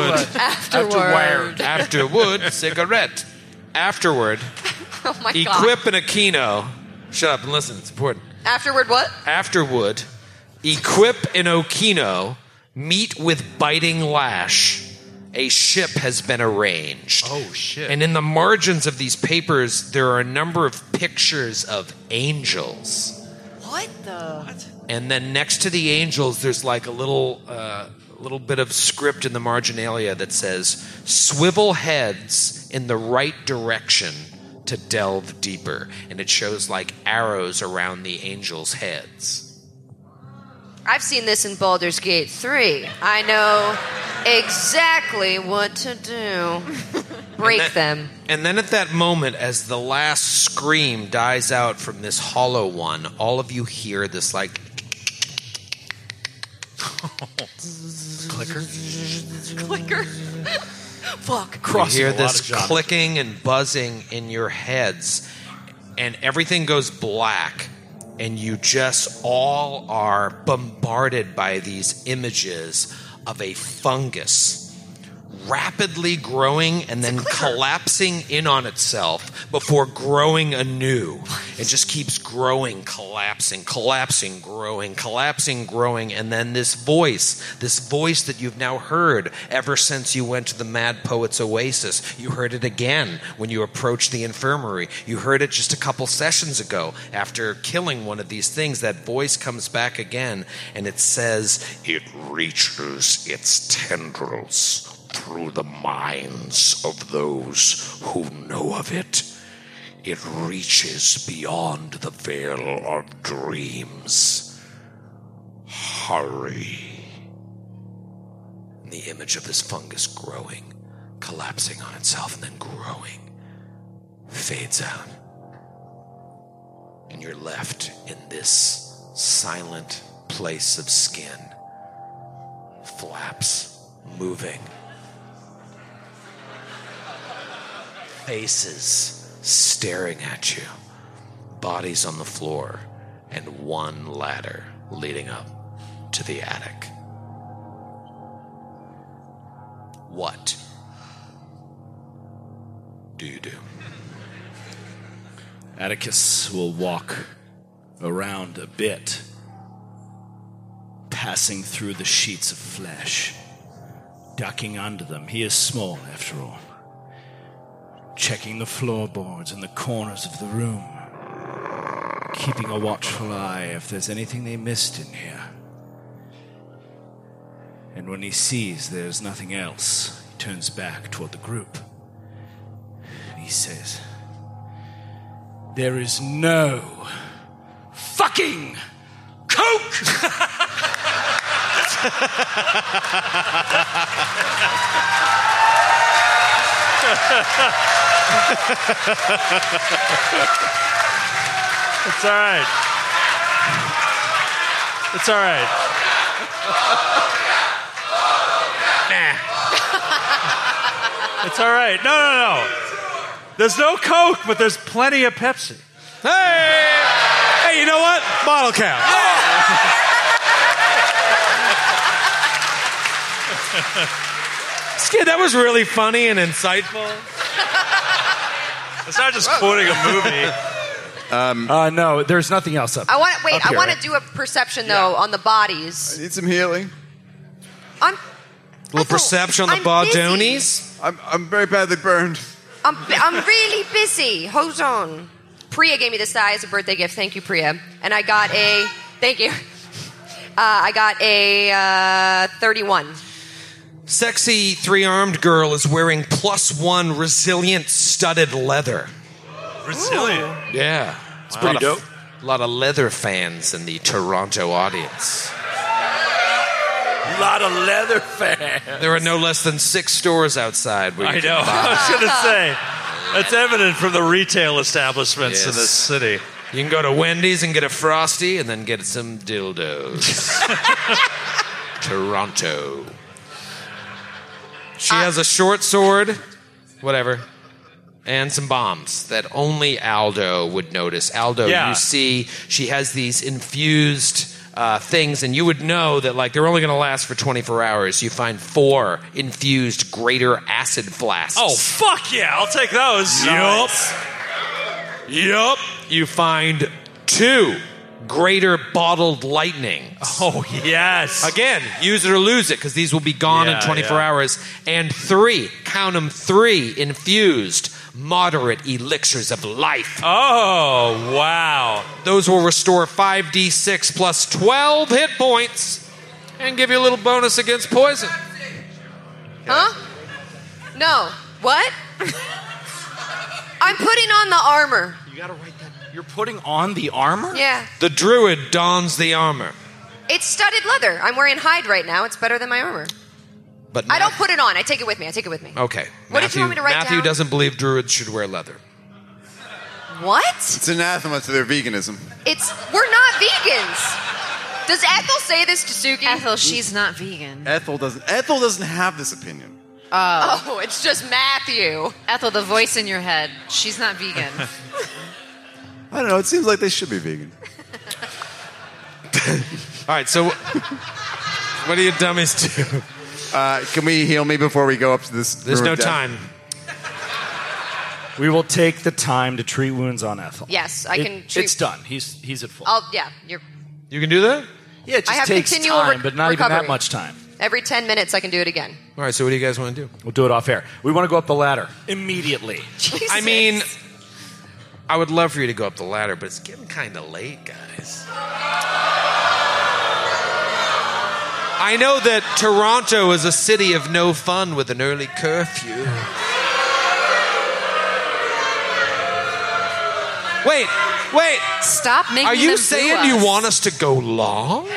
Cigarette. Afterward. Oh my God. Equip an Aquino. Shut up and listen, it's important. Afterward what? Afterward. Equip an Okino. Meet with biting lash. A ship has been arranged. Oh, shit. And in the margins of these papers, there are a number of pictures of angels. What the? And then next to the angels, there's like a little bit of script in the marginalia that says, "Swivel heads in the right direction to delve deeper." And it shows like arrows around the angels' heads. I've seen this in Baldur's Gate 3. I know exactly what to do. Break them. And then at that moment, as the last scream dies out from this hollow one, all of you hear this like Clicker. Fuck. you hear this clicking and buzzing in your heads, and everything goes black. and you just all are bombarded by these images of a fungus rapidly growing and then collapsing in on itself before growing anew. It just keeps growing, collapsing, growing, and then this voice that you've now heard ever since you went to the Mad Poets Oasis. You heard it again when you approached the infirmary. You heard it just a couple sessions ago after killing one of these things. That voice comes back again, and it says, "It reaches its tendrils through the minds of those who know of it. It reaches beyond the veil of dreams. Hurry." And the image of this fungus growing, collapsing on itself, and then growing, fades out. And you're left in this silent place of skin. Flaps moving. Faces staring at you, bodies on the floor, and one ladder leading up to the attic. What do you do? Atticus will walk around a bit, passing through the sheets of flesh, ducking under them. He is small, after all. Checking the floorboards and the corners of the room, keeping a watchful eye if there's anything they missed in here. And when he sees there's nothing else, he turns back toward the group. And he says, "There is no fucking Coke!" It's all right. It's all right. Nah. It's all right. No. There's no Coke, but there's plenty of Pepsi. Hey, you know what? Bottle cap. Skid, that was really funny and insightful. It's not just quoting a movie. No, there's nothing else up. I want to do a perception though on the bodies. I need some healing. A little perception on the Bardonies. I'm very badly burned. I'm really busy. Hold on. Priya gave me this die as a birthday gift. Thank you, Priya. And I got a. Thank you. I got a 31. Sexy three-armed girl is wearing +1 resilient studded leather. Resilient? Yeah. It's pretty dope. A lot of leather fans in the Toronto audience. A lot of leather fans. There are no less than 6 stores outside where you I can know. buy. I was going to say, that's evident from the retail establishments in this city. You can go to Wendy's and get a Frosty and then get some dildos. Toronto. She has a short sword, whatever, and some bombs that only Aldo would notice. Aldo, you see, she has these infused things, and you would know that like they're only going to last for 24 hours. You find 4 infused greater acid flasks. Oh, fuck yeah, I'll take those. Yup. You find 2 greater bottled lightning. Oh, yes. Again, use it or lose it, because these will be gone in 24 hours. And 3, count them, 3 infused moderate elixirs of life. Oh, wow. Those will restore 5d6 plus 12 hit points and give you a little bonus against poison. Huh? No. What? I'm putting on the armor. You gotta write that. You're putting on the armor? Yeah. The druid dons the armor. It's studded leather. I'm wearing hide right now. It's better than my armor. But I don't put it on. I take it with me. Okay. What did you want me to write Matthew down? doesn't believe druids should wear leather. What? It's anathema to their veganism. We're not vegans. Does Ethel say this to Suki? Ethel, she's not vegan. Ethel doesn't have this opinion. Oh, it's just Matthew. Ethel, the voice in your head. She's not vegan. I don't know. It seems like they should be vegan. right, so what do you dummies do? Can we heal me before we go up to this? There's no time. We will take the time to treat wounds on Ethel. Yes, I can treat... It's done. He's at full. You can do that? Yeah, it just I have takes continual time, but not recovery. even that much time. Every 10 minutes I can do it again. All right, so what do you guys want to do? We'll do it off air. We want to go up the ladder immediately. Jesus. I mean, I would love for you to go up the ladder, but it's getting kind of late, guys. I know that Toronto is a city of no fun with an early curfew. Wait. Stop making Are you them saying boo you us. want us to go long?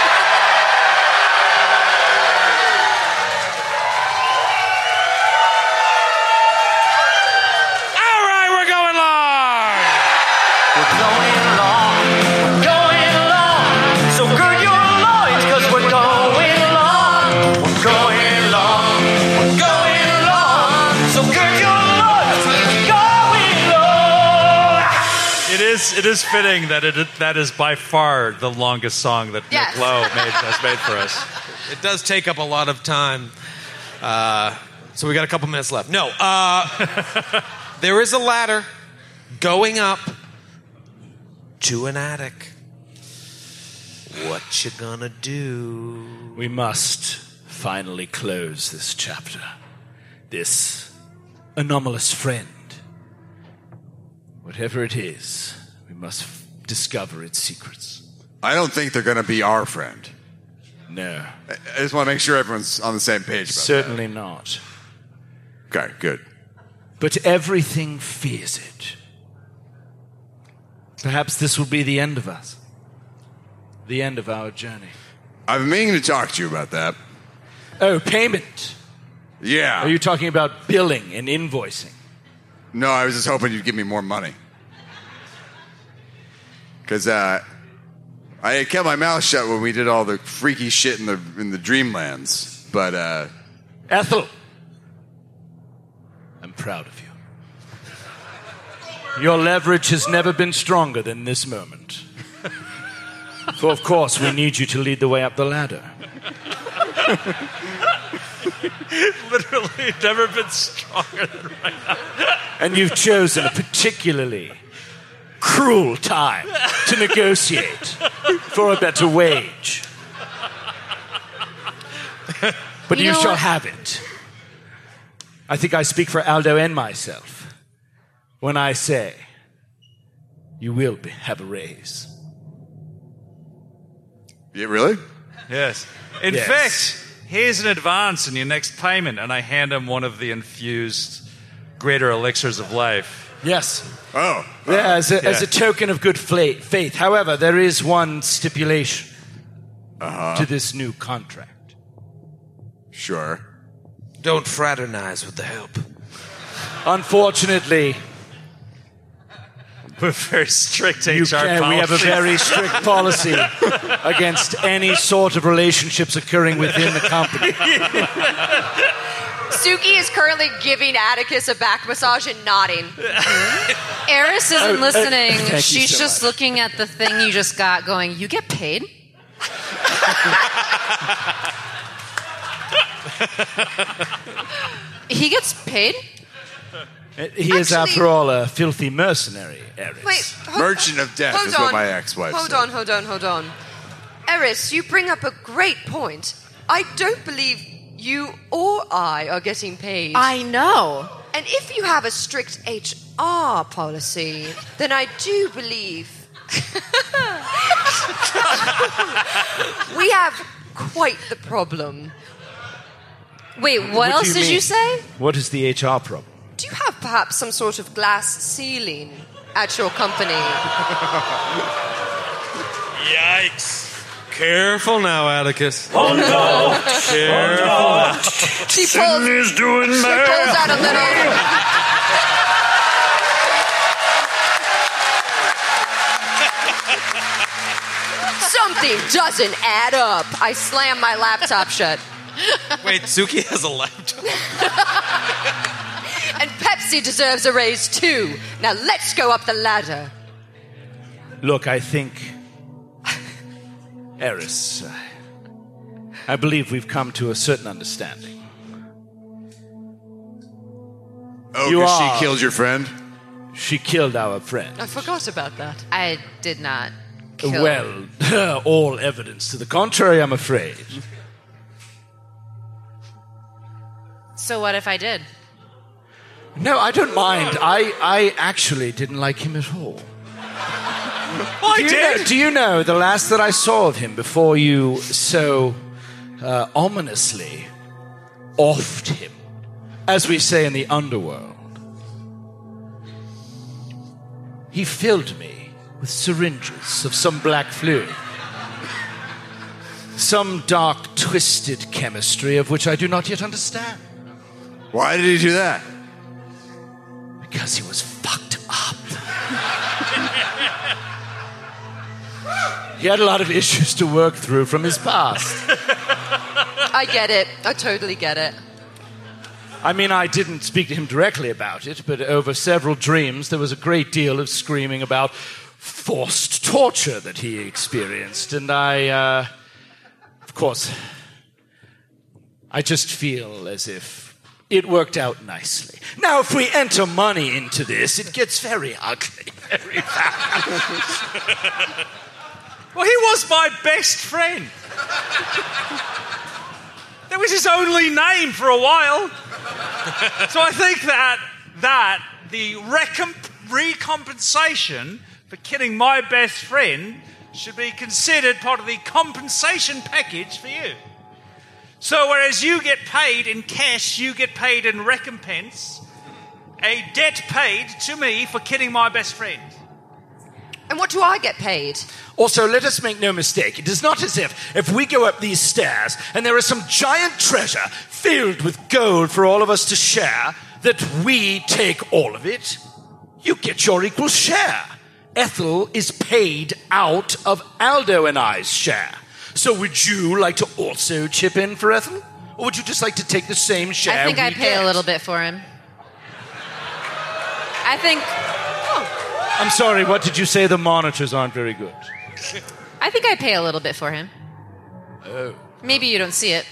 So gird your loins, 'cause we're going long. We're going long. We're going long. So gird your loins, we're going long. It is fitting that is by far the longest song that Yes. Nick Lowe has made for us. It does take up a lot of time. So we got a couple minutes left. No, there is a ladder going up to an attic. What you gonna do? We must finally close this chapter. This anomalous friend. Whatever it is, we must discover its secrets. I don't think they're going to be our friend. No. I just want to make sure everyone's on the same page about Certainly not. that. Okay, good. But everything fears it. Perhaps this will be the end of us. The end of our journey. I've been meaning to talk to you about that. Oh, payment. Yeah. Are you talking about billing and invoicing? No, I was just hoping you'd give me more money. Because I kept my mouth shut when we did all the freaky shit in the Dreamlands. But, Ethel, I'm proud of you. Your leverage has never been stronger than this moment. For, of course, we need you to lead the way up the ladder. Literally never been stronger than right now. And you've chosen a particularly cruel time to negotiate for a better wage. But you shall have it. I think I speak for Aldo and myself when I say you will have a raise. Yeah, really? Yes. In fact, here's an advance in your next payment, and I hand him one of the infused greater elixirs of life. Yes. Oh. As a token of good faith. However, there is one stipulation to this new contract. Sure. Don't fraternize with the help. Unfortunately, we're very strict HR policy. We have a very strict policy against any sort of relationships occurring within the company. Suki is currently giving Atticus a back massage and nodding. Eris isn't listening. thank you She's so just much. looking at the thing you just got going, you get paid? He gets paid? He is, after all, a filthy mercenary, Eris. Wait, Merchant of Death is what my ex-wife said. Hold on. Eris, you bring up a great point. I don't believe you or I are getting paid. I know. And if you have a strict HR policy, then I do believe we have quite the problem. Wait, what do else you did mean? you say? What is the HR problem? Do you have perhaps some sort of glass ceiling at your company? Yikes. Careful now, Atticus. Oh no! Careful now. She pulls out a little... Something doesn't add up. I slam my laptop shut. Wait, Suki has a laptop? And Pepsi deserves a raise too. Now let's go up the ladder. Look, I think Eris, I believe we've come to a certain understanding. Oh, You because are- she killed your friend? She killed our friend. I forgot about that. I did not kill. Well, all evidence to the contrary, I'm afraid. So what if I did? No, I don't mind. I actually didn't like him at all. Do you know the last that I saw of him before you so ominously offed him, as we say in the underworld? He filled me with syringes of some black fluid. Some dark, twisted chemistry of which I do not yet understand. Why did he do that? Because he was fucked up. He had a lot of issues to work through from his past. I get it. I totally get it. I mean, I didn't speak to him directly about it, but over several dreams, there was a great deal of screaming about forced torture that he experienced. And of course, I just feel as if it worked out nicely. Now, if we enter money into this, it gets very ugly very fast. Well, he was my best friend. That was his only name for a while. So I think that the recompensation for killing my best friend should be considered part of the compensation package for you. So whereas you get paid in cash, you get paid in recompense, a debt paid to me for killing my best friend. And what do I get paid? Also, let us make no mistake. It is not as if we go up these stairs and there is some giant treasure filled with gold for all of us to share, that we take all of it. You get your equal share. Ethel is paid out of Aldo and I's share. So would you like to also chip in for Ethel? Or would you just like to take the same share? I think I we pay get? a little bit for him. I think I'm sorry, what did you say? The monitors aren't very good. I pay a little bit for him. Oh. Maybe you don't see it.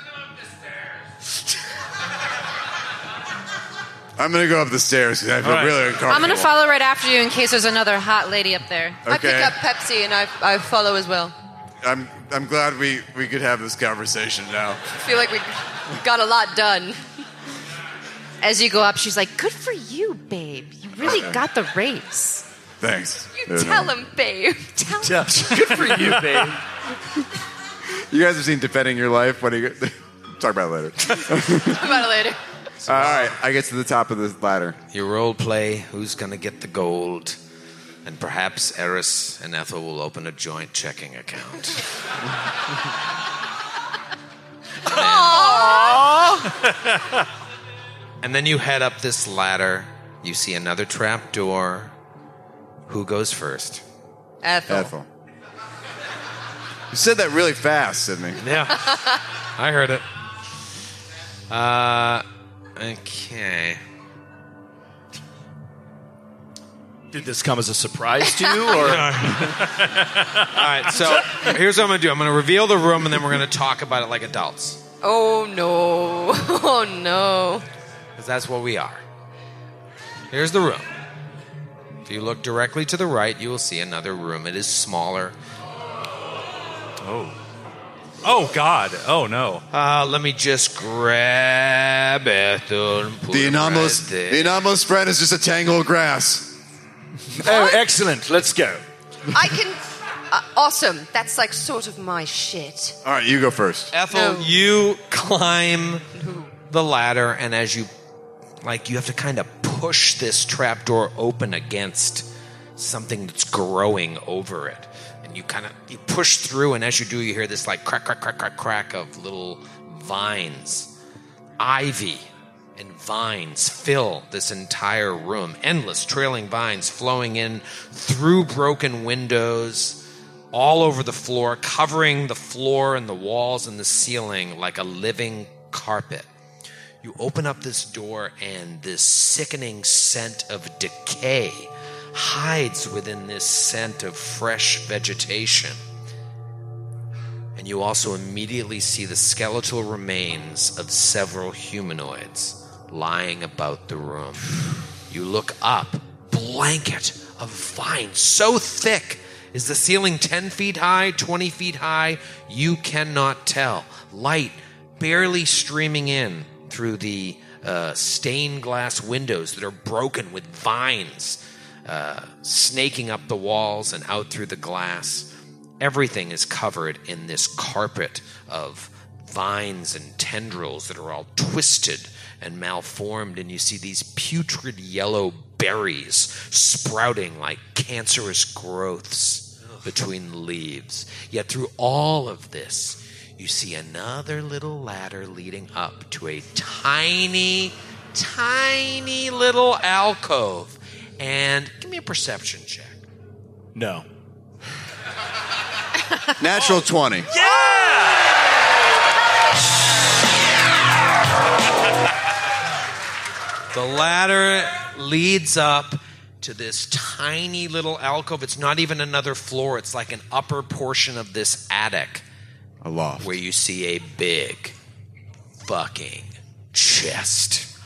I'm going to go up the stairs because I feel really uncomfortable. I'm going to follow right after you in case there's another hot lady up there. I pick up Pepsi and I follow as well. I'm glad we could have this conversation now. I feel like we got a lot done. As you go up, she's like, "Good for you, babe. You really got the race." Thanks. You tell him, babe. Tell him. Good for you, babe. You guys have seen Defending Your Life? What do you talk about it later? Talk about it later. All right, I get to the top of the ladder. You role play who's going to get the gold, and perhaps Eris and Ethel will open a joint checking account. Aww. And then you head up this ladder. You see another trap door. Who goes first? Ethel. You said that really fast, Sydney. Yeah, I heard it. Okay. Did this come as a surprise to you? Or? All right, so here's what I'm going to do. I'm going to reveal the room, and then we're going to talk about it like adults. Oh, no. Oh, no. Because that's what we are. Here's the room. If you look directly to the right, you will see another room. It is smaller. Oh, God. Oh, no. Let me just grab Ethel and put The it anomalous right there. the anomalous friend is just a tangle of grass. Oh, excellent. Let's go. I can... awesome. That's like sort of my shit. All right, you go first. Ethel, you climb the ladder, and as you have to kind of push this trapdoor open against something that's growing over it. And you push through, and as you do, you hear this like crack, crack, crack, crack, crack of little vines. Ivy and vines fill this entire room. Endless trailing vines flowing in through broken windows, all over the floor, covering the floor and the walls and the ceiling like a living carpet. You open up this door, and this sickening scent of decay hides within this scent of fresh vegetation. And you also immediately see the skeletal remains of several humanoids lying about the room. You look up, blanket of vines so thick. Is the ceiling 10 feet high, 20 feet high? You cannot tell. Light barely streaming in through the stained glass windows that are broken with vines snaking up the walls and out through the glass. Everything is covered in this carpet of vines and tendrils that are all twisted and malformed, and you see these putrid yellow berries sprouting like cancerous growths between the leaves. Yet through all of this, you see another little ladder leading up to a tiny, tiny little alcove. And give me a perception check. No. Natural 20. The ladder leads up to this tiny little alcove. It's not even another floor. It's like an upper portion of this attic. A loft. Where you see a big fucking chest.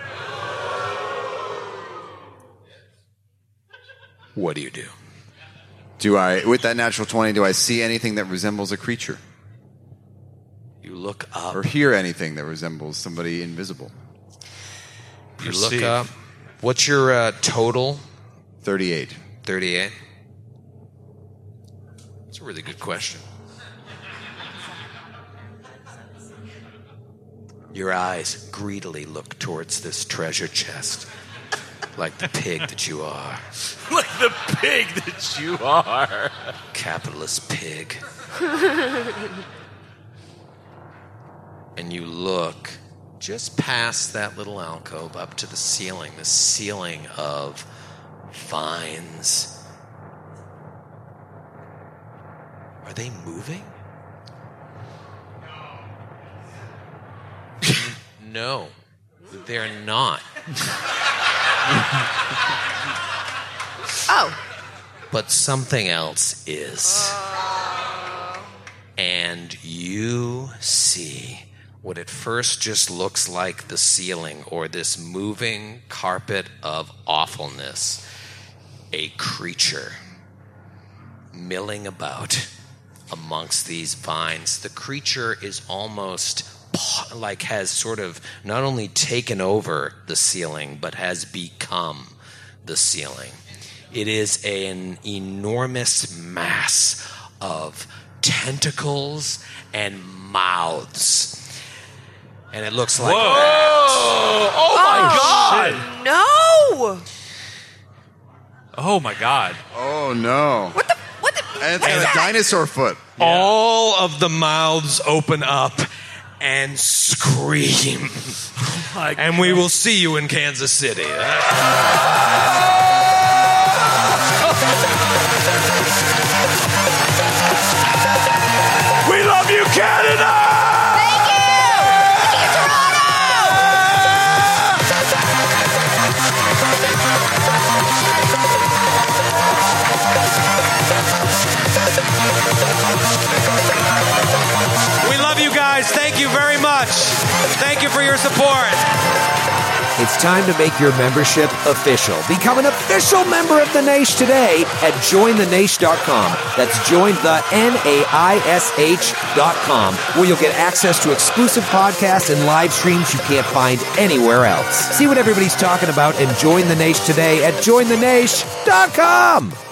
What do you do? Do I, with that natural 20, do I see anything that resembles a creature? You look up. Or hear anything that resembles somebody invisible? You look up. What's your total? 38. 38? That's a really good question. Your eyes greedily look towards this treasure chest, like the pig that you are. Like the pig that you are. Capitalist pig. And you look just past that little alcove up to the ceiling of vines. Are they moving? No, they're not. Oh. But something else is. And you see what at first just looks like the ceiling or this moving carpet of awfulness. A creature milling about amongst these vines. The creature is almost like has sort of not only taken over the ceiling, but has become the ceiling. It is an enormous mass of tentacles and mouths. And it looks like that. Oh my God! No! Oh my God! Oh no! What the? And it's got a dinosaur foot. All of the mouths open up and scream. And we will see you in Kansas City. We love you, Canada! Thank you! Thank you, Toronto! We love you guys. Thank you very much. Thank you for your support. It's time to make your membership official. Become an official member of The Naish today at jointhenaish.com. That's jointhenaish.com, where you'll get access to exclusive podcasts and live streams you can't find anywhere else. See what everybody's talking about and join The Naish today at jointhenaish.com.